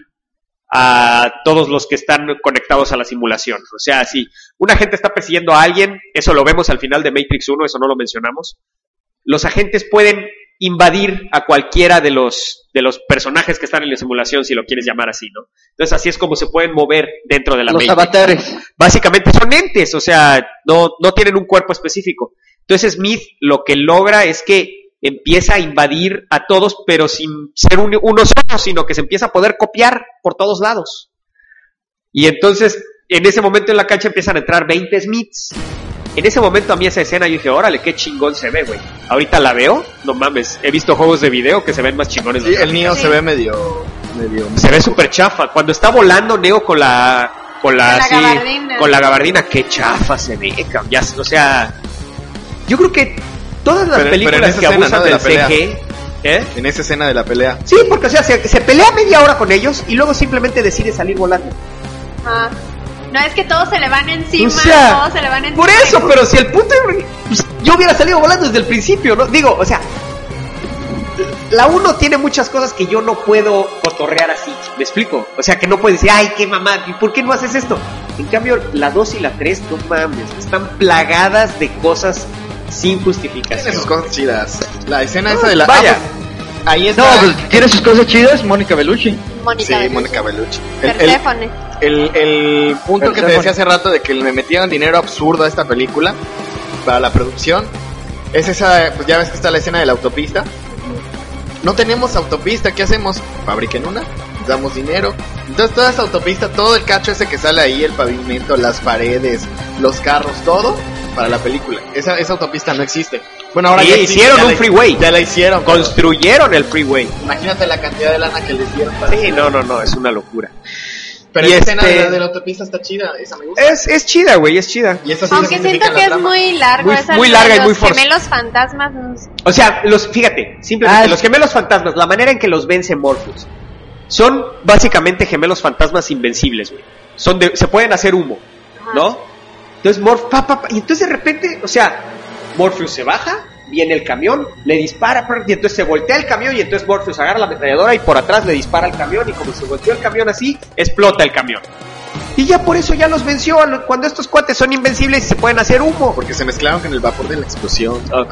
[SPEAKER 1] a todos los que están conectados a la simulación. O sea, si un agente está persiguiendo a alguien, eso lo vemos al final de Matrix uno, eso no lo mencionamos, los agentes pueden invadir a cualquiera de los, de los personajes que están en la simulación, si lo quieres llamar así, ¿no? Entonces así es como se pueden mover dentro de la
[SPEAKER 4] Los
[SPEAKER 1] Matrix.
[SPEAKER 4] avatares.
[SPEAKER 1] Básicamente son entes, o sea, no, no tienen un cuerpo específico. Entonces Smith lo que logra es que empieza a invadir a todos, pero sin ser un, uno solo, sino que se empieza a poder copiar por todos lados. Y entonces, en ese momento en la cancha empiezan a entrar veinte Smiths. En ese momento a mí esa escena yo dije, órale, qué chingón se ve, güey. Ahorita la veo, no mames, he visto juegos de video que se ven más chingones.
[SPEAKER 3] Sí, el Neo
[SPEAKER 2] Sí.
[SPEAKER 3] se ve medio. medio
[SPEAKER 1] Se ve súper chafa. Cuando está volando Neo con la... Con la,
[SPEAKER 2] Con la
[SPEAKER 1] así,
[SPEAKER 2] gabardina.
[SPEAKER 1] con la gabardina, qué chafa se ve, cabrón. Ya, o sea, yo creo que todas las
[SPEAKER 3] Pero- pero en
[SPEAKER 1] películas
[SPEAKER 3] esa
[SPEAKER 1] que
[SPEAKER 3] escena,
[SPEAKER 1] abusan
[SPEAKER 3] ¿no? de
[SPEAKER 1] del
[SPEAKER 3] la pelea.
[SPEAKER 1] C G, ¿eh?
[SPEAKER 3] En esa escena de la pelea.
[SPEAKER 1] Sí, porque o sea, se, se pelea media hora con ellos y luego simplemente decide salir volando.
[SPEAKER 2] Ah. No es que todos se le van encima,
[SPEAKER 1] O sea,
[SPEAKER 2] todos se le van encima.
[SPEAKER 1] por eso, pero si el punto, pues, yo hubiera salido volando desde el principio, ¿no? Digo, o sea, la uno tiene muchas cosas que yo no puedo cotorrear así, ¿me explico? O sea, que no puedes decir, ay, qué mamá, ¿y por qué no haces esto? En cambio, la dos y la tres, no mames, están plagadas de cosas sin justificación.
[SPEAKER 3] Tiene sus cosas chidas. La escena esa de la.
[SPEAKER 1] Vaya.
[SPEAKER 3] Ah, pues, ahí
[SPEAKER 4] No,
[SPEAKER 3] está.
[SPEAKER 4] pues tiene sus cosas chidas, Mónica Bellucci.
[SPEAKER 2] Mónica
[SPEAKER 3] Sí,
[SPEAKER 2] Bellucci.
[SPEAKER 3] Mónica Bellucci. El, el,
[SPEAKER 2] Perséfone.
[SPEAKER 3] el, el punto que te
[SPEAKER 4] Perséfone.
[SPEAKER 3] decía hace rato de que le metían dinero absurdo a esta película para la producción es esa. Pues ya ves que está la escena de la autopista. No tenemos autopista, ¿qué hacemos? Fabriquen una, damos dinero. Entonces toda esa autopista, todo el cacho ese que sale ahí, el pavimento, las paredes, los carros, todo para la película. Esa, esa autopista no existe. Bueno, ahora
[SPEAKER 1] Sí,
[SPEAKER 3] ya existe,
[SPEAKER 1] hicieron
[SPEAKER 3] ya
[SPEAKER 1] un
[SPEAKER 3] la-
[SPEAKER 1] freeway.
[SPEAKER 3] Ya la hicieron. pero
[SPEAKER 1] Construyeron el freeway.
[SPEAKER 3] Imagínate la cantidad de lana que les dieron para
[SPEAKER 1] Sí, no, no, no, es una locura.
[SPEAKER 3] Pero
[SPEAKER 1] Y
[SPEAKER 3] esa escena
[SPEAKER 1] este-
[SPEAKER 3] de la, de la autopista está chida, esa me gusta.
[SPEAKER 1] Es, es chida, güey, es chida.
[SPEAKER 3] Y esa sí
[SPEAKER 2] Aunque
[SPEAKER 3] se
[SPEAKER 2] siento
[SPEAKER 3] significa
[SPEAKER 2] que
[SPEAKER 3] la
[SPEAKER 2] es
[SPEAKER 3] trama.
[SPEAKER 2] muy largo
[SPEAKER 1] Muy-
[SPEAKER 2] esa
[SPEAKER 1] muy
[SPEAKER 2] de
[SPEAKER 1] larga y
[SPEAKER 2] los
[SPEAKER 1] muy forz-
[SPEAKER 2] gemelos fantasmas. no sé.
[SPEAKER 1] O sea, los, fíjate, simplemente,
[SPEAKER 4] Ah, es-
[SPEAKER 1] los gemelos fantasmas, la manera en que los vence Morpheus, son básicamente gemelos fantasmas invencibles, güey. Son de, se pueden hacer humo,
[SPEAKER 2] Ajá.
[SPEAKER 1] ¿no? Entonces Morph, pa, pa, pa, y entonces de repente, o sea, Morpheus se baja, viene el camión, le dispara, y entonces se voltea el camión y entonces Morpheus agarra la ametralladora y por atrás le dispara al camión y como se volteó el camión así, explota el camión. Y ya por eso ya los venció, al- cuando estos cuates son invencibles y se pueden hacer humo.
[SPEAKER 3] Porque se mezclaron con el vapor de la explosión.
[SPEAKER 1] Ok,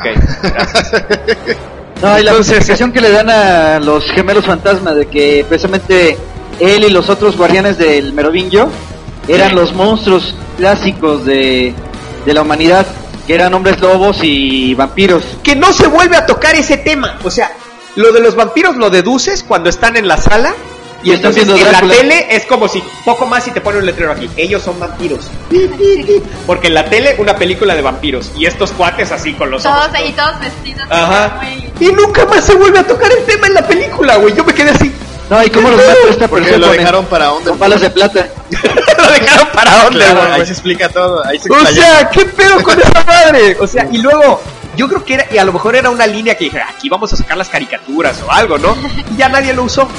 [SPEAKER 4] No, y la
[SPEAKER 1] Entonces-
[SPEAKER 4] justificación que le dan a los gemelos fantasma de que precisamente él y los otros guardianes del Merovingio eran
[SPEAKER 1] Sí.
[SPEAKER 4] los monstruos clásicos de, de la humanidad, que eran hombres lobos y vampiros.
[SPEAKER 1] que no se vuelve a tocar ese tema. O sea, lo de los vampiros lo deduces cuando están en la sala Y entonces en la tele es como si poco más y te pone un letrero aquí. Ellos son vampiros. Porque en la tele una película de vampiros. Y estos cuates así con los
[SPEAKER 2] todos
[SPEAKER 1] ojos.
[SPEAKER 2] ahí, todos vestidos.
[SPEAKER 1] Ajá. Y nunca más se vuelve a tocar el tema en la película, güey. Yo me quedé así.
[SPEAKER 4] No, ¿y cómo los mata esta
[SPEAKER 3] Porque
[SPEAKER 4] persona?
[SPEAKER 3] lo dejaron para onda.
[SPEAKER 4] Con balas de plata.
[SPEAKER 1] Lo dejaron para dónde,
[SPEAKER 3] Claro,
[SPEAKER 1] güey.
[SPEAKER 3] ahí se explica todo. Ahí se
[SPEAKER 1] O
[SPEAKER 3] explaya.
[SPEAKER 1] sea, ¿qué pedo con esa madre? O sea, y luego, yo creo que era, y a lo mejor era una línea que dije, aquí vamos a sacar las caricaturas o algo, ¿no? Y ya nadie lo usó.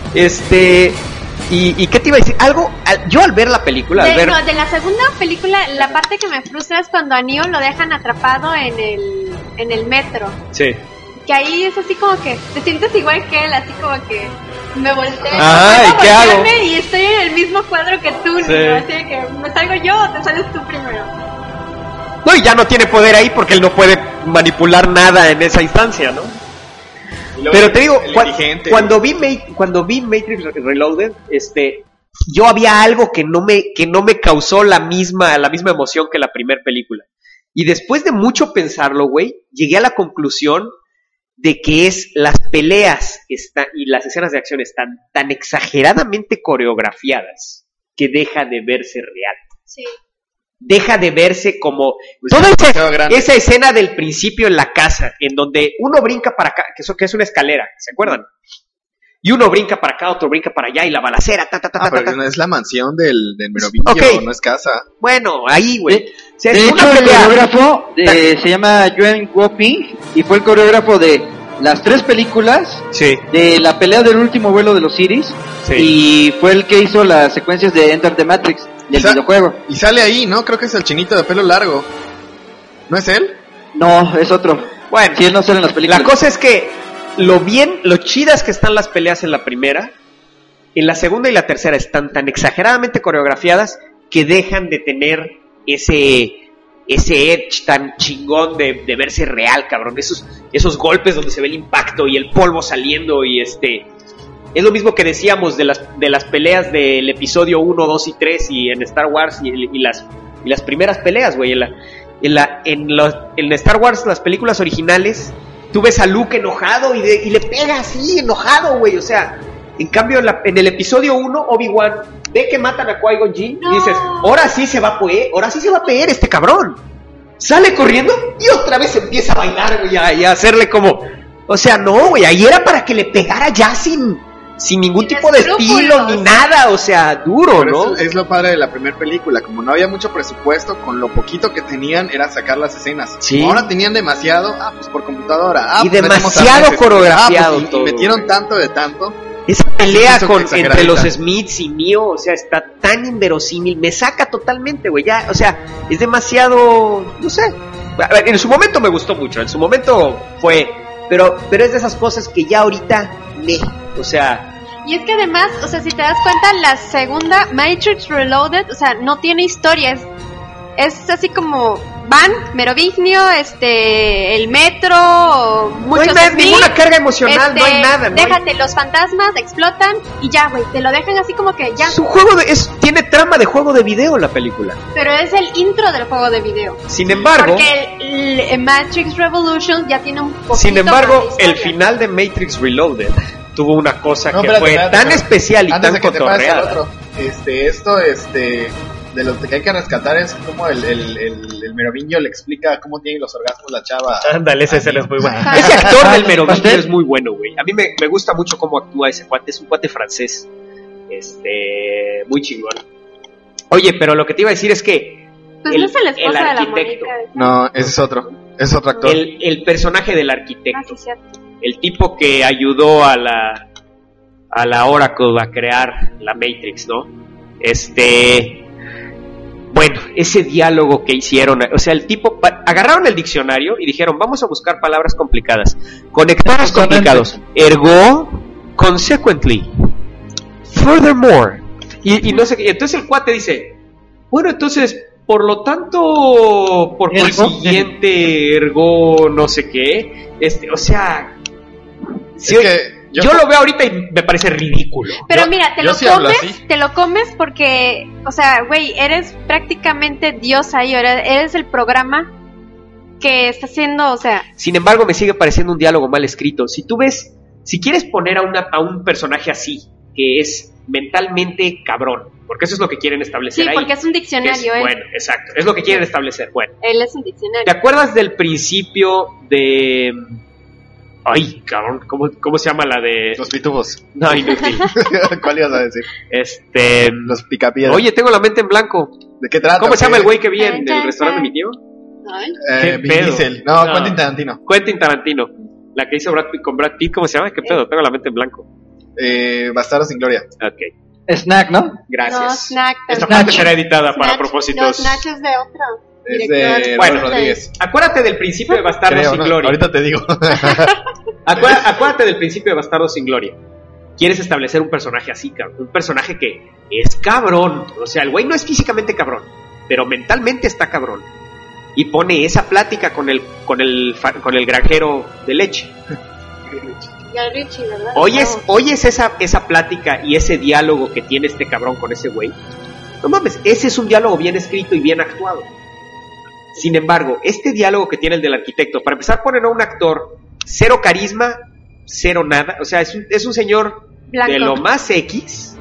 [SPEAKER 1] Este, y, y ¿qué te iba a decir? Algo, al- yo al ver la película, al
[SPEAKER 2] De,
[SPEAKER 1] ver...
[SPEAKER 2] no, de la segunda película, la parte que me frustra es cuando a Neo lo dejan atrapado en el, en el metro.
[SPEAKER 1] Sí.
[SPEAKER 2] Que ahí es así como que te sientes igual que él, así como que me volteo.
[SPEAKER 1] Ajá, ¿y
[SPEAKER 2] puedo
[SPEAKER 1] qué hago?
[SPEAKER 2] voltearme y estoy en el mismo cuadro que tú,
[SPEAKER 1] Sí.
[SPEAKER 2] ¿no? Así de que me salgo yo o te sales tú primero.
[SPEAKER 1] No, y ya no tiene poder ahí porque él no puede manipular nada en esa instancia, ¿no?
[SPEAKER 3] Y luego
[SPEAKER 1] Pero te digo,
[SPEAKER 3] el
[SPEAKER 1] cua-
[SPEAKER 3] indigente.
[SPEAKER 1] cuando vi Ma- cuando vi Matrix Reloaded, este, yo había algo que no me que no me causó la misma la misma emoción que la primera película. Y después de mucho pensarlo, güey, llegué a la conclusión de que es las peleas está, y las escenas de acción están tan exageradamente coreografiadas que deja de verse real.
[SPEAKER 2] Sí.
[SPEAKER 1] Deja de verse como
[SPEAKER 3] Pues
[SPEAKER 1] toda
[SPEAKER 3] es
[SPEAKER 1] esa,
[SPEAKER 3] demasiado grande.
[SPEAKER 1] esa escena del principio en la casa, en donde uno brinca para acá, que, eso, que es una escalera, ¿se acuerdan? Y uno brinca para acá, otro brinca para allá, y la balacera, ta, ta, ta,
[SPEAKER 3] Ah,
[SPEAKER 1] ta, ta,
[SPEAKER 3] pero
[SPEAKER 1] ta.
[SPEAKER 3] es la mansión del, del Merovingio,
[SPEAKER 1] Ok.
[SPEAKER 3] no es casa.
[SPEAKER 1] Bueno, ahí, güey.
[SPEAKER 4] De,
[SPEAKER 1] O sea,
[SPEAKER 4] de
[SPEAKER 1] es
[SPEAKER 4] hecho,
[SPEAKER 1] una
[SPEAKER 4] el
[SPEAKER 1] pelea.
[SPEAKER 4] coreógrafo de- se llama Yuen Guoping y fue el coreógrafo de las tres películas,
[SPEAKER 1] Sí,
[SPEAKER 4] de la pelea del último vuelo de los Iris,
[SPEAKER 1] sí.
[SPEAKER 4] y fue el que hizo las secuencias de Enter the Matrix del
[SPEAKER 3] Sa-
[SPEAKER 4] videojuego.
[SPEAKER 3] Y sale ahí, ¿no? Creo que es el chinito de pelo largo. ¿No es él?
[SPEAKER 4] No, es otro.
[SPEAKER 1] Bueno,
[SPEAKER 4] Sí, él no sale en las películas.
[SPEAKER 1] la cosa es que lo bien, lo chidas que están las peleas en la primera, en la segunda y la tercera están tan exageradamente coreografiadas que dejan de tener ese ese edge tan chingón de, de verse real, cabrón. Esos, esos golpes donde se ve el impacto y el polvo saliendo y este... Es lo mismo que decíamos de las, de las peleas del episodio uno, dos y tres y en Star Wars y, y las, y las primeras peleas, güey. En, la, en, la, en, los, en Star Wars, las películas originales, tú ves a Luke enojado y, de, y le pega así, enojado, güey. O sea, en cambio, en, la, en el episodio uno, Obi-Wan ve que matan a Qui-Gon Jinn
[SPEAKER 2] No.
[SPEAKER 1] y dices, ahora sí se va a poder, ahora sí se va a pegar este cabrón. Sale corriendo y otra vez empieza a bailar, güey, y a, y a hacerle como... O sea, no, güey, ahí era para que le pegara ya sin, sin ningún
[SPEAKER 2] Sin
[SPEAKER 1] tipo de
[SPEAKER 2] escrúpulos.
[SPEAKER 1] estilo ni nada, o sea, duro,
[SPEAKER 3] Pero
[SPEAKER 1] ¿no?
[SPEAKER 3] eso es lo padre de la primera película. Como no había mucho presupuesto, con lo poquito que tenían era sacar las escenas.
[SPEAKER 1] Sí.
[SPEAKER 3] Como ahora tenían demasiado, ah, pues por computadora. Ah,
[SPEAKER 1] Y
[SPEAKER 3] pues metemos
[SPEAKER 1] demasiado
[SPEAKER 3] arneses.
[SPEAKER 1] coreografiado
[SPEAKER 3] Ah, pues, y-
[SPEAKER 1] todo,
[SPEAKER 3] y metieron
[SPEAKER 1] güey.
[SPEAKER 3] tanto de tanto.
[SPEAKER 1] Esa pelea
[SPEAKER 3] Eso
[SPEAKER 1] con,
[SPEAKER 3] que
[SPEAKER 1] entre los
[SPEAKER 3] exageradita.
[SPEAKER 1] Smiths y Neo, o sea, está tan inverosímil, me saca totalmente, güey, ya, o sea, es demasiado, no sé, a ver, en su momento me gustó mucho, en su momento fue, pero, pero es de esas cosas que ya ahorita, me, o sea,
[SPEAKER 2] Y es que además, o sea, si te das cuenta, la segunda, Matrix Reloaded, o sea, no tiene historia. Es, es así como van, Merovingio, este, el metro, muchos
[SPEAKER 1] no hay na-
[SPEAKER 2] Smith,
[SPEAKER 1] ninguna carga emocional, no hay
[SPEAKER 2] este,
[SPEAKER 1] nada, no hay-
[SPEAKER 2] déjate, los fantasmas explotan y ya, güey, te lo dejan así como que ya.
[SPEAKER 1] es un juego de, es, tiene trama de juego de video la película,
[SPEAKER 2] Pero es el intro del juego de video.
[SPEAKER 1] sin embargo,
[SPEAKER 2] Porque el, el Matrix Revolution ya tiene un poquito
[SPEAKER 1] sin embargo,
[SPEAKER 2] más de
[SPEAKER 1] el
[SPEAKER 2] historia.
[SPEAKER 1] final de Matrix Reloaded tuvo una cosa
[SPEAKER 3] No,
[SPEAKER 1] que
[SPEAKER 3] espérate,
[SPEAKER 1] fue
[SPEAKER 3] espérate,
[SPEAKER 1] tan
[SPEAKER 3] espérate.
[SPEAKER 1] especial y
[SPEAKER 3] Antes
[SPEAKER 1] tan
[SPEAKER 3] de que te pases al
[SPEAKER 1] cotorreada.
[SPEAKER 3] otro, este, esto, este, de lo que hay que rescatar es como el, el, el, el Merovingio le explica cómo tiene los orgasmos la chava.
[SPEAKER 1] Ándale, ese escena es muy bueno.
[SPEAKER 2] Ajá.
[SPEAKER 1] Ese actor del Merovingio
[SPEAKER 4] ¿Pastel?
[SPEAKER 1] es muy bueno, güey. A mí me, me gusta mucho cómo actúa ese cuate. Es un cuate francés. Este, muy chingón. Oye, pero lo que te iba a decir es que
[SPEAKER 2] Pues
[SPEAKER 1] el-
[SPEAKER 2] no es el esposo
[SPEAKER 1] el
[SPEAKER 2] de la
[SPEAKER 1] arquitecto.
[SPEAKER 2] Mónica.
[SPEAKER 3] No, ese es otro, ese es otro actor.
[SPEAKER 1] el, el personaje del
[SPEAKER 2] Ah,
[SPEAKER 1] arquitecto,
[SPEAKER 2] sí, cierto.
[SPEAKER 1] el tipo que ayudó a la a la Oracle a crear la Matrix, ¿no? Este, bueno, ese diálogo que hicieron, o sea, el tipo pa- agarraron el diccionario y dijeron, vamos a buscar palabras complicadas, conectores complicados, ergo, consequently, furthermore, y, y no sé qué, y entonces el cuate dice, bueno, entonces, por lo tanto, por
[SPEAKER 4] Ergo.
[SPEAKER 1] consiguiente, ergo, no sé qué, este, o sea, sí,
[SPEAKER 3] Es que
[SPEAKER 1] yo,
[SPEAKER 3] yo-
[SPEAKER 1] lo veo ahorita y me parece ridículo.
[SPEAKER 2] Pero
[SPEAKER 3] Yo-
[SPEAKER 2] mira, te
[SPEAKER 3] yo
[SPEAKER 2] lo
[SPEAKER 3] sí hablo
[SPEAKER 2] comes,
[SPEAKER 3] así.
[SPEAKER 2] te lo comes porque, o sea, güey, eres prácticamente Dios ahí, eres, eres el programa que está haciendo, o sea,
[SPEAKER 1] Sin embargo, me sigue pareciendo un diálogo mal escrito. Si tú ves, si quieres poner a, una, a un personaje así que es mentalmente cabrón, porque eso es lo que quieren establecer
[SPEAKER 2] Sí,
[SPEAKER 1] ahí.
[SPEAKER 2] porque es un diccionario,
[SPEAKER 1] Es-
[SPEAKER 2] él.
[SPEAKER 1] Bueno, exacto, es lo que quieren establecer. Bueno,
[SPEAKER 2] Él es un diccionario.
[SPEAKER 1] ¿te acuerdas del principio de... Ay, cabrón, ¿cómo, cómo se llama la de...?
[SPEAKER 3] Los pitubos.
[SPEAKER 1] No, inútil.
[SPEAKER 3] ¿Cuál ibas a decir?
[SPEAKER 1] Este...
[SPEAKER 3] Los picapiedras.
[SPEAKER 1] Oye, tengo la mente en blanco.
[SPEAKER 3] ¿de qué trata?
[SPEAKER 1] ¿Cómo se llama el güey que vi
[SPEAKER 2] Chan,
[SPEAKER 1] en
[SPEAKER 2] chan,
[SPEAKER 1] el restaurante de
[SPEAKER 2] chan.
[SPEAKER 1] mi tío?
[SPEAKER 2] Ay,
[SPEAKER 3] Eh,
[SPEAKER 1] ¿Qué
[SPEAKER 3] Vin
[SPEAKER 1] pedo?
[SPEAKER 3] Diesel. No,
[SPEAKER 1] No.
[SPEAKER 3] Quentin Tarantino.
[SPEAKER 1] Quentin Tarantino. La que hizo Brad Pitt con Brad Pitt, ¿cómo se llama? ¿Qué pedo? Tengo la mente en blanco.
[SPEAKER 3] Eh, Bastardo sin gloria.
[SPEAKER 1] Ok,
[SPEAKER 4] Snack, ¿no?
[SPEAKER 2] No,
[SPEAKER 1] gracias.
[SPEAKER 2] Snack.
[SPEAKER 1] Esta
[SPEAKER 2] también.
[SPEAKER 1] parte será editada para
[SPEAKER 2] Snatch-
[SPEAKER 1] propósitos...
[SPEAKER 2] No, Snatch es de otro.
[SPEAKER 3] Es
[SPEAKER 2] director.
[SPEAKER 3] de
[SPEAKER 1] Bueno,
[SPEAKER 3] Robert Rodríguez.
[SPEAKER 1] Acuérdate del principio de Bastardo
[SPEAKER 3] Creo,
[SPEAKER 1] sin
[SPEAKER 3] ¿no?
[SPEAKER 1] Gloria.
[SPEAKER 3] Ahorita te digo.
[SPEAKER 1] Acuérdate, acuérdate del principio de Bastardo sin Gloria. Quieres establecer un personaje así, cabrón. Un personaje que es cabrón. O sea, el güey no es físicamente cabrón, pero mentalmente está cabrón. Y pone esa plática con el, con el, fa- con el granjero de leche.
[SPEAKER 2] Guy Ritchie, ¿verdad?
[SPEAKER 1] Oyes,
[SPEAKER 2] No.
[SPEAKER 1] oyes esa, esa plática y ese diálogo que tiene este cabrón con ese güey. No mames, ese es un diálogo bien escrito y bien actuado. Sin embargo, este diálogo que tiene el del arquitecto, para empezar ponen a un actor cero carisma, cero nada, o sea, es un, es un señor
[SPEAKER 2] Blanco.
[SPEAKER 1] de lo más X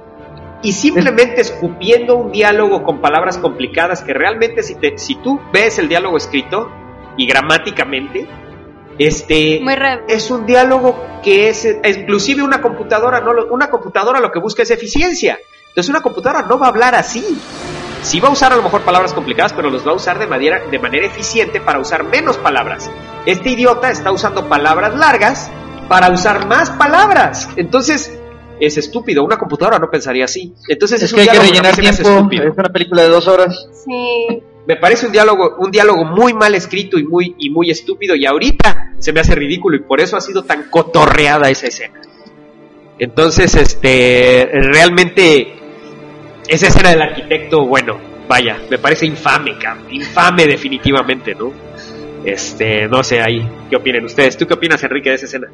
[SPEAKER 1] y simplemente escupiendo un diálogo con palabras complicadas que realmente si, te, si tú ves el diálogo escrito y gramáticamente, este
[SPEAKER 2] Muy re...
[SPEAKER 1] es un diálogo que es, es inclusive una computadora, no lo- una computadora lo que busca es eficiencia. Entonces una computadora no va a hablar así. Sí va a usar a lo mejor palabras complicadas, pero los va a usar de manera, de manera eficiente para usar menos palabras. Este idiota está usando palabras largas para usar más palabras. Entonces es estúpido. Una computadora no pensaría así. Entonces es,
[SPEAKER 4] Es
[SPEAKER 1] un
[SPEAKER 4] que hay que
[SPEAKER 1] diálogo a mí
[SPEAKER 4] rellenar
[SPEAKER 1] se me hace
[SPEAKER 4] tiempo.
[SPEAKER 1] estúpido.
[SPEAKER 4] Es una película de dos horas.
[SPEAKER 2] Sí.
[SPEAKER 1] Me parece un diálogo, un diálogo muy mal escrito y muy, y muy estúpido, y ahorita se me hace ridículo, y por eso ha sido tan cotorreada esa escena. Entonces, este, realmente, esa escena del arquitecto, bueno, vaya, me parece infame, cabrón, infame definitivamente, ¿no? Este, no sé ahí, ¿qué opinan ustedes? ¿Tú qué opinas, Enrique, de esa escena?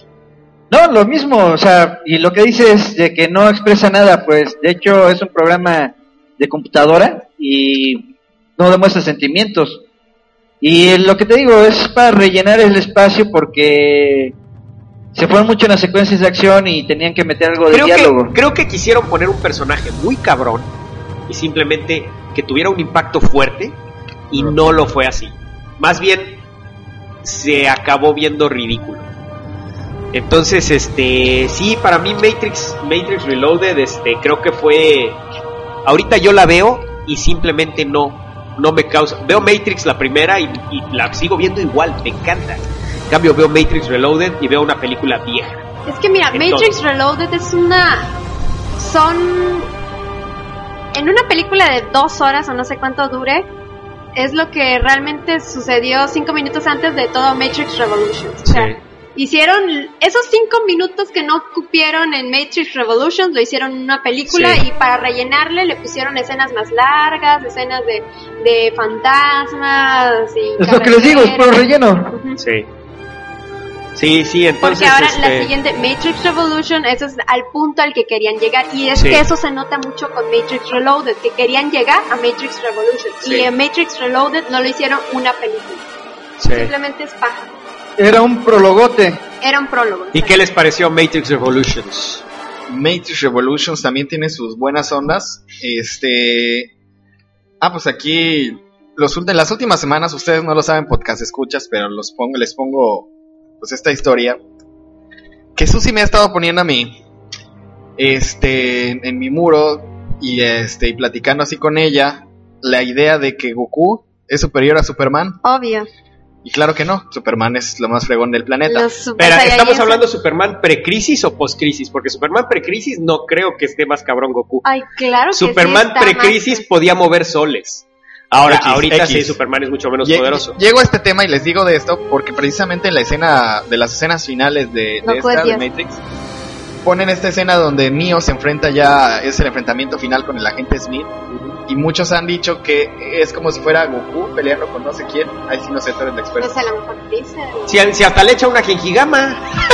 [SPEAKER 4] No, lo mismo, o sea, y lo que dice es de que no expresa nada, pues de hecho es un programa de computadora y no demuestra sentimientos. Y lo que te digo es para rellenar el espacio porque se fueron mucho en las secuencias de acción y tenían que meter algo de
[SPEAKER 1] Creo
[SPEAKER 4] diálogo.
[SPEAKER 1] que, creo que quisieron poner un personaje muy cabrón y simplemente que tuviera un impacto fuerte, y no lo fue así. Más bien se acabó viendo ridículo. Entonces, este, sí, para mí Matrix, Matrix Reloaded, este, creo que fue, ahorita yo la veo y simplemente no, no me causa. Veo Matrix la primera y, y la sigo viendo igual, me encanta. En cambio veo Matrix Reloaded y veo una película vieja.
[SPEAKER 2] Es que mira,
[SPEAKER 1] Entonces-
[SPEAKER 2] Matrix Reloaded es una... Son... En una película de dos horas o no sé cuánto dure, es lo que realmente sucedió cinco minutos antes de todo Matrix Revolutions. O sea,
[SPEAKER 1] Sí.
[SPEAKER 2] hicieron esos cinco minutos que no cupieron en Matrix Revolutions, lo hicieron en una película,
[SPEAKER 1] Sí.
[SPEAKER 2] y para rellenarle le pusieron escenas más largas, escenas de, de fantasmas y
[SPEAKER 4] Es lo que les digo, es puro
[SPEAKER 2] carreteras.
[SPEAKER 4] relleno.
[SPEAKER 2] Ujú.
[SPEAKER 1] Sí. Sí, sí, entonces...
[SPEAKER 2] Porque ahora
[SPEAKER 1] este,
[SPEAKER 2] la siguiente, Matrix Revolution, eso es al punto al que querían llegar. Y es
[SPEAKER 1] Sí.
[SPEAKER 2] que eso se nota mucho con Matrix Reloaded, que querían llegar a Matrix Revolution.
[SPEAKER 1] Sí.
[SPEAKER 2] Y en Matrix Reloaded no lo hicieron una película.
[SPEAKER 1] sí.
[SPEAKER 2] Simplemente es paja.
[SPEAKER 4] Era un prologote.
[SPEAKER 2] Era un prólogo.
[SPEAKER 1] ¿Y qué les pareció Matrix Revolutions?
[SPEAKER 3] Matrix Revolutions también tiene sus buenas ondas. Este. Ah, pues aquí. Los, ult- en las últimas semanas, ustedes no lo saben, podcast escuchas, pero los pongo, les pongo. Pues esta historia. Que Susi me ha estado poniendo a mí. Este. En, en mi muro. Y este. Y platicando así con ella. La idea de que Goku es superior a Superman.
[SPEAKER 2] Obvio.
[SPEAKER 3] Y claro que no. Superman es lo más fregón del planeta.
[SPEAKER 2] Los Super
[SPEAKER 1] Espera, ¿estamos
[SPEAKER 2] Saiyajins-
[SPEAKER 1] hablando de Superman precrisis o postcrisis? Porque Superman precrisis no creo que esté más cabrón Goku.
[SPEAKER 2] Ay, claro que
[SPEAKER 1] Superman
[SPEAKER 2] sí está
[SPEAKER 1] precrisis
[SPEAKER 2] más-
[SPEAKER 1] podía mover soles. Ahora,
[SPEAKER 3] X,
[SPEAKER 1] ahorita
[SPEAKER 3] X.
[SPEAKER 1] sí, Superman es mucho menos
[SPEAKER 3] Lle-
[SPEAKER 1] poderoso.
[SPEAKER 3] Llego a este tema y les digo de esto porque precisamente en la escena de las escenas finales de, de
[SPEAKER 2] Goku
[SPEAKER 3] esta
[SPEAKER 2] es
[SPEAKER 3] de
[SPEAKER 2] Dios.
[SPEAKER 3] Matrix ponen esta escena donde Neo se enfrenta ya, es el enfrentamiento final con el agente Smith, y muchos han dicho que es como si fuera Goku peleando con no sé quién. Ahí sí no sé, tú eres el
[SPEAKER 2] No
[SPEAKER 3] experto.
[SPEAKER 2] sé, a lo mejor dice.
[SPEAKER 1] Si, si hasta le echa una Gengigama.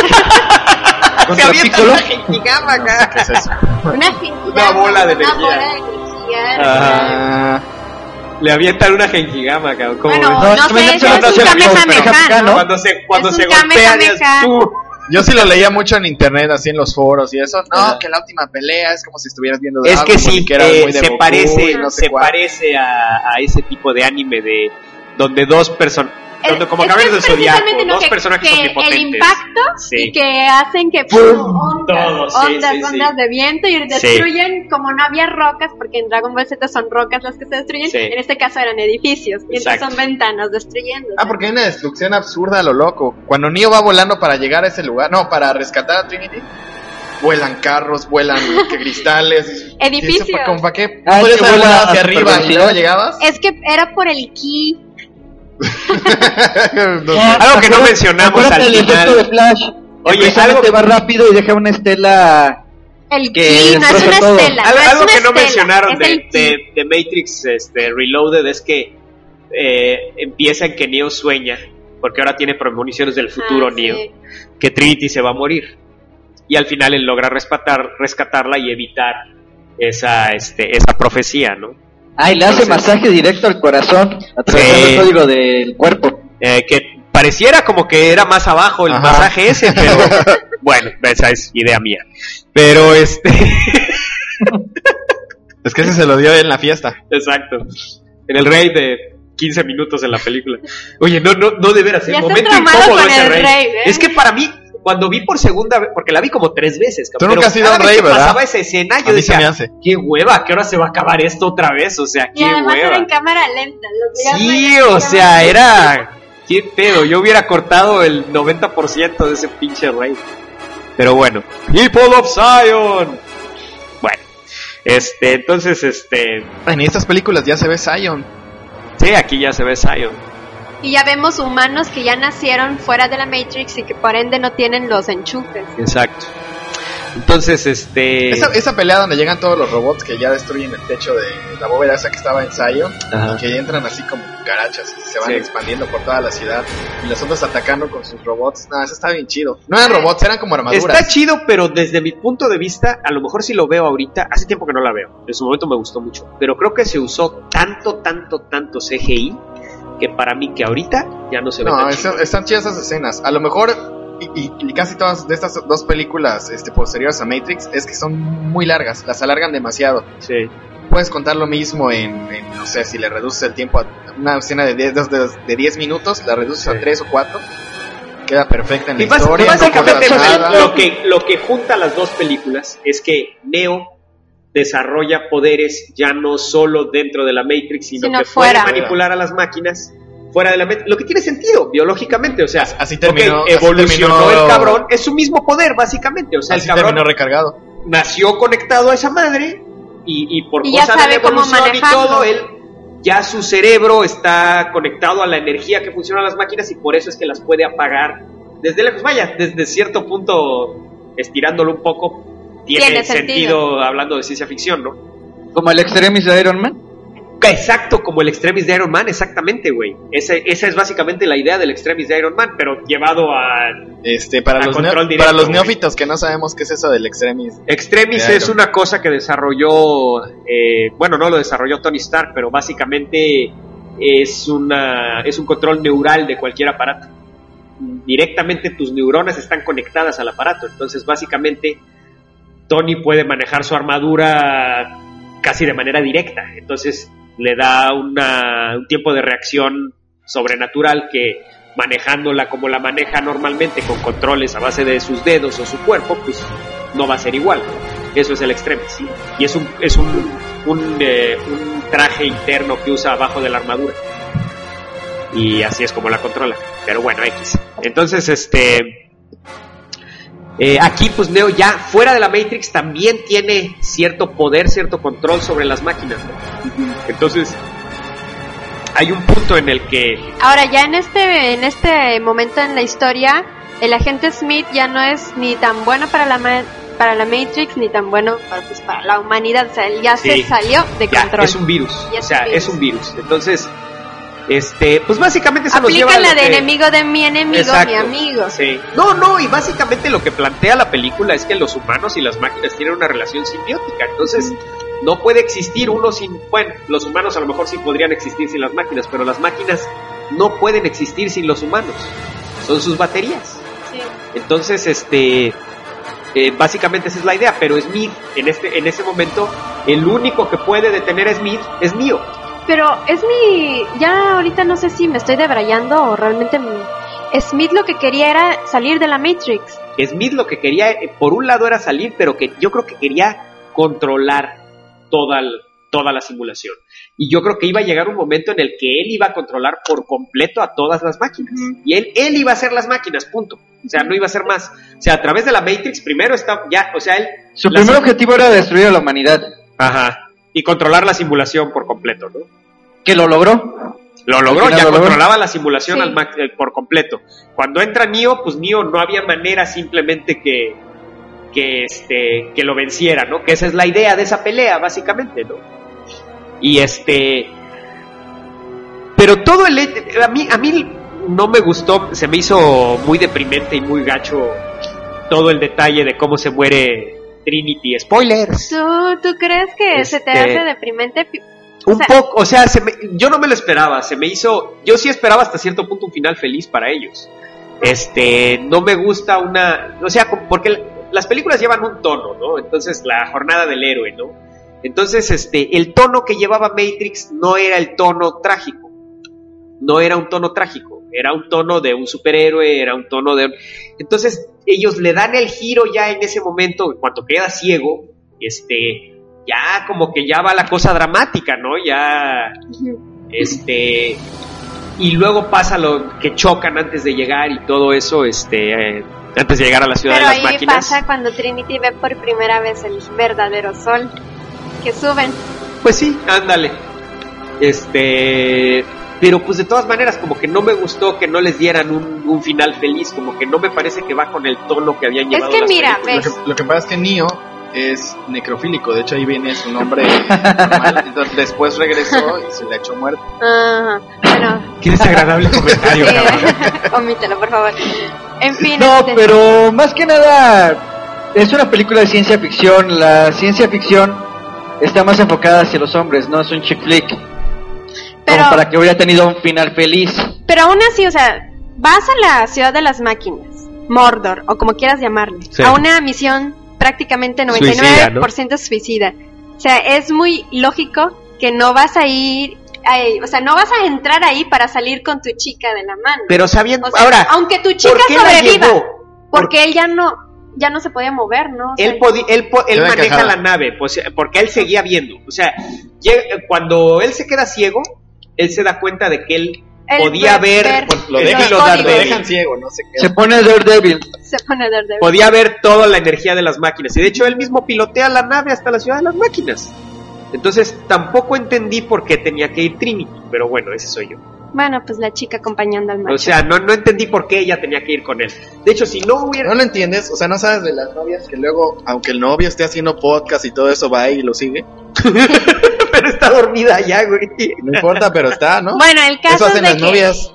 [SPEAKER 1] Se
[SPEAKER 4] Contra
[SPEAKER 1] avienta
[SPEAKER 4] Piccolo.
[SPEAKER 1] una Gengigama acá.
[SPEAKER 3] ¿Qué es eso?
[SPEAKER 2] Una finilla,
[SPEAKER 1] Una bola de
[SPEAKER 2] una
[SPEAKER 1] energía.
[SPEAKER 2] bola de energía.
[SPEAKER 1] Ah. Le avientan una Gengigama, cabrón. ¿Cómo
[SPEAKER 2] Bueno,
[SPEAKER 1] ves?
[SPEAKER 2] no,
[SPEAKER 4] también
[SPEAKER 2] sé,
[SPEAKER 4] eso
[SPEAKER 2] eso
[SPEAKER 4] no
[SPEAKER 2] es
[SPEAKER 4] se
[SPEAKER 2] un
[SPEAKER 4] llama
[SPEAKER 2] Kamehameha,
[SPEAKER 4] Kamehameha,
[SPEAKER 2] ¿no?
[SPEAKER 4] ¿no?
[SPEAKER 1] Cuando se, cuando
[SPEAKER 2] Es
[SPEAKER 1] se
[SPEAKER 2] un
[SPEAKER 1] golpean es
[SPEAKER 2] Kamehameha.
[SPEAKER 1] tú.
[SPEAKER 3] Yo sí lo leía mucho en internet, así en los foros y eso. No, que la última pelea es como si estuvieras viendo
[SPEAKER 1] Es
[SPEAKER 3] Dragon
[SPEAKER 1] que
[SPEAKER 3] Ball,
[SPEAKER 1] sí,
[SPEAKER 3] que era
[SPEAKER 1] eh,
[SPEAKER 3] muy de
[SPEAKER 1] se
[SPEAKER 3] Goku
[SPEAKER 1] parece,
[SPEAKER 3] y no sé
[SPEAKER 1] se
[SPEAKER 3] cuál.
[SPEAKER 1] parece a, a ese tipo de anime de donde dos personas, donde como
[SPEAKER 2] Es
[SPEAKER 1] Caballeros
[SPEAKER 2] que
[SPEAKER 1] del Zodiaco,
[SPEAKER 2] precisamente, ¿no?
[SPEAKER 1] dos
[SPEAKER 2] que,
[SPEAKER 1] personajes
[SPEAKER 2] que
[SPEAKER 1] omnipotentes.
[SPEAKER 2] el impacto
[SPEAKER 1] Sí.
[SPEAKER 2] y que hacen que
[SPEAKER 1] ¡Pum!
[SPEAKER 2] ondas,
[SPEAKER 1] Todo, sí,
[SPEAKER 2] ondas,
[SPEAKER 1] sí, sí.
[SPEAKER 2] ondas de viento y destruyen como no había rocas, porque en Dragon Ball Z son rocas las que se destruyen,
[SPEAKER 1] Sí.
[SPEAKER 2] en este caso eran edificios, y entonces
[SPEAKER 1] Exacto.
[SPEAKER 2] son ventanas destruyendo.
[SPEAKER 3] Ah, porque hay una destrucción absurda a lo loco. Cuando Neo va volando para llegar a ese lugar, no, para rescatar a Trinity, vuelan carros, vuelan que cristales.
[SPEAKER 2] Edificios.
[SPEAKER 3] Y eso, ¿Para qué?
[SPEAKER 4] Ah,
[SPEAKER 3] ¿Podías
[SPEAKER 4] que
[SPEAKER 3] haber
[SPEAKER 4] vuela
[SPEAKER 3] volado hacia
[SPEAKER 4] a
[SPEAKER 3] arriba y
[SPEAKER 4] supervelocidad.
[SPEAKER 3] luego llegabas?
[SPEAKER 2] Es que era por el ki.
[SPEAKER 3] No sé.
[SPEAKER 1] Algo que no
[SPEAKER 4] Acuérdate-
[SPEAKER 1] mencionamos
[SPEAKER 4] acuérdate
[SPEAKER 1] al
[SPEAKER 4] del
[SPEAKER 1] final.
[SPEAKER 4] efecto de Flash.
[SPEAKER 1] Oye,
[SPEAKER 4] Precisamente
[SPEAKER 1] algo-
[SPEAKER 4] va rápido y deja una estela.
[SPEAKER 2] El
[SPEAKER 4] Que
[SPEAKER 2] ki no es
[SPEAKER 4] destroza
[SPEAKER 2] una
[SPEAKER 4] todo.
[SPEAKER 2] estela.
[SPEAKER 1] Al-
[SPEAKER 2] no es
[SPEAKER 1] algo
[SPEAKER 2] una
[SPEAKER 1] que no
[SPEAKER 2] estela,
[SPEAKER 1] mencionaron
[SPEAKER 2] es
[SPEAKER 1] de,
[SPEAKER 2] el ki.
[SPEAKER 1] de, de Matrix este, Reloaded es que eh, empieza en que Neo sueña, porque ahora tiene premoniciones del futuro
[SPEAKER 2] Ah, sí.
[SPEAKER 1] Neo, que Trinity se va a morir. Y al final él logra rescatar, rescatarla y evitar esa, este, esa profecía, ¿no?
[SPEAKER 4] Ay, le hace
[SPEAKER 1] Entonces-
[SPEAKER 4] masaje directo al corazón, atravesando
[SPEAKER 1] Sí.
[SPEAKER 4] el código del cuerpo.
[SPEAKER 1] Eh, que pareciera como que era más abajo el
[SPEAKER 3] Ajá.
[SPEAKER 1] masaje ese, pero bueno, esa es idea mía. Pero este,
[SPEAKER 3] Es que ese se lo dio en la fiesta.
[SPEAKER 1] exacto, en el rey de quince minutos en la película. Oye, no, no, no de veras, el
[SPEAKER 2] Ya está
[SPEAKER 1] momento
[SPEAKER 2] traumado
[SPEAKER 1] incómodo
[SPEAKER 2] con
[SPEAKER 1] ese
[SPEAKER 2] el
[SPEAKER 1] rey.
[SPEAKER 2] rey, ¿eh?
[SPEAKER 1] Es que para mí, cuando vi por segunda vez, porque la vi como tres veces,
[SPEAKER 3] Tú
[SPEAKER 1] pero
[SPEAKER 3] nunca has ido
[SPEAKER 1] cada
[SPEAKER 3] a un
[SPEAKER 1] vez
[SPEAKER 3] rey,
[SPEAKER 1] que
[SPEAKER 3] ¿verdad?
[SPEAKER 1] pasaba esa escena, yo
[SPEAKER 3] A mí se
[SPEAKER 1] decía,
[SPEAKER 3] me hace.
[SPEAKER 1] qué hueva, ¿a qué hora se va a acabar esto otra vez? O sea,
[SPEAKER 2] Y
[SPEAKER 1] qué
[SPEAKER 2] además era en
[SPEAKER 1] hueva.
[SPEAKER 2] cámara lenta. los
[SPEAKER 1] Sí,
[SPEAKER 2] veías
[SPEAKER 1] o
[SPEAKER 2] en
[SPEAKER 1] sea,
[SPEAKER 2] cámara
[SPEAKER 1] era... ¿Qué pedo? Yo hubiera cortado el noventa por ciento de ese pinche rey. Pero bueno. People of Zion. Bueno. Este, entonces, este...
[SPEAKER 3] En estas películas ya se ve Zion.
[SPEAKER 1] Sí, aquí ya se ve Zion.
[SPEAKER 2] Y ya vemos humanos que ya nacieron fuera de la Matrix y que por ende no tienen los enchufes.
[SPEAKER 1] Exacto. Entonces, este...
[SPEAKER 3] Esa, esa pelea donde llegan todos los robots que ya destruyen el techo de la bóveda esa que estaba en Zion,
[SPEAKER 1] Ajá.
[SPEAKER 3] que entran así como cucarachas y se van
[SPEAKER 1] Sí.
[SPEAKER 3] expandiendo por toda la ciudad y los otros atacando con sus robots. No, eso está bien chido. No eran robots, eran como armaduras.
[SPEAKER 1] Está chido, pero desde mi punto de vista, a lo mejor si lo veo ahorita, hace tiempo que no la veo, en su momento me gustó mucho, pero creo que se usó tanto, tanto, tanto C G I, que para mí que ahorita ya no se ve
[SPEAKER 3] No,
[SPEAKER 1] tan
[SPEAKER 3] eso-
[SPEAKER 1] chido.
[SPEAKER 3] están chidas esas escenas. A lo mejor, y, y- y casi todas de estas dos películas este, posteriores a Matrix, es que son muy largas, las alargan demasiado.
[SPEAKER 1] Sí.
[SPEAKER 3] Puedes contar lo mismo en, en, no sé, si le reduces el tiempo a una escena de diez, de, de diez minutos, la reduces
[SPEAKER 1] Sí.
[SPEAKER 3] a tres o cuatro, queda perfecta en la
[SPEAKER 1] Y bas-
[SPEAKER 3] historia, no
[SPEAKER 1] básicamente
[SPEAKER 3] cortas nada.
[SPEAKER 1] lo que, lo que junta las dos películas es que Neo desarrolla poderes ya no solo dentro de la Matrix, sino,
[SPEAKER 2] Sino
[SPEAKER 1] que
[SPEAKER 2] fuera.
[SPEAKER 1] puede manipular a las máquinas fuera de la Matrix, lo que tiene sentido biológicamente, o sea,
[SPEAKER 3] Así terminó-
[SPEAKER 1] ok,
[SPEAKER 3] así
[SPEAKER 1] evolucionó
[SPEAKER 3] terminó-
[SPEAKER 1] el cabrón, es su mismo poder básicamente, o sea,
[SPEAKER 3] Así
[SPEAKER 1] el cabrón
[SPEAKER 3] terminó recargado.
[SPEAKER 1] nació conectado a esa madre y, y por
[SPEAKER 2] Y ya
[SPEAKER 1] cosa de la
[SPEAKER 2] sabe cómo
[SPEAKER 1] evolución y
[SPEAKER 2] manejarlo.
[SPEAKER 1] todo, él ya su cerebro está conectado a la energía que funciona en las máquinas y por eso es que las puede apagar desde lejos. Vaya, desde cierto punto, estirándolo un poco, tiene,
[SPEAKER 2] Tiene
[SPEAKER 1] sentido.
[SPEAKER 2] sentido.
[SPEAKER 1] Hablando de ciencia ficción, ¿no?
[SPEAKER 4] Como el extremis de Iron Man.
[SPEAKER 1] Exacto, como el extremis de Iron Man, exactamente, güey. Ese, esa es básicamente la idea del extremis de Iron Man, pero llevado a...
[SPEAKER 3] Este, para,
[SPEAKER 1] A
[SPEAKER 3] los,
[SPEAKER 1] control
[SPEAKER 3] neo-
[SPEAKER 1] directo,
[SPEAKER 3] para los
[SPEAKER 1] güey.
[SPEAKER 3] neófitos que no sabemos qué es eso del extremis.
[SPEAKER 1] Extremis
[SPEAKER 3] De
[SPEAKER 1] es
[SPEAKER 3] Iron.
[SPEAKER 1] una cosa que desarrolló, eh, bueno, no lo desarrolló Tony Stark, pero básicamente es, una, es un control neural de cualquier aparato. Directamente tus neuronas están conectadas al aparato, entonces básicamente Tony puede manejar su armadura casi de manera directa, entonces le da una, un tiempo de reacción sobrenatural que manejándola como la maneja normalmente con controles a base de sus dedos o su cuerpo, pues no va a ser igual. Eso es el extremis, ¿sí? Y es un es un, un, eh, un traje interno que usa abajo de la armadura. Y así es como la controla. Pero bueno, X. Entonces, este... eh, aquí, pues, Neo ya, fuera de la Matrix, también tiene cierto poder, cierto control sobre las máquinas, ¿no? Entonces, hay un punto en el que...
[SPEAKER 2] Ahora, ya en este, en este momento en la historia, el agente Smith ya no es ni tan bueno para la ma- para la Matrix ni tan bueno para, pues, para la humanidad. O sea, él ya
[SPEAKER 1] Sí.
[SPEAKER 2] se salió de
[SPEAKER 1] Ya,
[SPEAKER 2] control.
[SPEAKER 1] es un virus.
[SPEAKER 2] Ya
[SPEAKER 1] O
[SPEAKER 2] es
[SPEAKER 1] sea,
[SPEAKER 2] un virus.
[SPEAKER 1] es un virus. Entonces, este, pues básicamente se nos lleva
[SPEAKER 2] Aplican
[SPEAKER 1] a
[SPEAKER 2] la
[SPEAKER 1] lo
[SPEAKER 2] de
[SPEAKER 1] que-
[SPEAKER 2] enemigo de mi enemigo,
[SPEAKER 1] Exacto.
[SPEAKER 2] mi amigo.
[SPEAKER 1] Sí. No, no, y básicamente lo que plantea la película es que los humanos y las máquinas tienen una relación simbiótica. Entonces, no puede existir uno sin... Bueno, los humanos a lo mejor sí podrían existir sin las máquinas, pero las máquinas no pueden existir sin los humanos. Son sus baterías.
[SPEAKER 2] Sí. Sí.
[SPEAKER 1] Entonces, este, eh, básicamente esa es la idea, pero Smith, en este, en ese momento, el único que puede detener a Smith es Neo.
[SPEAKER 2] Pero es mi... Ya ahorita no sé si me estoy debrayando o realmente... Mi... Smith lo que quería era salir de la Matrix.
[SPEAKER 1] Smith lo que quería, eh, por un lado era salir, pero que yo creo que quería controlar toda, el, toda la simulación. Y yo creo que iba a llegar un momento en el que él iba a controlar por completo a todas las máquinas. Uh-huh. Y él, él iba a hacer las máquinas, punto. O sea, no iba a hacer más. O sea, a través de la Matrix, primero está ya, o sea, él...
[SPEAKER 4] Su primer sim- objetivo era destruir a la humanidad.
[SPEAKER 1] Ajá. Y controlar la simulación por completo, ¿no?
[SPEAKER 4] Que lo logró.
[SPEAKER 1] Lo logró, ya
[SPEAKER 4] lo
[SPEAKER 1] controlaba
[SPEAKER 4] logró.
[SPEAKER 1] la simulación
[SPEAKER 2] Sí.
[SPEAKER 1] al ma- por completo. Cuando entra Neo, pues Neo no había manera simplemente que, que, este, que lo venciera, ¿no? Que esa es la idea de esa pelea, básicamente, ¿no? Y este... Pero todo el... A mí, a mí no me gustó, se me hizo muy deprimente y muy gacho todo el detalle de cómo se muere Trinity. Spoilers.
[SPEAKER 2] ¿Tú, tú crees que
[SPEAKER 1] Este...
[SPEAKER 2] se te hace deprimente?
[SPEAKER 1] Un
[SPEAKER 2] o sea,
[SPEAKER 1] poco, o sea, se me, yo no me lo esperaba, se me hizo, yo sí esperaba hasta cierto punto un final feliz para ellos. Este, no me gusta una, o sea, porque las películas llevan un tono, ¿no? Entonces, la jornada del héroe, ¿no? Entonces, este, el tono que llevaba Matrix no era el tono trágico, no era un tono trágico, era un tono de un superhéroe, era un tono de... Entonces, ellos le dan el giro ya en ese momento, en cuanto queda ciego, este... ya como que ya va la cosa dramática, ¿no? Ya, este, y luego pasa lo que chocan antes de llegar y todo eso, este, eh, antes de llegar a la ciudad
[SPEAKER 2] pero
[SPEAKER 1] de las
[SPEAKER 2] ahí
[SPEAKER 1] máquinas.
[SPEAKER 2] pasa cuando Trinity ve por primera vez el verdadero sol, que suben.
[SPEAKER 1] Pues sí, ándale, este, pero pues de todas maneras como que no me gustó que no les dieran un, un final feliz, como que no me parece que va con el tono que habían llevado
[SPEAKER 2] Es que
[SPEAKER 1] las
[SPEAKER 2] mira,
[SPEAKER 1] películas.
[SPEAKER 2] ves.
[SPEAKER 3] Lo que, lo que pasa es que Neo es necrofílico, de hecho ahí viene su nombre normal, entonces después regresó y se le echó muerto.
[SPEAKER 2] Ajá, bueno.
[SPEAKER 1] Qué desagradable comentario, cabrón.
[SPEAKER 2] Sí, omítelo, por favor. En fin.
[SPEAKER 4] No,
[SPEAKER 2] este,
[SPEAKER 4] pero más que nada es una película de ciencia ficción. La ciencia ficción está más enfocada hacia los hombres, no es un chick flick.
[SPEAKER 2] Pero,
[SPEAKER 4] como para que hubiera tenido un final feliz.
[SPEAKER 2] pero aún así, o sea, vas a la ciudad de las máquinas, Mordor, o como quieras llamarle,
[SPEAKER 1] Sí.
[SPEAKER 2] a una misión prácticamente noventa y nueve por ciento suicida, ¿no? O sea, es muy lógico que no vas a ir, ahí, o sea, no vas a entrar ahí para salir con tu chica de la mano.
[SPEAKER 1] Pero sabiendo,
[SPEAKER 2] O sea,
[SPEAKER 1] ahora,
[SPEAKER 2] aunque tu chica
[SPEAKER 1] ¿por qué la
[SPEAKER 2] sobreviva,
[SPEAKER 1] llevó?
[SPEAKER 2] porque él ya no, ya no se podía mover, ¿no? O sea,
[SPEAKER 1] Él, podi- él, po- él
[SPEAKER 3] Queda
[SPEAKER 1] maneja
[SPEAKER 3] encajada.
[SPEAKER 1] la nave, pues, porque él seguía viendo. O sea, llega- cuando él se queda ciego, él se da cuenta de que él,
[SPEAKER 2] él
[SPEAKER 1] podía
[SPEAKER 2] puede
[SPEAKER 1] ver, pues,
[SPEAKER 3] Lo
[SPEAKER 1] el
[SPEAKER 3] dejan,
[SPEAKER 1] hilo
[SPEAKER 3] lo
[SPEAKER 1] Daredevil.
[SPEAKER 3] dejan ciego, no sé qué.
[SPEAKER 4] Se pone Daredevil.
[SPEAKER 2] se pone Daredevil.
[SPEAKER 1] Podía ver toda la energía de las máquinas. Y de hecho, él mismo pilotea la nave hasta la ciudad de las máquinas. Entonces, tampoco entendí por qué tenía que ir Trinity. Pero bueno, ese soy yo.
[SPEAKER 2] Bueno, pues la chica acompañando al macho.
[SPEAKER 1] O sea, no, no entendí por qué ella tenía que ir con él. De hecho, si no hubiera...
[SPEAKER 3] ¿No lo entiendes? O sea, ¿no sabes de las novias que luego, aunque el novio esté haciendo podcast y todo eso, va y lo sigue?
[SPEAKER 1] Pero está dormida ya, güey.
[SPEAKER 3] No importa, pero está, ¿no?
[SPEAKER 2] Bueno, el caso
[SPEAKER 3] Eso hacen
[SPEAKER 2] es de
[SPEAKER 3] las
[SPEAKER 2] que...
[SPEAKER 3] novias.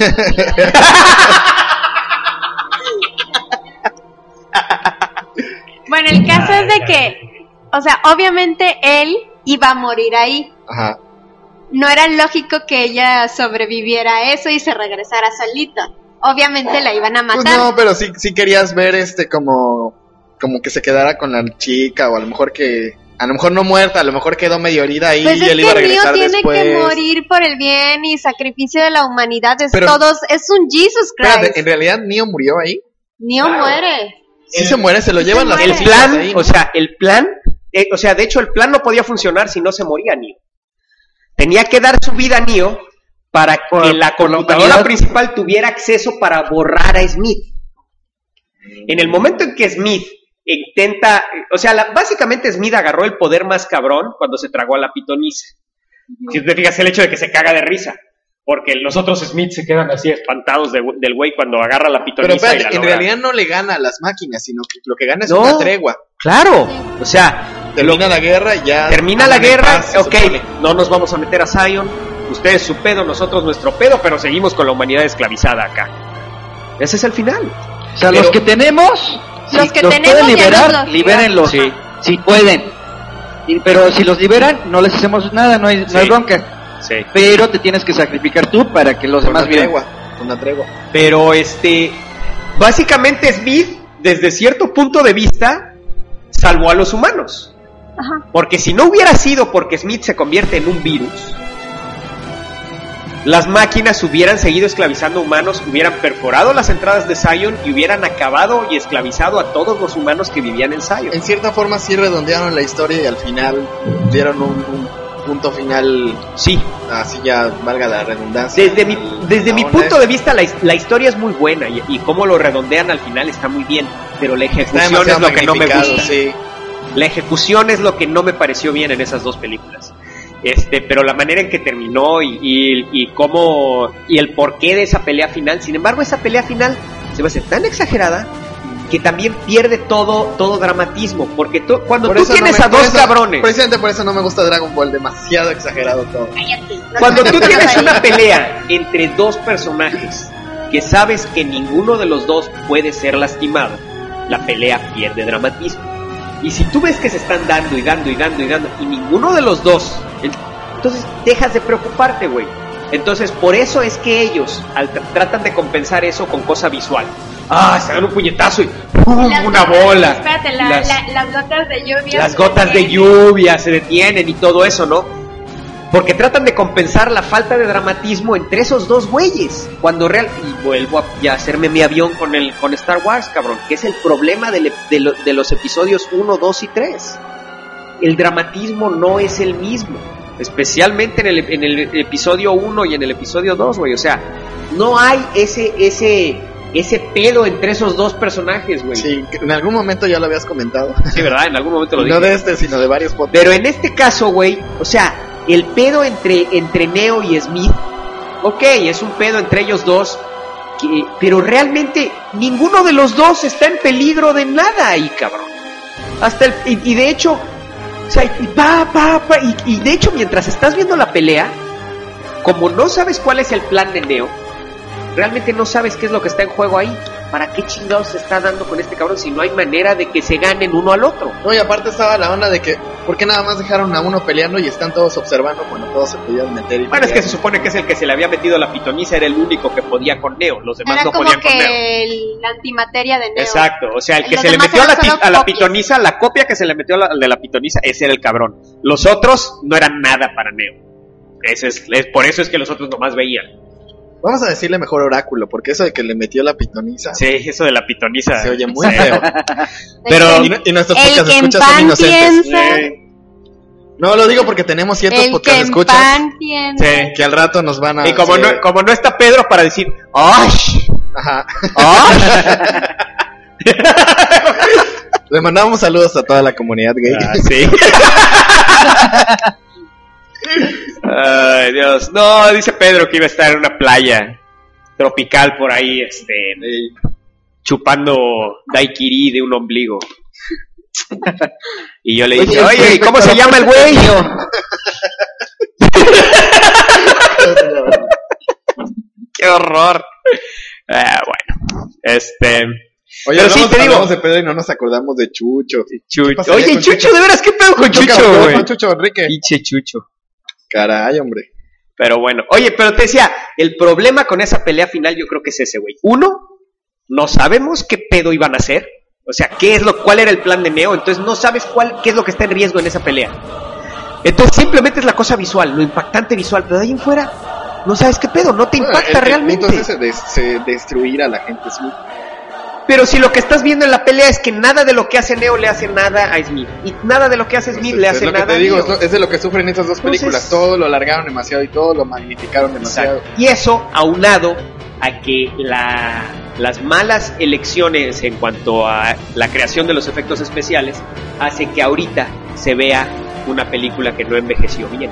[SPEAKER 2] Bueno, el caso es de que, o sea, obviamente él iba a morir ahí.
[SPEAKER 3] Ajá.
[SPEAKER 2] No era lógico que ella sobreviviera a eso y se regresara solita. Obviamente la iban a matar.
[SPEAKER 3] Pues no, pero sí, sí querías ver este como, como que se quedara con la chica, o a lo mejor que, a lo mejor no muerta, a lo mejor quedó medio herida ahí
[SPEAKER 2] Pues
[SPEAKER 3] y
[SPEAKER 2] es
[SPEAKER 3] él iba a
[SPEAKER 2] que Neo
[SPEAKER 3] regresar
[SPEAKER 2] tiene
[SPEAKER 3] después.
[SPEAKER 2] que morir por el bien y sacrificio de la humanidad. Es
[SPEAKER 3] Pero-
[SPEAKER 2] todos, es un Jesus Christ.
[SPEAKER 3] Espérate, ¿en realidad Neo murió ahí?
[SPEAKER 2] Neo muere.
[SPEAKER 3] Sí se muere, se lo
[SPEAKER 2] Sí
[SPEAKER 3] llevan
[SPEAKER 2] se
[SPEAKER 3] las
[SPEAKER 2] muere.
[SPEAKER 1] El
[SPEAKER 3] chicas
[SPEAKER 1] plan,
[SPEAKER 3] ahí, ¿no?
[SPEAKER 1] o sea, el plan, eh, o sea, de hecho el plan no podía funcionar si no se moría Neo. Tenía que dar su vida a Neo para
[SPEAKER 4] Por-
[SPEAKER 1] que la
[SPEAKER 4] por la
[SPEAKER 1] computadora
[SPEAKER 4] humanidad.
[SPEAKER 1] principal tuviera acceso para borrar a Smith. En el momento en que Smith intenta, o sea, la- básicamente Smith agarró el poder más cabrón cuando se tragó a la pitonisa. Si te fijas el hecho de que se caga de risa, porque los otros Smith se quedan así espantados de- del güey cuando agarra la
[SPEAKER 3] Pero
[SPEAKER 1] pitonisa. y
[SPEAKER 3] espérate,
[SPEAKER 1] la
[SPEAKER 3] en
[SPEAKER 1] logra.
[SPEAKER 3] realidad no le gana a las máquinas, sino que lo que gana es
[SPEAKER 1] No.
[SPEAKER 3] una tregua.
[SPEAKER 1] Claro, o sea,
[SPEAKER 3] Termina la guerra y ya...
[SPEAKER 1] termina la
[SPEAKER 3] andan en
[SPEAKER 1] guerra,
[SPEAKER 3] paz, se
[SPEAKER 1] ok,
[SPEAKER 3] supone.
[SPEAKER 1] no nos vamos a meter a Zion, ustedes su pedo, nosotros nuestro pedo, pero seguimos con la humanidad esclavizada acá. Ese es el final.
[SPEAKER 4] O sea,
[SPEAKER 3] Pero-
[SPEAKER 4] los que tenemos,
[SPEAKER 2] Los
[SPEAKER 4] si
[SPEAKER 2] que
[SPEAKER 4] los
[SPEAKER 2] tenemos
[SPEAKER 4] pueden
[SPEAKER 2] ya
[SPEAKER 4] liberar,
[SPEAKER 2] nos los
[SPEAKER 4] libérenlos.
[SPEAKER 1] Sí.
[SPEAKER 4] Si pueden. Y- pero si los liberan, no les hacemos nada, no hay, no hay
[SPEAKER 1] Sí.
[SPEAKER 4] bronca.
[SPEAKER 1] Sí.
[SPEAKER 4] Pero te tienes que sacrificar tú para que los
[SPEAKER 3] Con
[SPEAKER 4] demás
[SPEAKER 3] una
[SPEAKER 4] vivan.
[SPEAKER 3] tregua, con una tregua.
[SPEAKER 1] Pero este, básicamente Smith, desde cierto punto de vista, salvó a los humanos.
[SPEAKER 2] Ajá.
[SPEAKER 1] Porque si no hubiera sido porque Smith se convierte en un virus, las máquinas hubieran seguido esclavizando humanos, hubieran perforado las entradas de Zion y hubieran acabado y esclavizado a todos los humanos que vivían en Zion.
[SPEAKER 3] En cierta forma sí redondearon la historia y al final dieron un, un punto final.
[SPEAKER 1] Sí.
[SPEAKER 3] Así ya valga la redundancia.
[SPEAKER 1] Desde mi, desde mi punto de vista la, la historia es muy buena y, y cómo lo redondean al final está muy bien, pero la ejecución es lo que no me gusta.
[SPEAKER 3] Sí.
[SPEAKER 1] La ejecución es lo que no me pareció bien en esas dos películas. Este, pero la manera en que terminó y, y, y cómo y el porqué de esa pelea final, sin embargo esa pelea final se va a hacer tan exagerada que también pierde todo todo dramatismo, porque tú, cuando
[SPEAKER 3] por
[SPEAKER 1] tú tienes
[SPEAKER 3] no me,
[SPEAKER 1] a dos
[SPEAKER 3] eso,
[SPEAKER 1] cabrones,
[SPEAKER 3] precisamente por eso no me gusta Dragon Ball, demasiado exagerado todo.
[SPEAKER 1] Cuando tú tienes una pelea entre dos personajes que sabes que ninguno de los dos puede ser lastimado, la pelea pierde dramatismo. Y si tú ves que se están dando y dando y dando y dando y ninguno de los dos, entonces dejas de preocuparte, güey. Entonces por eso es que ellos al tra- tratan de compensar eso con cosa visual. Ah, se dan un puñetazo y ¡pum!
[SPEAKER 2] Las
[SPEAKER 1] Una
[SPEAKER 2] gotas,
[SPEAKER 1] bola.
[SPEAKER 2] Espérate, la,
[SPEAKER 1] las,
[SPEAKER 2] la, las gotas de lluvia.
[SPEAKER 1] las gotas de lluvia se detienen y todo eso, ¿no? Porque tratan de compensar la falta de dramatismo entre esos dos güeyes. Cuando real... Y vuelvo a, a hacerme mi avión con el con Star Wars, cabrón. Que es el problema de, le, de, lo, de los episodios uno, dos y tres. El dramatismo no es el mismo. Especialmente en el, en el episodio uno y en el episodio dos, güey. O sea, no hay ese... ese ese pedo entre esos dos personajes, güey.
[SPEAKER 3] Sí, en algún momento ya lo habías comentado.
[SPEAKER 1] Sí, ¿verdad? En algún momento lo dije.
[SPEAKER 3] No de este, sino de varios podcasts.
[SPEAKER 1] Pero en este caso, güey, o sea, el pedo entre, entre Neo y Smith, ok, es un pedo entre ellos dos, que, pero realmente ninguno de los dos está en peligro de nada ahí, cabrón. Hasta el, y, y de hecho, o sea, y, pa, pa, pa, y, y de hecho mientras estás viendo la pelea, como no sabes cuál es el plan de Neo, realmente no sabes qué es lo que está en juego ahí. ¿Para qué chingados se está dando con este cabrón si no hay manera de que se ganen uno al otro?
[SPEAKER 3] No, y aparte estaba la onda de que, ¿por qué nada más dejaron a uno peleando y están todos observando cuando todos se podían meter? Y
[SPEAKER 1] bueno, es que se supone que es el que se le había metido la pitoniza, era el único que podía con Neo, los demás
[SPEAKER 2] Era
[SPEAKER 1] no
[SPEAKER 2] como
[SPEAKER 1] podían con Neo.
[SPEAKER 2] que el, la antimateria de Neo.
[SPEAKER 1] Exacto, o sea, el que
[SPEAKER 2] Los
[SPEAKER 1] se le
[SPEAKER 2] demás
[SPEAKER 1] metió a la,
[SPEAKER 2] eran solo
[SPEAKER 1] a la
[SPEAKER 2] copias.
[SPEAKER 1] pitoniza, la copia que se le metió a la, de la pitoniza, ese era el cabrón. Los otros no eran nada para Neo. Ese es, es, por eso es que los otros nomás veían.
[SPEAKER 3] Vamos a decirle mejor Oráculo, porque eso de que le metió la pitoniza.
[SPEAKER 1] Sí, eso de la pitoniza.
[SPEAKER 3] Se oye muy
[SPEAKER 1] sí.
[SPEAKER 3] feo.
[SPEAKER 1] Pero,
[SPEAKER 3] y, y nuestros
[SPEAKER 2] el
[SPEAKER 3] podcast
[SPEAKER 2] que en
[SPEAKER 3] escuchas son
[SPEAKER 2] pan
[SPEAKER 3] inocentes.
[SPEAKER 2] piensa.
[SPEAKER 1] Sí.
[SPEAKER 3] No, lo digo porque tenemos ciertos
[SPEAKER 2] El que
[SPEAKER 3] podcast
[SPEAKER 2] en
[SPEAKER 3] escuchas
[SPEAKER 2] pan piensa.
[SPEAKER 1] Sí.
[SPEAKER 3] que al rato nos van a...
[SPEAKER 1] Y como,
[SPEAKER 3] sí.
[SPEAKER 1] no, como no está Pedro para decir, ¡ay!
[SPEAKER 3] Ajá.
[SPEAKER 1] ¡Ay!
[SPEAKER 3] Le mandamos saludos a toda la comunidad gay.
[SPEAKER 1] Ah, sí. Ay, Dios. No, dice Pedro que iba a estar en una playa tropical por ahí, este, chupando daiquiri de un ombligo. Y yo le dije,
[SPEAKER 3] Oye,
[SPEAKER 1] oye, ¿cómo se llama el güey? ¡Qué horror! Ah, bueno, este...
[SPEAKER 3] Oye,
[SPEAKER 1] pero sí,
[SPEAKER 3] hablamos,
[SPEAKER 1] te digo...
[SPEAKER 3] hablamos de Pedro y no nos acordamos de Chucho.
[SPEAKER 1] Chucho.
[SPEAKER 3] pasaría
[SPEAKER 1] Oye,
[SPEAKER 3] con
[SPEAKER 1] Chucho,
[SPEAKER 3] Chucho?
[SPEAKER 1] de veras, ¿qué pedo con
[SPEAKER 3] Chucho,
[SPEAKER 1] Chucho, güey?
[SPEAKER 3] con Chucho, Enrique.
[SPEAKER 1] Pinche Chucho.
[SPEAKER 3] Caray, hombre.
[SPEAKER 1] Pero bueno, oye, pero te decía, el problema con esa pelea final yo creo que es ese, güey. Uno, no sabemos qué pedo iban a hacer. O sea, qué es lo, cuál era el plan de Neo. Entonces no sabes cuál, qué es lo que está en riesgo en esa pelea. Entonces simplemente es la cosa visual, lo impactante visual. Pero de ahí en fuera, no sabes qué pedo, no te impacta
[SPEAKER 3] el, el
[SPEAKER 1] realmente.
[SPEAKER 3] punto es ese de, de destruir a la gente, sí.
[SPEAKER 1] Pero si lo que estás viendo en la pelea es que nada de lo que hace Neo le hace nada a Smith. Y nada de lo que hace Smith
[SPEAKER 3] Entonces,
[SPEAKER 1] le
[SPEAKER 3] es
[SPEAKER 1] hace
[SPEAKER 3] lo que
[SPEAKER 1] nada
[SPEAKER 3] te
[SPEAKER 1] a
[SPEAKER 3] digo,
[SPEAKER 1] Neo.
[SPEAKER 3] es, lo- es de lo que sufren esas dos
[SPEAKER 1] Entonces-
[SPEAKER 3] películas. Todo lo alargaron demasiado y todo lo magnificaron demasiado.
[SPEAKER 1] Exacto. Y eso aunado a que la, las malas elecciones en cuanto a la creación de los efectos especiales hace que ahorita se vea una película que no envejeció bien.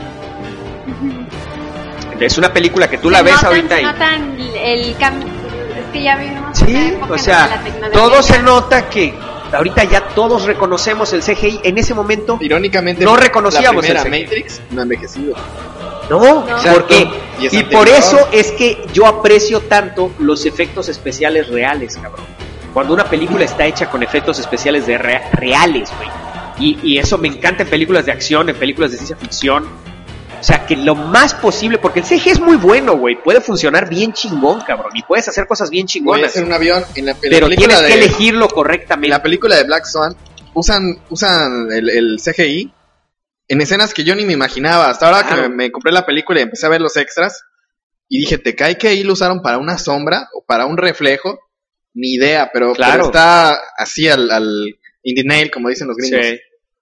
[SPEAKER 1] Es una película que tú la
[SPEAKER 2] Se
[SPEAKER 1] ves
[SPEAKER 2] notan-
[SPEAKER 1] ahorita
[SPEAKER 2] se
[SPEAKER 1] y...
[SPEAKER 2] notan el cambio. Es que ya vivimos
[SPEAKER 1] Sí,
[SPEAKER 2] una época
[SPEAKER 1] o
[SPEAKER 2] en
[SPEAKER 1] sea,
[SPEAKER 2] donde la tecnología
[SPEAKER 1] todo se
[SPEAKER 2] cambia.
[SPEAKER 1] nota que ahorita ya todos reconocemos el C G I. En ese momento
[SPEAKER 3] Irónicamente,
[SPEAKER 1] no reconocíamos
[SPEAKER 3] la primera
[SPEAKER 1] el C G I.
[SPEAKER 3] Matrix no ha envejecido.
[SPEAKER 1] no,
[SPEAKER 2] No.
[SPEAKER 1] porque
[SPEAKER 3] Y es
[SPEAKER 1] y
[SPEAKER 3] anterior.
[SPEAKER 1] por eso es que yo aprecio tanto los efectos especiales reales, cabrón. Cuando una película está hecha con efectos especiales de rea- reales, güey. Y, y eso me encanta en películas de acción, en películas de ciencia ficción. O sea, que lo más posible, porque el C G es muy bueno, güey, puede funcionar bien chingón, cabrón, y puedes hacer cosas bien chingonas.
[SPEAKER 3] Puede ser un avión en la, en
[SPEAKER 1] pero
[SPEAKER 3] la
[SPEAKER 1] tienes
[SPEAKER 3] de,
[SPEAKER 1] que elegirlo correctamente.
[SPEAKER 3] En la película de Black Swan usan usan el, el C G I en escenas que yo ni me imaginaba. Hasta ahora claro. que me, me compré la película y empecé a ver los extras y dije, ¿te cae que ahí lo usaron para una sombra o para un reflejo? Ni idea, pero, claro. pero está así al, al in the nail, como dicen los gringos.
[SPEAKER 1] Sí.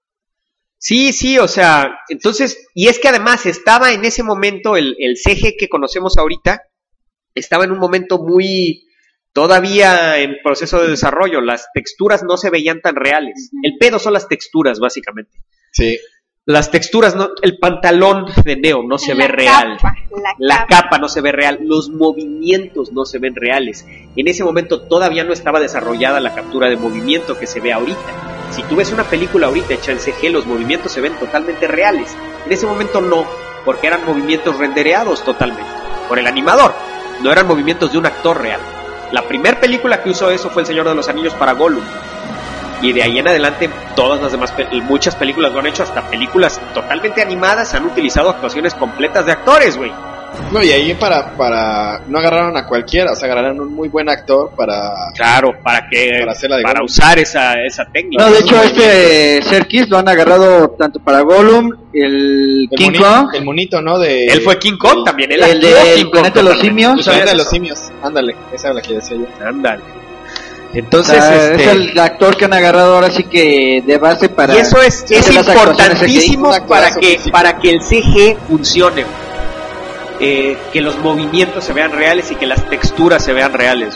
[SPEAKER 1] Sí, sí, o sea, entonces, y es que además estaba en ese momento el, el C G que conocemos ahorita, estaba en un momento muy, todavía en proceso de desarrollo, las texturas no se veían tan reales, el pedo son las texturas básicamente.
[SPEAKER 3] Sí.
[SPEAKER 1] Las texturas, no, el pantalón de Neo no se
[SPEAKER 2] la
[SPEAKER 1] ve real,
[SPEAKER 2] capa, la,
[SPEAKER 1] la
[SPEAKER 2] capa.
[SPEAKER 1] capa no se ve real, los movimientos no se ven reales, en ese momento todavía no estaba desarrollada la captura de movimiento que se ve ahorita. Si tú ves una película ahorita hecha en C G, los movimientos se ven totalmente reales. En ese momento no, porque eran movimientos rendereados totalmente por el animador, no eran movimientos de un actor real. La primera película que usó eso fue El Señor de los Anillos para Gollum. Y de ahí en adelante todas las demás, muchas películas lo han hecho, hasta películas totalmente animadas han utilizado actuaciones completas de actores, güey.
[SPEAKER 3] No, y ahí para, para, no agarraron a cualquiera, o sea, agarraron un muy buen actor para...
[SPEAKER 1] Claro, para que,
[SPEAKER 3] para, hacerla de
[SPEAKER 1] para
[SPEAKER 3] Gollum.
[SPEAKER 1] usar esa, esa técnica.
[SPEAKER 4] No, de hecho este Serkis lo han agarrado tanto para Gollum, el, el King
[SPEAKER 3] monito,
[SPEAKER 4] Kong.
[SPEAKER 3] El monito, ¿no? De,
[SPEAKER 1] él fue King Kong
[SPEAKER 3] el,
[SPEAKER 1] también, él
[SPEAKER 4] el del Planeta de los Simios.
[SPEAKER 3] El Planeta de los Simios, ándale, esa es la que decía yo.
[SPEAKER 1] Ándale. Entonces,
[SPEAKER 4] o sea,
[SPEAKER 1] este...
[SPEAKER 4] es el actor que han agarrado ahora sí que de base para...
[SPEAKER 1] Y eso es, es importantísimo para que,
[SPEAKER 3] físico.
[SPEAKER 1] para que el C G funcione. Eh, que los movimientos se vean reales y que las texturas se vean reales.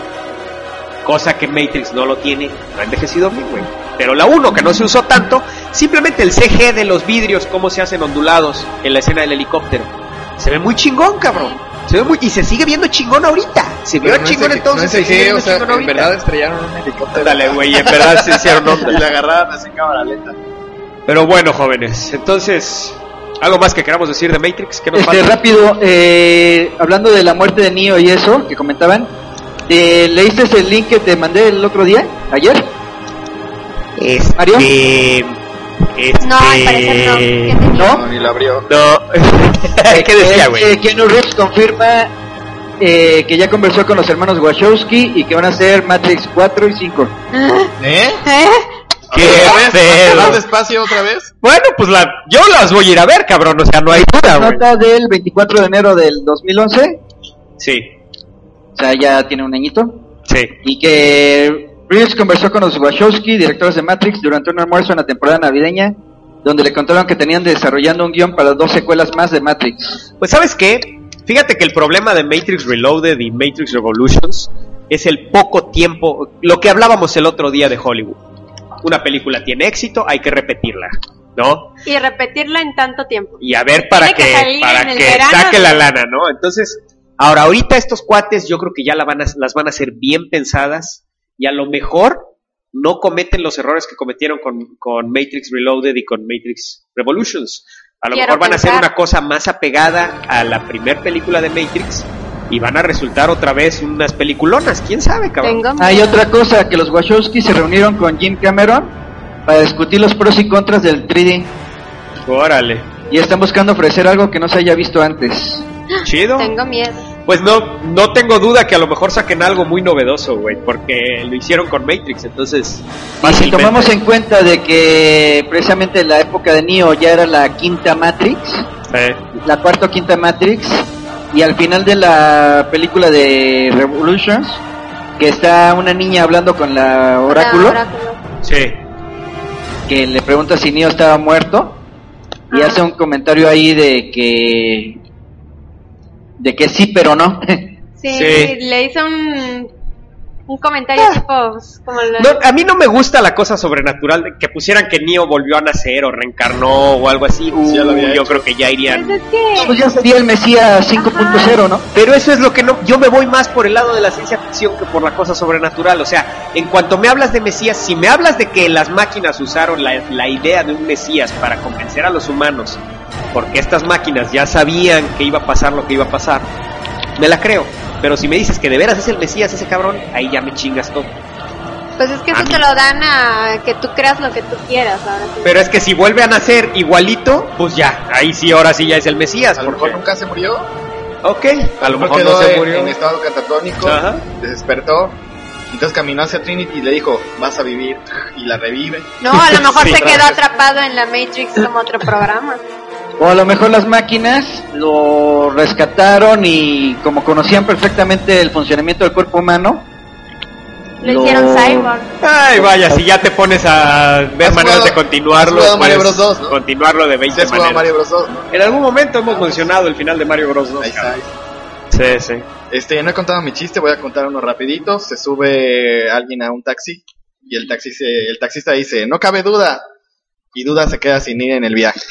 [SPEAKER 1] Cosa que Matrix no lo tiene, no ha envejecido bien, güey. Pero la uno, que no se usó tanto, simplemente el C G de los vidrios, cómo se hacen ondulados en la escena del helicóptero. Se ve muy chingón, cabrón. Se ve muy, y se sigue viendo chingón ahorita. Se vio
[SPEAKER 3] no
[SPEAKER 1] chingón
[SPEAKER 3] es
[SPEAKER 1] entonces.
[SPEAKER 3] No es
[SPEAKER 1] se sigue
[SPEAKER 3] C G, o sea, en
[SPEAKER 1] ahorita.
[SPEAKER 3] verdad estrellaron un helicóptero.
[SPEAKER 1] Dale, güey, en verdad se hicieron onda.
[SPEAKER 3] Y la agarraron así en cámara lenta.
[SPEAKER 1] Pero bueno, jóvenes, entonces, ¿algo más que queramos decir de Matrix? ¿Qué nos
[SPEAKER 4] Este,
[SPEAKER 1] falta?
[SPEAKER 4] rápido, eh, hablando de la muerte de Neo y eso, que comentaban, eh, ¿leíste el link que te mandé el otro día, ayer?
[SPEAKER 1] Este,
[SPEAKER 4] ¿Mario?
[SPEAKER 1] Este...
[SPEAKER 2] No, al parecer no. ¿Qué tenía?
[SPEAKER 4] ¿No?
[SPEAKER 3] No, ni la abrió.
[SPEAKER 1] No. ¿Qué decía, güey?
[SPEAKER 4] Eh, Keanu Reeves confirma eh, que ya conversó con los hermanos Wachowski y que van a hacer Matrix cuatro y cinco.
[SPEAKER 3] ¿Eh?
[SPEAKER 2] ¿Eh?
[SPEAKER 1] ¿Qué
[SPEAKER 3] ¿Más
[SPEAKER 1] pedo?
[SPEAKER 3] despacio otra vez?
[SPEAKER 1] Bueno, pues la, yo las voy a ir a ver, cabrón, o sea, no hay duda, güey.
[SPEAKER 4] Nota del veinticuatro de enero del dos mil once,
[SPEAKER 1] Sí,
[SPEAKER 4] o sea, ya tiene un añito.
[SPEAKER 1] sí.
[SPEAKER 4] Y que Reeves conversó con los Wachowski, directores de Matrix, durante un almuerzo en la temporada navideña, donde le contaron que tenían desarrollando un guión para dos secuelas más de Matrix.
[SPEAKER 1] Pues, ¿sabes qué? Fíjate que el problema de Matrix Reloaded y Matrix Revolutions es el poco tiempo, lo que hablábamos el otro día de Hollywood. Una película tiene éxito, hay que repetirla, ¿no?
[SPEAKER 2] Y repetirla en tanto tiempo.
[SPEAKER 1] Y a ver para
[SPEAKER 2] Tiene que
[SPEAKER 1] que,
[SPEAKER 2] salir
[SPEAKER 1] para
[SPEAKER 2] en el
[SPEAKER 1] que
[SPEAKER 2] verano,
[SPEAKER 1] saque la
[SPEAKER 2] ¿no?
[SPEAKER 1] lana, ¿no? Entonces, ahora, ahorita estos cuates yo creo que ya la van a, las van a hacer bien pensadas y a lo mejor no cometen los errores que cometieron con, con Matrix Reloaded y con Matrix Revolutions. A lo
[SPEAKER 2] Quiero
[SPEAKER 1] mejor van a hacer
[SPEAKER 2] pensar.
[SPEAKER 1] una cosa más apegada a la primer película de Matrix y van a resultar otra vez unas peliculonas, quién sabe, cabrón.
[SPEAKER 2] Tengo
[SPEAKER 4] Hay
[SPEAKER 2] miedo.
[SPEAKER 4] otra cosa, que los Wachowski se reunieron con Jim Cameron para discutir los pros y contras del tres D
[SPEAKER 1] Órale,
[SPEAKER 4] y están buscando ofrecer algo que no se haya visto antes.
[SPEAKER 1] chido.
[SPEAKER 2] Tengo miedo.
[SPEAKER 1] Pues no, no tengo duda que a lo mejor saquen algo muy novedoso, güey, porque lo hicieron con Matrix, entonces...
[SPEAKER 4] Y si
[SPEAKER 1] fácilmente.
[SPEAKER 4] tomamos en cuenta de que precisamente la época de Neo ya era la quinta Matrix,
[SPEAKER 1] Eh,
[SPEAKER 4] la cuarta o quinta Matrix, y al final de la película de Revolutions, que está una niña hablando con la oráculo,
[SPEAKER 2] Ah, oráculo.
[SPEAKER 1] sí.
[SPEAKER 4] que le pregunta si Neo estaba muerto, y
[SPEAKER 2] Ah.
[SPEAKER 4] hace un comentario ahí de que de que sí pero no.
[SPEAKER 2] Sí,
[SPEAKER 1] Sí.
[SPEAKER 2] le hizo un, un comentario
[SPEAKER 1] Ah.
[SPEAKER 2] tipo pues, como la...
[SPEAKER 1] No, a mí no me gusta la cosa sobrenatural de que pusieran que Neo volvió a nacer o reencarnó o algo así. Uh,
[SPEAKER 3] Sí, ya lo había
[SPEAKER 1] yo
[SPEAKER 3] hecho.
[SPEAKER 1] creo que ya irían.
[SPEAKER 2] Pues es que...
[SPEAKER 4] Pues ya sería el Mesías cinco punto cero, ¿no?
[SPEAKER 1] Pero eso es lo que no. Yo me voy más por el lado de la ciencia ficción que por la cosa sobrenatural. O sea, en cuanto me hablas de Mesías, si me hablas de que las máquinas usaron la, la idea de un Mesías para convencer a los humanos, porque estas máquinas ya sabían que iba a pasar lo que iba a pasar, me la creo. Pero si me dices que de veras es el Mesías ese cabrón, ahí ya me chingas todo.
[SPEAKER 2] Pues es que eso
[SPEAKER 1] A mí-
[SPEAKER 2] te lo dan a que tú creas lo que tú quieras. Ahora sí.
[SPEAKER 1] Pero es que si vuelve a nacer igualito, pues ya, ahí sí, ahora sí ya es el Mesías.
[SPEAKER 3] A lo
[SPEAKER 1] porque-
[SPEAKER 3] mejor nunca se murió.
[SPEAKER 1] Ok, a lo
[SPEAKER 3] mejor
[SPEAKER 1] mejor
[SPEAKER 3] quedó
[SPEAKER 1] no se
[SPEAKER 3] en-
[SPEAKER 1] murió.
[SPEAKER 3] en estado catatónico.
[SPEAKER 1] Ajá.
[SPEAKER 3] Despertó. Entonces caminó hacia Trinity y le dijo, vas a vivir. Y la revive.
[SPEAKER 2] No, a lo mejor
[SPEAKER 1] Sí,
[SPEAKER 2] se quedó
[SPEAKER 3] gracias.
[SPEAKER 2] atrapado en la Matrix como otro programa.
[SPEAKER 4] O a lo mejor las máquinas lo rescataron y como conocían perfectamente el funcionamiento del cuerpo humano,
[SPEAKER 2] Le
[SPEAKER 4] lo-
[SPEAKER 2] hicieron cyborg.
[SPEAKER 1] Ay, vaya, si ya te pones a ver
[SPEAKER 3] ¿Has
[SPEAKER 1] maneras
[SPEAKER 3] jugado-
[SPEAKER 1] de continuarlo,
[SPEAKER 3] has jugado Mario
[SPEAKER 1] puedes
[SPEAKER 3] Bros. dos, ¿no?
[SPEAKER 1] continuarlo de
[SPEAKER 3] ¿Sí
[SPEAKER 1] veinte
[SPEAKER 3] has jugado
[SPEAKER 1] maneras.
[SPEAKER 3] Mario Bros. dos, ¿no?
[SPEAKER 1] En algún momento hemos mencionado el final de Mario Bros. dos.
[SPEAKER 3] Ahí está.
[SPEAKER 1] Sí, sí.
[SPEAKER 3] Este, no he contado mi chiste, voy a contar uno rapidito. Se sube alguien a un taxi y el taxi se- el taxista dice, no cabe duda. Y Duda se queda sin ir en el viaje.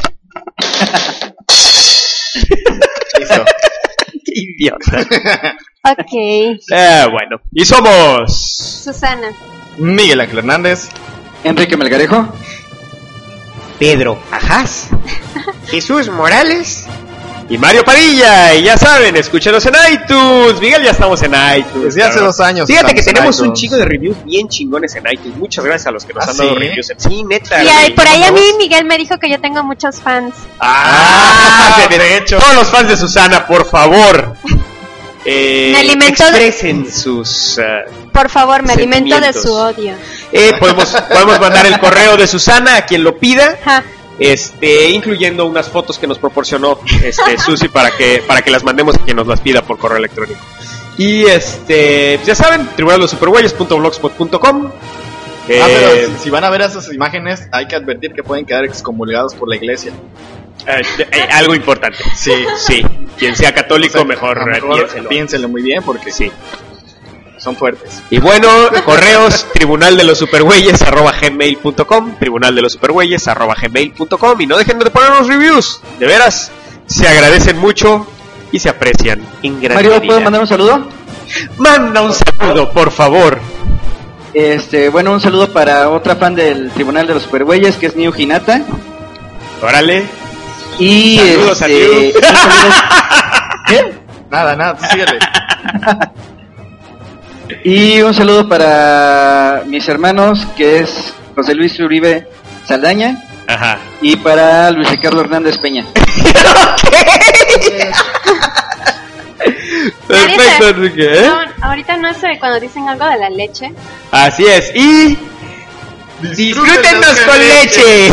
[SPEAKER 3] Listo.
[SPEAKER 1] Qué idiota.
[SPEAKER 2] Ok.
[SPEAKER 1] Eh, bueno, y somos
[SPEAKER 2] Susana.
[SPEAKER 3] Miguel Ángel Hernández.
[SPEAKER 4] Enrique Melgarejo.
[SPEAKER 1] Pedro Ajás, Jesús Morales y Mario Padilla. Y ya saben, escúchenos en iTunes. Miguel, ya estamos en iTunes.
[SPEAKER 3] Desde hace
[SPEAKER 1] cabrón.
[SPEAKER 3] dos años.
[SPEAKER 1] Fíjate que
[SPEAKER 3] estamos en
[SPEAKER 1] tenemos un
[SPEAKER 3] iTunes.
[SPEAKER 1] chico de reviews bien chingones en iTunes. Muchas gracias a los que nos
[SPEAKER 3] ¿Ah,
[SPEAKER 1] han dado
[SPEAKER 3] sí?
[SPEAKER 1] reviews. En... Sí, neta.
[SPEAKER 2] Y ahí-
[SPEAKER 1] güey.
[SPEAKER 2] por ahí a mí
[SPEAKER 1] Vamos.
[SPEAKER 2] Miguel me dijo que yo tengo muchos fans.
[SPEAKER 1] Ah, de hecho. Todos los fans de Susana, por favor. Eh,
[SPEAKER 2] Me alimento de-
[SPEAKER 1] expresen sus... eh,
[SPEAKER 2] Por favor, me alimento de
[SPEAKER 1] Sentimientos.
[SPEAKER 2] su odio.
[SPEAKER 1] eh, podemos, podemos mandar el correo de Susana a quien lo pida.
[SPEAKER 2] Ja.
[SPEAKER 1] Este, incluyendo unas fotos que nos proporcionó este Susi para que para que las mandemos a quien nos las pida por correo electrónico. Y este, pues ya saben, tribunal de los supergüeyes punto blogspot punto com. Eh,
[SPEAKER 3] Ah, pero si, si van a ver esas imágenes, hay que advertir que pueden quedar excomulgados por la iglesia.
[SPEAKER 1] eh, eh, algo importante.
[SPEAKER 3] Sí.
[SPEAKER 1] Sí, quien sea católico,
[SPEAKER 3] O sea,
[SPEAKER 1] mejor,
[SPEAKER 3] a lo
[SPEAKER 1] eh,
[SPEAKER 3] mejor
[SPEAKER 1] piénselo.
[SPEAKER 3] piénselo muy bien porque
[SPEAKER 1] Sí.
[SPEAKER 3] son fuertes.
[SPEAKER 1] Y bueno, correos tribunal de los supergüeyes arroba gmail punto com, tribunal de los supergüeyes arroba gmail punto com, y no dejen de poner los reviews, de veras, se agradecen mucho y se aprecian en gran
[SPEAKER 4] Mario,
[SPEAKER 1] medida.
[SPEAKER 4] ¿puedo mandar un saludo?
[SPEAKER 1] Manda un saludo, por favor.
[SPEAKER 4] Este, bueno, un saludo para otra fan del Tribunal de los Supergüeyes, que es Niu Hinata.
[SPEAKER 1] Órale.
[SPEAKER 4] Y
[SPEAKER 1] Saludos a
[SPEAKER 4] este,
[SPEAKER 1] Niu.
[SPEAKER 4] un saludo- ¿Qué?
[SPEAKER 3] Nada, nada, tú síguele.
[SPEAKER 4] Y un saludo para mis hermanos, que es José Luis Uribe Saldaña,
[SPEAKER 1] Ajá.
[SPEAKER 4] y para Luis Ricardo Hernández Peña.
[SPEAKER 2] Nadie
[SPEAKER 1] Perfecto,
[SPEAKER 2] se-
[SPEAKER 1] Enrique. ¿eh?
[SPEAKER 2] No, ahorita no sé cuando dicen algo de la leche.
[SPEAKER 1] Así es. Y disfrútenos con leche.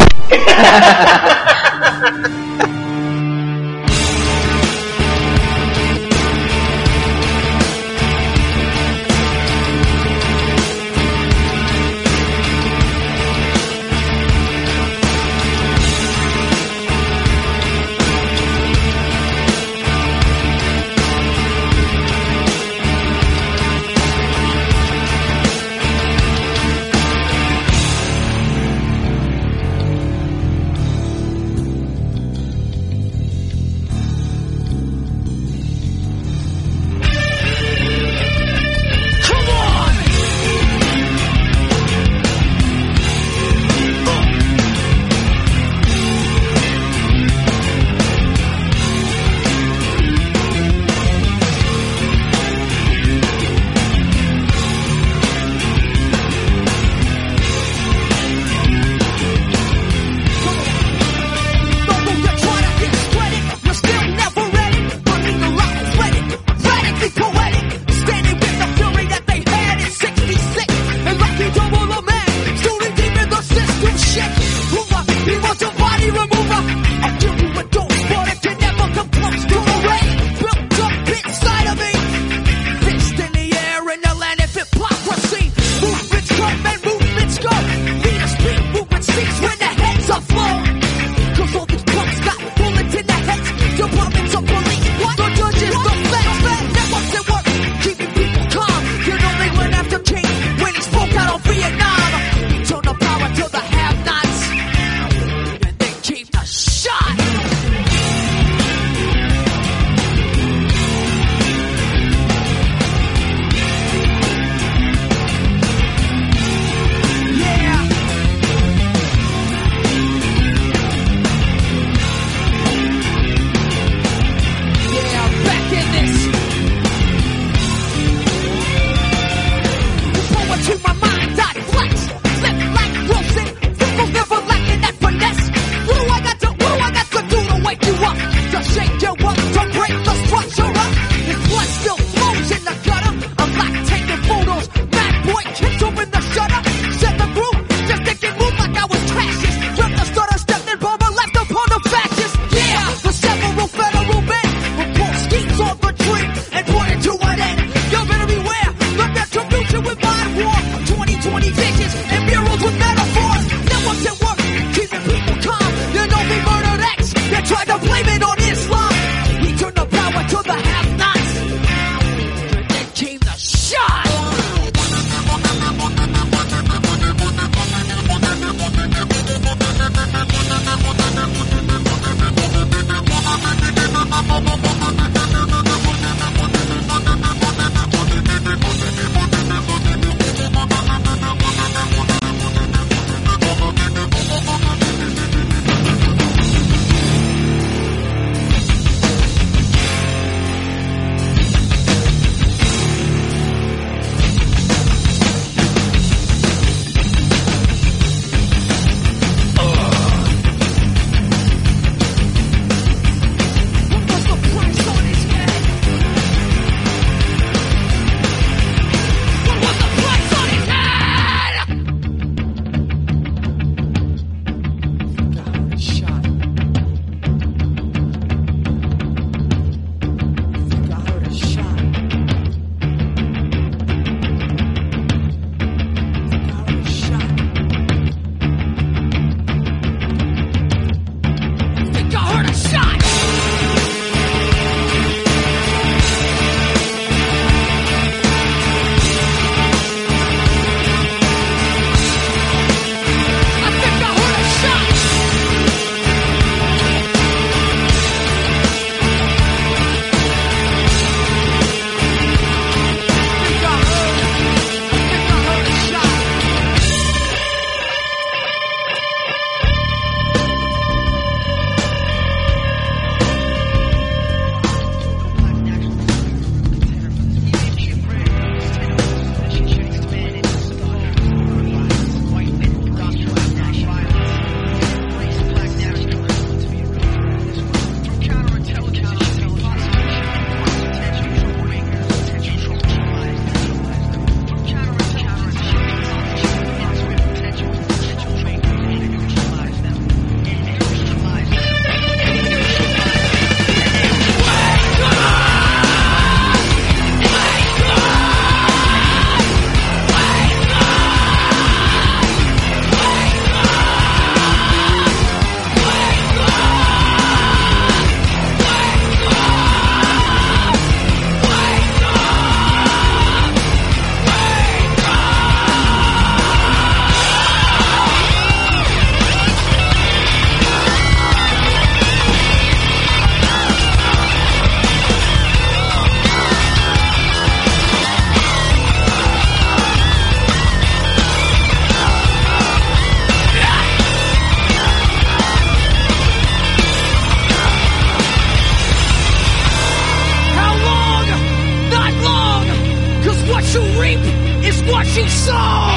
[SPEAKER 5] you reap is what you sow.